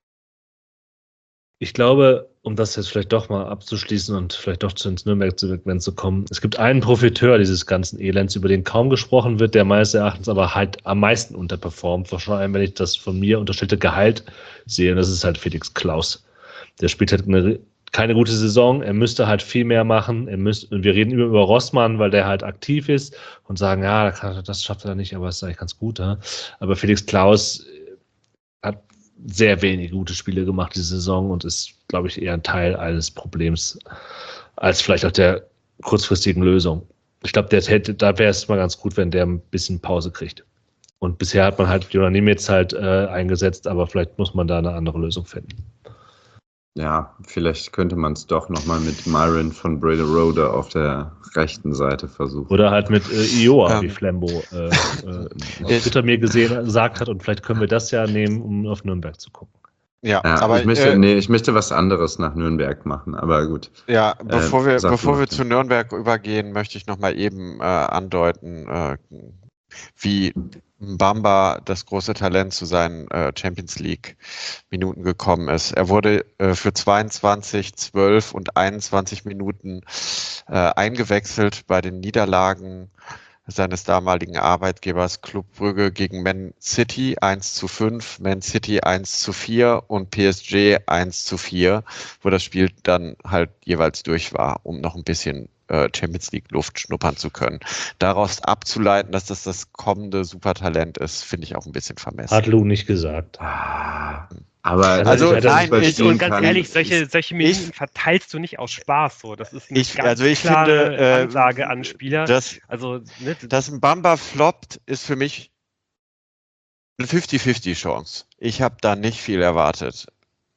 Ich glaube, um das jetzt vielleicht doch mal abzuschließen und vielleicht doch ins Nürnberg-Segment zu kommen, es gibt einen Profiteur dieses ganzen Elends, über den kaum gesprochen wird, der meines Erachtens aber halt am meisten unterperformt, vor allem wenn ich das von mir unterstellte Gehalt sehe, und das ist halt Felix Klaus. Der spielt halt eine, keine gute Saison, er müsste halt viel mehr machen, er müsste, und wir reden über, über Rossmann, weil der halt aktiv ist und sagen, ja, das schafft er nicht, aber es ist eigentlich ganz gut. Ja? Aber Felix Klaus hat sehr wenige gute Spiele gemacht diese Saison und ist, glaube ich, eher ein Teil eines Problems als vielleicht auch der kurzfristigen Lösung. Ich glaube, der hätte, da wäre es mal ganz gut, wenn der ein bisschen Pause kriegt. Und bisher hat man halt Jonas Niemetz halt äh, eingesetzt, aber vielleicht muss man da eine andere Lösung finden. Ja, vielleicht könnte man es doch nochmal mit Myron von Brederode auf der rechten Seite versuchen. Oder halt mit äh, Ioa, Ähm. wie Flambo äh, äh, auf Twitter mir gesehen gesagt hat. Und vielleicht können wir das ja nehmen, um auf Nürnberg zu gucken. Ja, Ja, aber ich, möchte, äh, nee, ich möchte was anderes nach Nürnberg machen, aber gut. ja, bevor wir, sag bevor du wir noch, zu Nürnberg übergehen, möchte ich nochmal eben äh, andeuten, äh, wie Mbamba, das große Talent, zu seinen äh, Champions League Minuten gekommen ist. Er wurde äh, für zweiundzwanzig, zwölf und einundzwanzig Minuten äh, eingewechselt bei den Niederlagen seines damaligen Arbeitgebers Club Brügge gegen Man City eins zu fünf, Man City eins zu vier und P S G eins zu vier, wo das Spiel dann halt jeweils durch war, um noch ein bisschen äh, Champions League Luft schnuppern zu können. Daraus abzuleiten, dass das das kommende Supertalent ist, finde ich auch ein bisschen vermessen. Hat Lou nicht gesagt. Ah, aber Also, ich hätte nein, das ich- verstehen Und ganz kann. ehrlich, solche, solche Minuten ich- verteilst du nicht aus Spaß so. Das ist eine Ich- ganz also ich klare finde, äh, Ansage an Spieler. Das, Also, ne, dass ein Bamba floppt, ist für mich eine fünfzig fünfzig Chance. Ich habe da nicht viel erwartet.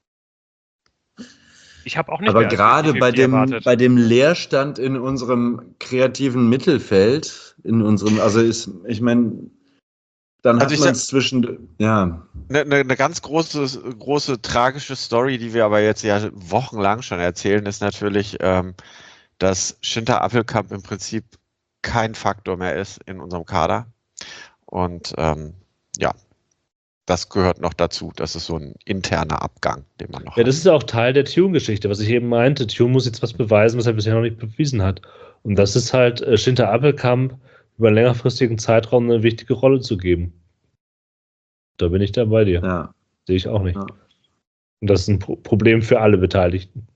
ich habe auch nicht Aber mehr als gerade bei fünfzig dem, erwartet. bei dem Leerstand in unserem kreativen Mittelfeld, in unserem, also ist, ich meine, dann Also hat ich man es zwischen, ja, Eine, eine, eine ganz große, große tragische Story, die wir aber jetzt ja wochenlang schon erzählen, ist natürlich, ähm, dass Schinter Appelkamp im Prinzip kein Faktor mehr ist in unserem Kader. Und ähm, ja, das gehört noch dazu. Das ist so ein interner Abgang, den man noch Ja, hat. das ist ja auch Teil der Tune-Geschichte, was ich eben meinte. Tune muss jetzt was beweisen, was er bisher noch nicht bewiesen hat. Und das ist halt äh, Schinter Appelkamp über einen längerfristigen Zeitraum eine wichtige Rolle zu geben. Da bin ich da bei dir. ja. Sehe ich auch nicht. Ja. Und das ist ein Pro Problem für alle Beteiligten.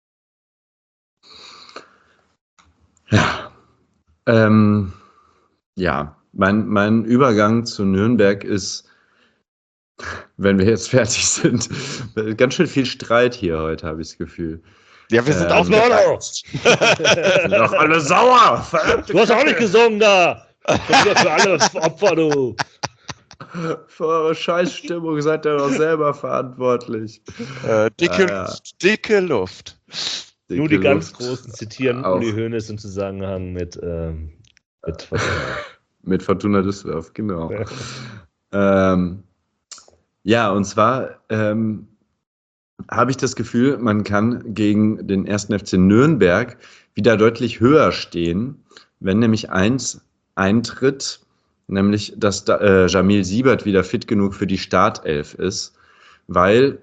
Ja, ähm, ja. Mein, mein Übergang zu Nürnberg ist, wenn wir jetzt fertig sind, ganz schön viel Streit hier heute, habe ich das Gefühl. Ja, wir sind Ähm, auf Sind doch alle sauer! Du hast auch nicht gesungen da! Das ist für alle Opfer, du! Für eure Scheißstimmung seid ihr doch selber verantwortlich. äh, dicke, Ja, ja. dicke Luft. Nur die Dicke ganz Luft. Großen zitieren Auch. Uli Hoeneß im Zusammenhang mit, ähm, mit Mit Fortuna Düsseldorf, genau. Ähm, ja, und zwar ähm, habe ich das Gefühl, man kann gegen den ersten F C Nürnberg wieder deutlich höher stehen, wenn nämlich eins eintritt, nämlich dass da, äh, Jamil Siebert wieder fit genug für die Startelf ist, weil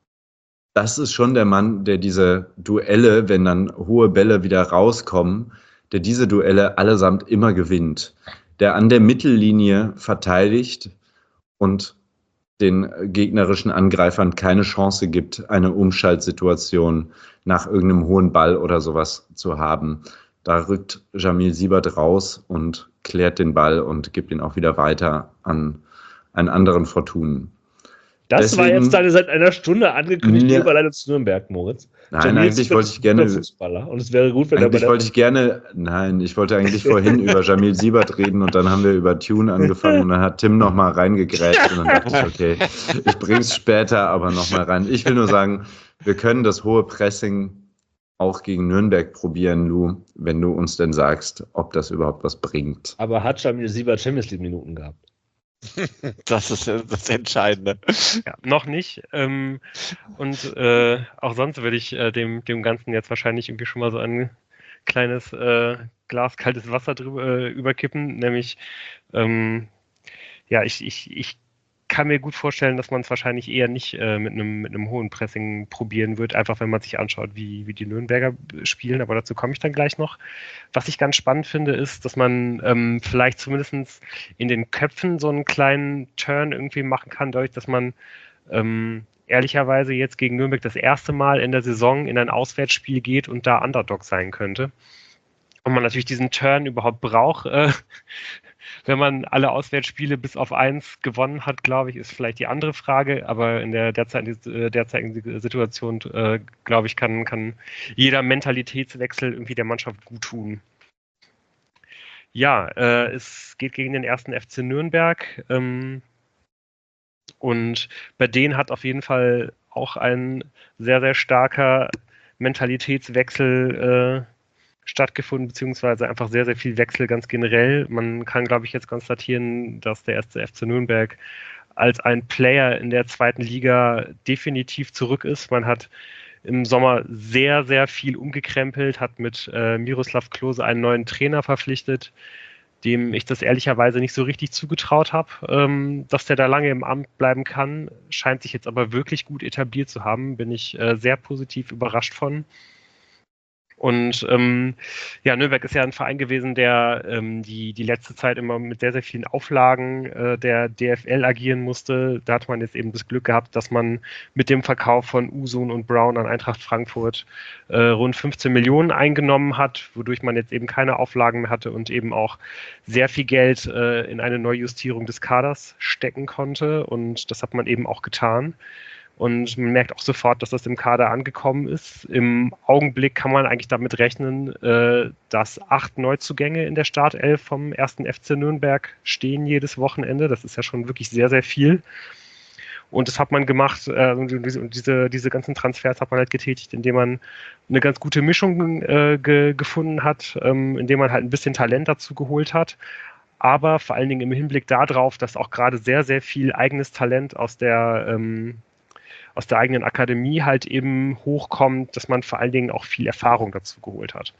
das ist schon der Mann, der diese Duelle, wenn dann hohe Bälle wieder rauskommen, der diese Duelle allesamt immer gewinnt, der an der Mittellinie verteidigt und den gegnerischen Angreifern keine Chance gibt, eine Umschaltsituation nach irgendeinem hohen Ball oder sowas zu haben. Da rückt Jamil Siebert raus und klärt den Ball und gibt ihn auch wieder weiter an einen anderen Fortunen. Das war Deswegen- jetzt deine seit einer Stunde angekündigte Ja. Überleitung zu Nürnberg, Moritz. Nein, Jamil eigentlich Siebert wollte ist ich ein gerne, guter Fußballer und es wäre gut, wenn er bei eigentlich der wollte ich gerne, nein, ich wollte eigentlich vorhin über Jamil Siebert reden und dann haben wir über Tune angefangen und dann hat Tim nochmal reingegrätscht und dann dachte ich, okay, ich bring's später aber nochmal rein. Ich will nur sagen, wir können das hohe Pressing auch gegen Nürnberg probieren, Lou, wenn du uns denn sagst, ob das überhaupt was bringt. Aber hat Jamil Siebert Champions League Minuten gehabt? Das ist das Entscheidende. Ja, noch nicht. Ähm, und äh, auch sonst würde ich äh, dem, dem Ganzen jetzt wahrscheinlich irgendwie schon mal so ein kleines äh, Glas kaltes Wasser drüber äh, überkippen. Nämlich, ähm, ja, ich, ich, ich kann mir gut vorstellen, dass man es wahrscheinlich eher nicht äh, mit einem mit einem hohen Pressing probieren wird, einfach wenn man sich anschaut, wie, wie die Nürnberger spielen, aber dazu komme ich dann gleich noch. Was ich ganz spannend finde, ist, dass man ähm, vielleicht zumindest in den Köpfen so einen kleinen Turn irgendwie machen kann, dadurch, dass man ähm, ehrlicherweise jetzt gegen Nürnberg das erste Mal in der Saison in ein Auswärtsspiel geht und da Underdog sein könnte. Und man natürlich diesen Turn überhaupt braucht, äh, wenn man alle Auswärtsspiele bis auf eins gewonnen hat, glaube ich, ist vielleicht die andere Frage. Aber in der derzeitigen, derzeitigen Situation, äh, glaube ich, kann, kann jeder Mentalitätswechsel irgendwie der Mannschaft gut tun. Ja, äh, es geht gegen den ersten F C Nürnberg. Ähm, und bei denen hat auf jeden Fall auch ein sehr, sehr starker Mentalitätswechsel äh, stattgefunden, beziehungsweise einfach sehr, sehr viel Wechsel ganz generell. Man kann, glaube ich, jetzt konstatieren, dass der erste F C Nürnberg als ein Player in der zweiten Liga definitiv zurück ist. Man hat im Sommer sehr, sehr viel umgekrempelt, hat mit äh, Miroslav Klose einen neuen Trainer verpflichtet, dem ich das ehrlicherweise nicht so richtig zugetraut habe, ähm, dass der da lange im Amt bleiben kann. Scheint sich jetzt aber wirklich gut etabliert zu haben, bin ich äh, sehr positiv überrascht von. Und ähm, ja, Nürnberg ist ja ein Verein gewesen, der ähm, die, die letzte Zeit immer mit sehr, sehr vielen Auflagen äh, der D F L agieren musste. Da hat man jetzt eben das Glück gehabt, dass man mit dem Verkauf von Usun und Brown an Eintracht Frankfurt äh, rund fünfzehn Millionen eingenommen hat, wodurch man jetzt eben keine Auflagen mehr hatte und eben auch sehr viel Geld äh, in eine Neujustierung des Kaders stecken konnte. Und das hat man eben auch getan. Und man merkt auch sofort, dass das im Kader angekommen ist. Im Augenblick kann man eigentlich damit rechnen, äh, dass acht Neuzugänge in der Startelf vom ersten F C Nürnberg stehen jedes Wochenende. Das ist ja schon wirklich sehr, sehr viel. Und das hat man gemacht, äh, und diese, diese ganzen Transfers hat man halt getätigt, indem man eine ganz gute Mischung äh, ge gefunden hat, ähm, indem man halt ein bisschen Talent dazu geholt hat. Aber vor allen Dingen im Hinblick darauf, dass auch gerade sehr, sehr viel eigenes Talent aus der ähm, aus der eigenen Akademie halt eben hochkommt, dass man vor allen Dingen auch viel Erfahrung dazu geholt hat.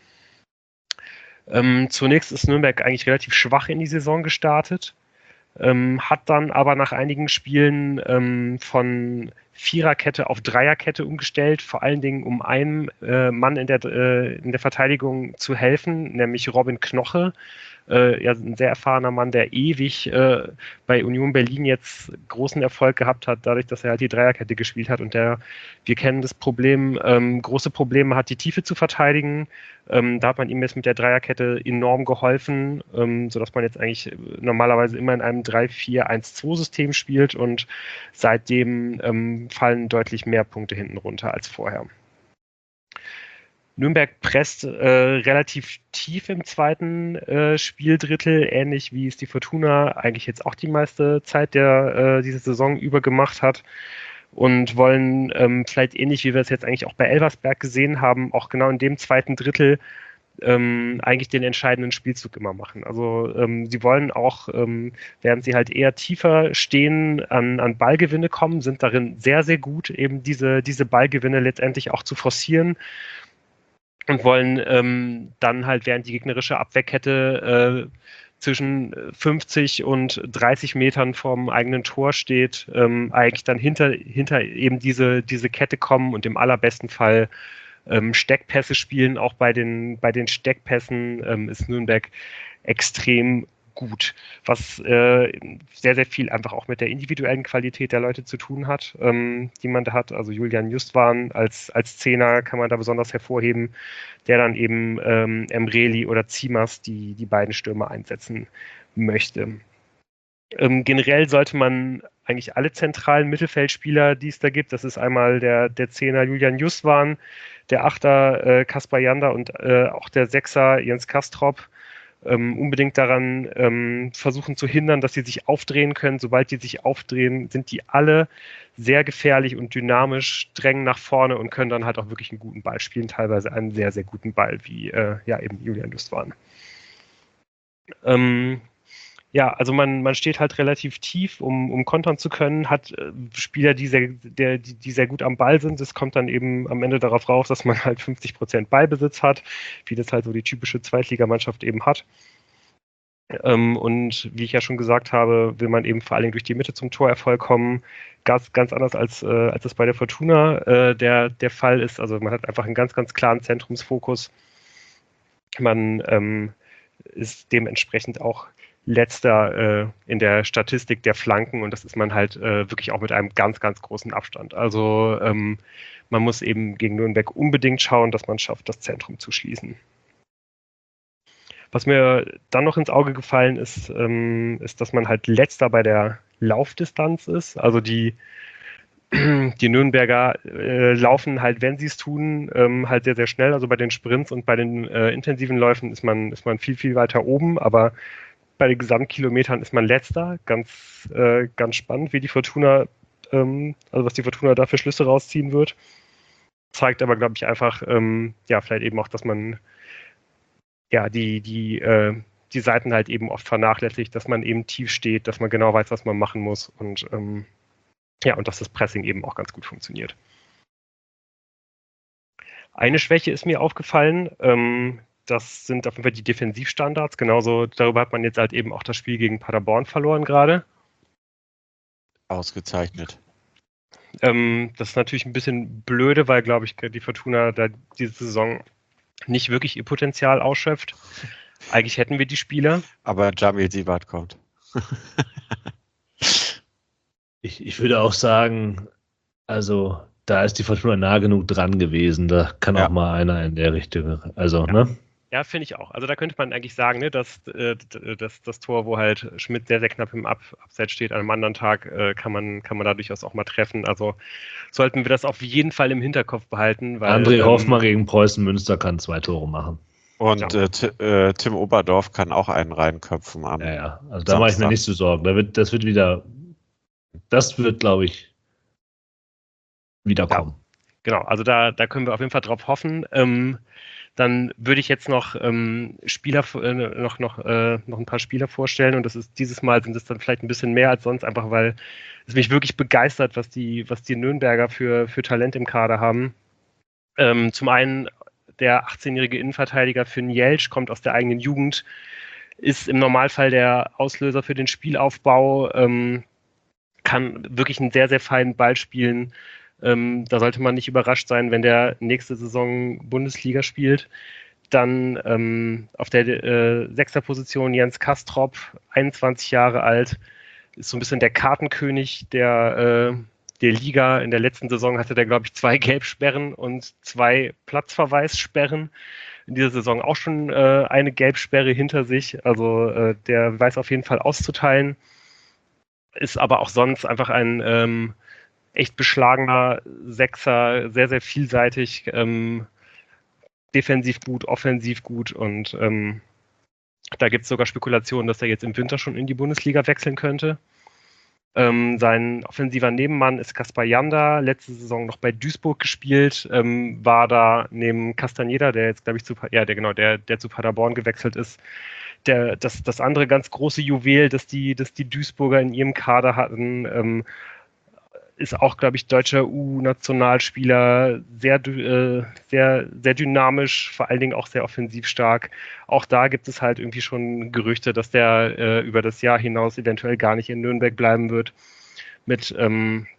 Ähm, zunächst ist Nürnberg eigentlich relativ schwach in die Saison gestartet, ähm, hat dann aber nach einigen Spielen ähm, von Viererkette auf Dreierkette umgestellt, vor allen Dingen um einem äh, Mann in der, äh, in der Verteidigung zu helfen, nämlich Robin Knoche, Äh, ja, ein sehr erfahrener Mann, der ewig äh, bei Union Berlin jetzt großen Erfolg gehabt hat, dadurch, dass er halt die Dreierkette gespielt hat und der, wir kennen das Problem, ähm, große Probleme hat, die Tiefe zu verteidigen. Ähm, da hat man ihm jetzt mit der Dreierkette enorm geholfen, ähm, sodass man jetzt eigentlich normalerweise immer in einem drei vier eins zwei System spielt und seitdem ähm, fallen deutlich mehr Punkte hinten runter als vorher. Nürnberg presst äh, relativ tief im zweiten äh, Spieldrittel, ähnlich wie es die Fortuna eigentlich jetzt auch die meiste Zeit der äh, diese Saison über gemacht hat und wollen ähm, vielleicht ähnlich wie wir es jetzt eigentlich auch bei Elversberg gesehen haben, auch genau in dem zweiten Drittel ähm, eigentlich den entscheidenden Spielzug immer machen. Also ähm, sie wollen auch, ähm, während sie halt eher tiefer stehen, an, an Ballgewinne kommen, sind darin sehr, sehr gut, eben diese, diese Ballgewinne letztendlich auch zu forcieren. Und wollen ähm, dann halt, während die gegnerische Abwehrkette äh, zwischen fünfzig und dreißig Metern vom eigenen Tor steht, ähm, eigentlich dann hinter, hinter eben diese, diese Kette kommen und im allerbesten Fall ähm, Steckpässe spielen. Auch bei den, bei den Steckpässen ähm, ist Nürnberg extrem gut, was äh, sehr, sehr viel einfach auch mit der individuellen Qualität der Leute zu tun hat, ähm, die man da hat. Also Julian Justwan als, als Zehner kann man da besonders hervorheben, der dann eben ähm, Emreli oder Zimas, die, die beiden Stürmer einsetzen möchte. Ähm, generell sollte man eigentlich alle zentralen Mittelfeldspieler, die es da gibt, das ist einmal der, der Zehner Julian Justwan, der Achter äh, Kaspar Janda und äh, auch der Sechser Jens Kastrop, Ähm, unbedingt daran ähm, versuchen zu hindern, dass sie sich aufdrehen können. Sobald die sich aufdrehen, sind die alle sehr gefährlich und dynamisch, drängen nach vorne und können dann halt auch wirklich einen guten Ball spielen, teilweise einen sehr, sehr guten Ball, wie äh, ja eben Julian Justwan. Ähm, ja, also man, man steht halt relativ tief, um, um kontern zu können, hat äh, Spieler, die sehr, der, die, die sehr gut am Ball sind. Es kommt dann eben am Ende darauf raus, dass man halt fünfzig Prozent Ballbesitz hat, wie das halt so die typische Zweitligamannschaft eben hat. Ähm, und wie ich ja schon gesagt habe, will man eben vor allen Dingen durch die Mitte zum Torerfolg kommen. Ganz, ganz anders als, äh, als es bei der Fortuna äh, der, der Fall ist. Also man hat einfach einen ganz, ganz klaren Zentrumsfokus. Man ähm, ist dementsprechend auch letzter äh, in der Statistik der Flanken und das ist man halt äh, wirklich auch mit einem ganz, ganz großen Abstand. Also ähm, man muss eben gegen Nürnberg unbedingt schauen, dass man es schafft, das Zentrum zu schließen. Was mir dann noch ins Auge gefallen ist, ähm, ist, dass man halt letzter bei der Laufdistanz ist. Also die, die Nürnberger äh, laufen halt, wenn sie es tun, ähm, halt sehr, sehr schnell. Also bei den Sprints und bei den äh, intensiven Läufen ist man, ist man viel, viel weiter oben, aber bei den Gesamtkilometern ist man letzter. Ganz, äh, ganz spannend, wie die Fortuna, ähm, also was die Fortuna da für Schlüsse rausziehen wird. Zeigt aber, glaube ich, einfach, ähm, ja, vielleicht eben auch, dass man ja, die, die, äh, die Seiten halt eben oft vernachlässigt, dass man eben tief steht, dass man genau weiß, was man machen muss und ähm, ja, und dass das Pressing eben auch ganz gut funktioniert. Eine Schwäche ist mir aufgefallen, ähm, das sind auf jeden Fall die Defensivstandards, genauso darüber hat man jetzt halt eben auch das Spiel gegen Paderborn verloren gerade. Ausgezeichnet. Ähm, das ist natürlich ein bisschen blöde, weil, glaube ich, die Fortuna da diese Saison nicht wirklich ihr Potenzial ausschöpft. Eigentlich hätten wir die Spieler. Aber Jamil Siebert kommt. Ich, ich würde auch sagen, also da ist die Fortuna nah genug dran gewesen. Da kann Ja. auch mal einer in der Richtung. Also, Ja. ne? Ja, finde ich auch. Also da könnte man eigentlich sagen, ne, dass äh, d- das, das Tor, wo halt Schmidt sehr, sehr knapp im Ab Abseits steht, an einem anderen Tag äh, kann man, kann man da durchaus auch mal treffen. Also sollten wir das auf jeden Fall im Hinterkopf behalten, weil André ähm, Hoffmann gegen Preußen Münster kann zwei Tore machen. Und Ja. äh, Ti- äh, Tim Oberdorf kann auch einen reinköpfen am Ja, ja. Also da mache ich mir Samstag. nicht zu Sorgen. Da wird, das wird wieder, das wird, glaube ich, wiederkommen. Genau, also da, da können wir auf jeden Fall drauf hoffen. Ähm, dann würde ich jetzt noch ähm, Spieler, äh, noch, noch, äh, noch ein paar Spieler vorstellen und das ist dieses Mal sind es dann vielleicht ein bisschen mehr als sonst, einfach weil es mich wirklich begeistert, was die, was die Nürnberger für, für Talent im Kader haben. Ähm, zum einen der achtzehnjährige Innenverteidiger Finn Jelsch kommt aus der eigenen Jugend, ist im Normalfall der Auslöser für den Spielaufbau, ähm, kann wirklich einen sehr, sehr feinen Ball spielen. Ähm, da sollte man nicht überrascht sein, wenn der nächste Saison Bundesliga spielt. Dann ähm, auf der äh, sechster Position Jens Kastrop, einundzwanzig Jahre alt, ist so ein bisschen der Kartenkönig der, äh, der Liga. In der letzten Saison hatte der, glaube ich, zwei Gelbsperren und zwei Platzverweissperren. In dieser Saison auch schon äh, eine Gelbsperre hinter sich. Also äh, der weiß auf jeden Fall auszuteilen. Ist aber auch sonst einfach ein ähm, echt beschlagener Sechser, sehr, sehr vielseitig, ähm, defensiv gut, offensiv gut und ähm, da gibt es sogar Spekulationen, dass er jetzt im Winter schon in die Bundesliga wechseln könnte. Ähm, sein offensiver Nebenmann ist Kaspar Janda, letzte Saison noch bei Duisburg gespielt, ähm, war da neben Castaneda, der jetzt, glaube ich, zu, ja, der genau, der, der zu Paderborn gewechselt ist, der, das, das andere ganz große Juwel, das die, das die Duisburger in ihrem Kader hatten, ähm, ist auch, glaube ich, deutscher U-Nationalspieler, sehr, äh, sehr, sehr dynamisch, vor allen Dingen auch sehr offensiv stark. Auch da gibt es halt irgendwie schon Gerüchte, dass der äh, über das Jahr hinaus eventuell gar nicht in Nürnberg bleiben wird. Mit ähm,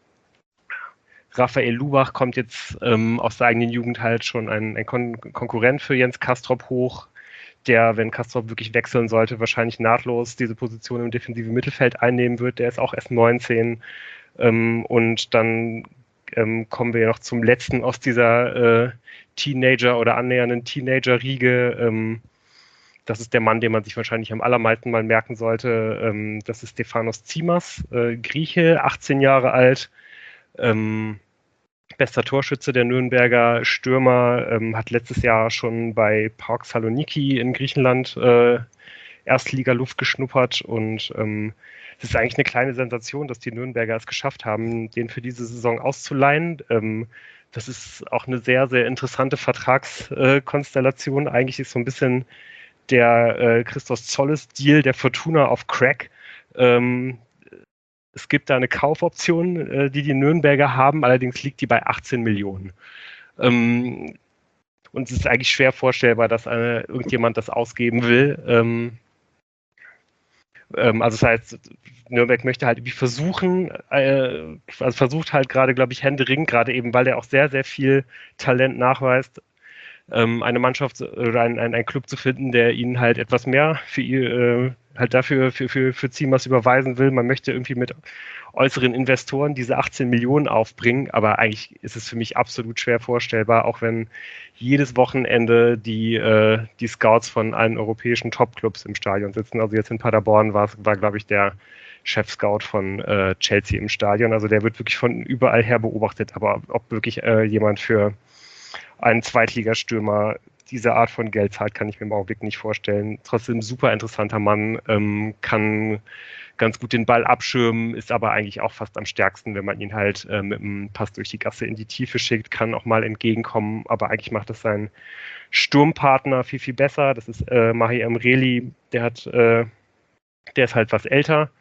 Raphael Lubach kommt jetzt ähm, aus der eigenen Jugend halt schon ein, ein Kon Konkurrent für Jens Kastrop hoch, der, wenn Kastrop wirklich wechseln sollte, wahrscheinlich nahtlos diese Position im defensiven Mittelfeld einnehmen wird. Der ist auch erst neunzehn. Ähm, und dann ähm, kommen wir noch zum letzten aus dieser äh, Teenager- oder annähernden Teenager-Riege. Ähm, das ist der Mann, den man sich wahrscheinlich am allermeisten mal merken sollte. Ähm, das ist Stefanos Tsimas, äh, Grieche, achtzehn Jahre alt. Ähm, bester Torschütze der Nürnberger Stürmer, ähm, hat letztes Jahr schon bei PAOK Saloniki in Griechenland äh, Erstliga-Luft geschnuppert und ähm, es ist eigentlich eine kleine Sensation, dass die Nürnberger es geschafft haben, den für diese Saison auszuleihen. Ähm, das ist auch eine sehr, sehr interessante Vertragskonstellation. Äh, eigentlich ist so ein bisschen der äh, Christos Zolles-Deal der Fortuna auf Crack. Ähm, es gibt da eine Kaufoption, äh, die die Nürnberger haben, allerdings liegt die bei achtzehn Millionen. Ähm, und es ist eigentlich schwer vorstellbar, dass eine, irgendjemand das ausgeben will. Ähm, ähm, also das heißt, Nürnberg möchte halt irgendwie versuchen, äh, also versucht halt gerade, glaube ich, händeringend, gerade eben, weil er auch sehr, sehr viel Talent nachweist, ähm, eine Mannschaft oder ein, ein, ein Club zu finden, der ihnen halt etwas mehr für ihr, äh, halt dafür für, für, für Zimas überweisen will. Man möchte irgendwie mit äußeren Investoren diese achtzehn Millionen aufbringen, aber eigentlich ist es für mich absolut schwer vorstellbar, auch wenn jedes Wochenende die, äh, die Scouts von allen europäischen Top-Clubs im Stadion sitzen. Also jetzt in Paderborn war, war glaube ich, der Chef-Scout von äh, Chelsea im Stadion. Also der wird wirklich von überall her beobachtet, aber ob wirklich äh, jemand für einen Zweitligastürmer diese Art von Geld zahlt, kann ich mir im Augenblick nicht vorstellen. Trotzdem super interessanter Mann, ähm, kann ganz gut den Ball abschirmen, ist aber eigentlich auch fast am stärksten, wenn man ihn halt äh, mit einem Pass durch die Gasse in die Tiefe schickt, kann auch mal entgegenkommen, aber eigentlich macht das sein Sturmpartner viel, viel besser. Das ist äh, Mahi Emreli, der hat, äh, der ist halt was älter,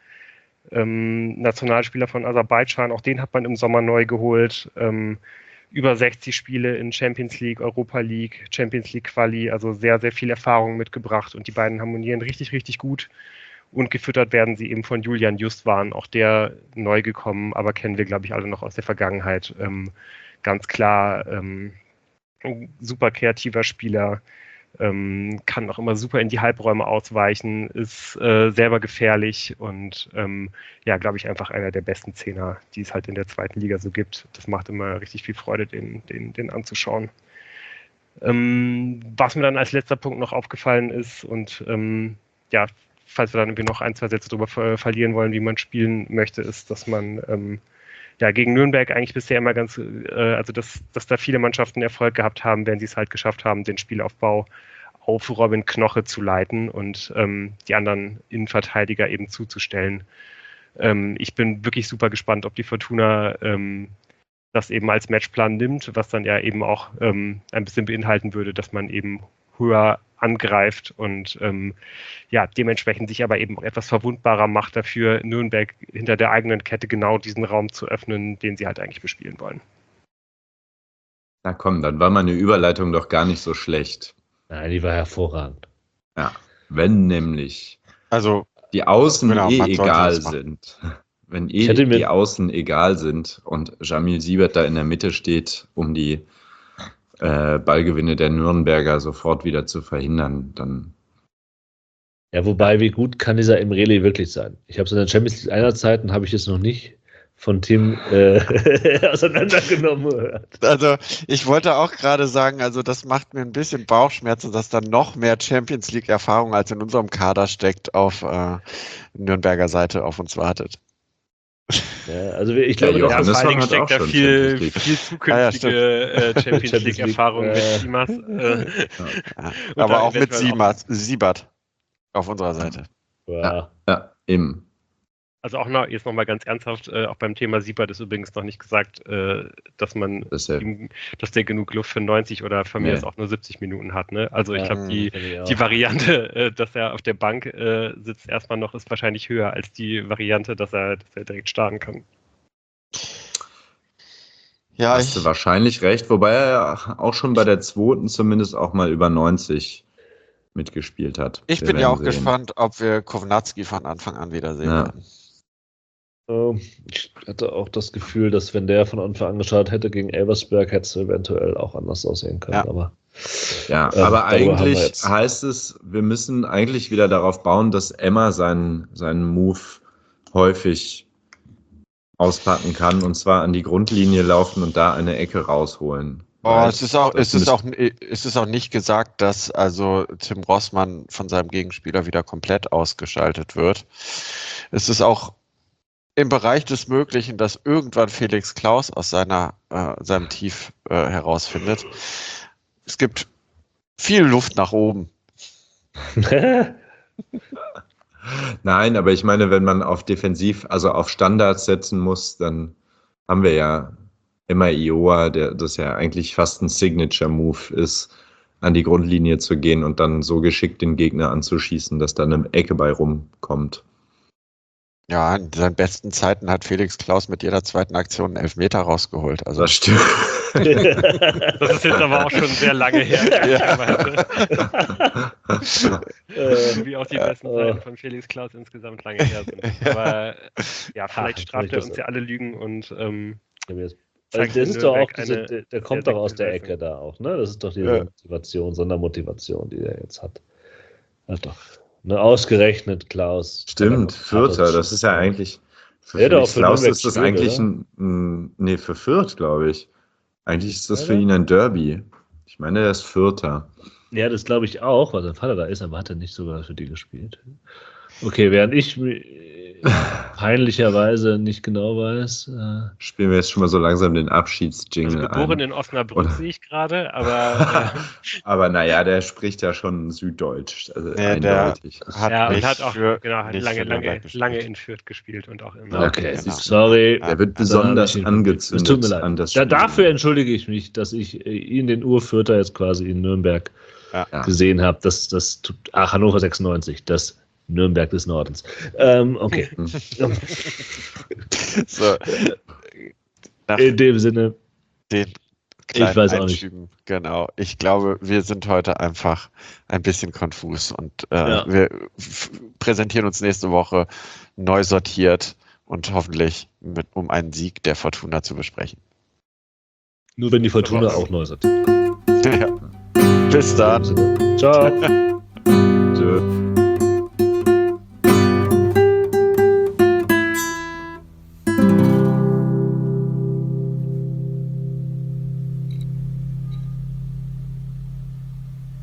ähm, Nationalspieler von Aserbaidschan, auch den hat man im Sommer neu geholt, ähm, über sechzig Spiele in Champions League, Europa League, Champions League Quali, also sehr, sehr viel Erfahrung mitgebracht und die beiden harmonieren richtig, richtig gut und gefüttert werden sie eben von Julian Justwan, auch der neu gekommen, aber kennen wir, glaube ich, alle noch aus der Vergangenheit. Ähm, ganz klar ähm, ein super kreativer Spieler, ähm, kann auch immer super in die Halbräume ausweichen, ist äh, selber gefährlich und ähm, ja, glaube ich, einfach einer der besten Zehner, die es halt in der zweiten Liga so gibt. Das macht immer richtig viel Freude, den, den, den anzuschauen. Ähm, was mir dann als letzter Punkt noch aufgefallen ist und ähm, ja, falls wir dann irgendwie noch ein, zwei Sätze darüber ver verlieren wollen, wie man spielen möchte, ist, dass man ähm, ja gegen Nürnberg eigentlich bisher immer ganz, äh, also dass, dass da viele Mannschaften Erfolg gehabt haben, wenn sie es halt geschafft haben, den Spielaufbau auf Robin Knoche zu leiten und ähm, die anderen Innenverteidiger eben zuzustellen. Ähm, ich bin wirklich super gespannt, ob die Fortuna ähm, das eben als Matchplan nimmt, was dann ja eben auch ähm, ein bisschen beinhalten würde, dass man eben höher angreift und ähm, ja, dementsprechend sich aber eben auch etwas verwundbarer macht dafür, Nürnberg hinter der eigenen Kette genau diesen Raum zu öffnen, den sie halt eigentlich bespielen wollen. Na komm, dann war meine Überleitung doch gar nicht so schlecht. Nein, die war hervorragend. Ja, wenn nämlich Also, die Außen genau, eh man sollte egal das machen. sind, wenn Ich eh hätte mir- die Außen egal sind und Jamil Siebert da in der Mitte steht, um die äh, Ballgewinne der Nürnberger sofort wieder zu verhindern, dann Ja, wobei, wie gut kann dieser Emreli wirklich sein? Ich habe es in der Champions League einer Zeiten, habe ich es noch nicht von Tim äh, auseinandergenommen gehört. Also ich wollte auch gerade sagen, also das macht mir ein bisschen Bauchschmerzen, dass da noch mehr Champions League Erfahrung als in unserem Kader steckt auf äh, Nürnberger Seite auf uns wartet. Ja, also ich glaube, Ja, das Ja, Johannes vor allen Dingen hat steckt auch da schon viel, Champions League. viel Ah, ja, zukünftige äh, Champions Champions League League, Erfahrung äh, mit Simas. Äh, Ja, Und aber da auch mit eventuell auch- Siebert, Siebert auf unserer Seite. ja, Ja, ja, eben. Also auch noch, jetzt nochmal ganz ernsthaft, äh, auch beim Thema Siebert ist übrigens noch nicht gesagt, äh, dass man Das ist ja, ihm, dass der genug Luft für neunzig oder von mir Nee. aus auch nur siebzig Minuten hat. Ne? Also ich Ja, glaube, die, finde ich auch. die Variante, äh, dass er auf der Bank äh, sitzt, erstmal noch, ist wahrscheinlich höher als die Variante, dass er, dass er direkt starten kann. Ja, hast du ich, wahrscheinlich recht, wobei er auch schon bei der zweiten zumindest auch mal über neunzig mitgespielt hat. ich Wir bin ja werden auch sehen. gespannt, ob wir Kovnatski von Anfang an wiedersehen Ja. werden. Ähm, Ich hatte auch das Gefühl, dass wenn der von Anfang an geschaut hätte gegen Elversberg, hätte es eventuell auch anders aussehen können. Ja. Aber Ja, Ähm, aber darüber haben wir eigentlich jetzt- heißt es, wir müssen eigentlich wieder darauf bauen, dass Emma seinen, seinen Move häufig auspacken kann und zwar an die Grundlinie laufen und da eine Ecke rausholen. Oh, Weil es ist auch, das es ist müsst- auch, es ist auch nicht gesagt, dass also Tim Rossmann von seinem Gegenspieler wieder komplett ausgeschaltet wird. Es ist auch im Bereich des Möglichen, dass irgendwann Felix Klaus aus seiner, äh, seinem Tief äh, herausfindet. Es gibt viel Luft nach oben. Nein, aber ich meine, wenn man auf Defensiv, also auf Standards setzen muss, dann haben wir ja immer Ioa, der das ja eigentlich fast ein Signature-Move ist, an die Grundlinie zu gehen und dann so geschickt den Gegner anzuschießen, dass da eine Ecke bei rumkommt. Ja, in seinen besten Zeiten hat Felix Klaus mit jeder zweiten Aktion einen Elfmeter rausgeholt. Also Das stimmt. Das ist jetzt aber auch schon sehr lange her. ehrlicherweise. Äh, Wie auch die Ja, besten äh. Zeiten von Felix Klaus insgesamt lange her sind. Aber ja, vielleicht Ach, straft ich er das- uns ja alle Lügen und ähm, Also zeigt das in ist doch auch Nürnberg diese, eine der, der sehr, kommt sehr doch aus gute der Leistung. Ecke da auch, ne? Das ist doch diese Ja. Motivation, Sondermotivation, die er jetzt hat. Hat doch. Ne, ausgerechnet Klaus. Stimmt, Hat er- Vierter, das ist ja eigentlich. Für Ja, doch, Felix für Klaus Nürnberg ist das schwierig, eigentlich oder? ein, ein. Nee, für Fürth, glaube ich. Eigentlich ist das für Oder? ihn ein Derby. Ich meine, er ist Vierter. Ja, das glaube ich auch, weil sein Vater da ist, aber hat er nicht sogar für die gespielt. Okay, während ich äh, peinlicherweise nicht genau weiß. Äh, Spielen wir jetzt schon mal so langsam den also Abschiedsjingle geboren ein. in Osnabrück Oder- sehe ich gerade, aber äh, Aber naja, der spricht ja schon Süddeutsch. Also Nee, der- eindeutig. hat ja, und nicht hat auch für, genau, hat nicht lange, für Nürnberg lange, gespielt. lange in Fürth gespielt und auch in okay, genau. sorry. Der wird Dann besonders habe ich ihn- angezündet Es tut mir leid. an das Da, Spiel. dafür entschuldige ich mich, dass ich äh, ihn, den Urfürther, jetzt quasi in Nürnberg Ja. Ja. gesehen habe. Das, das tut, ach, Hannover sechsundneunzig, das Nürnberg des Nordens. Ähm, okay. So, nach In dem Sinne, den kleinen Ich weiß auch nicht. Einschüben, genau. Ich glaube, wir sind heute einfach ein bisschen konfus und äh, Ja. wir f- präsentieren uns nächste Woche neu sortiert und hoffentlich mit, um einen Sieg der Fortuna zu besprechen. nur wenn die Fortuna auch neu sortiert. Bis dann. Ciao. Tschö.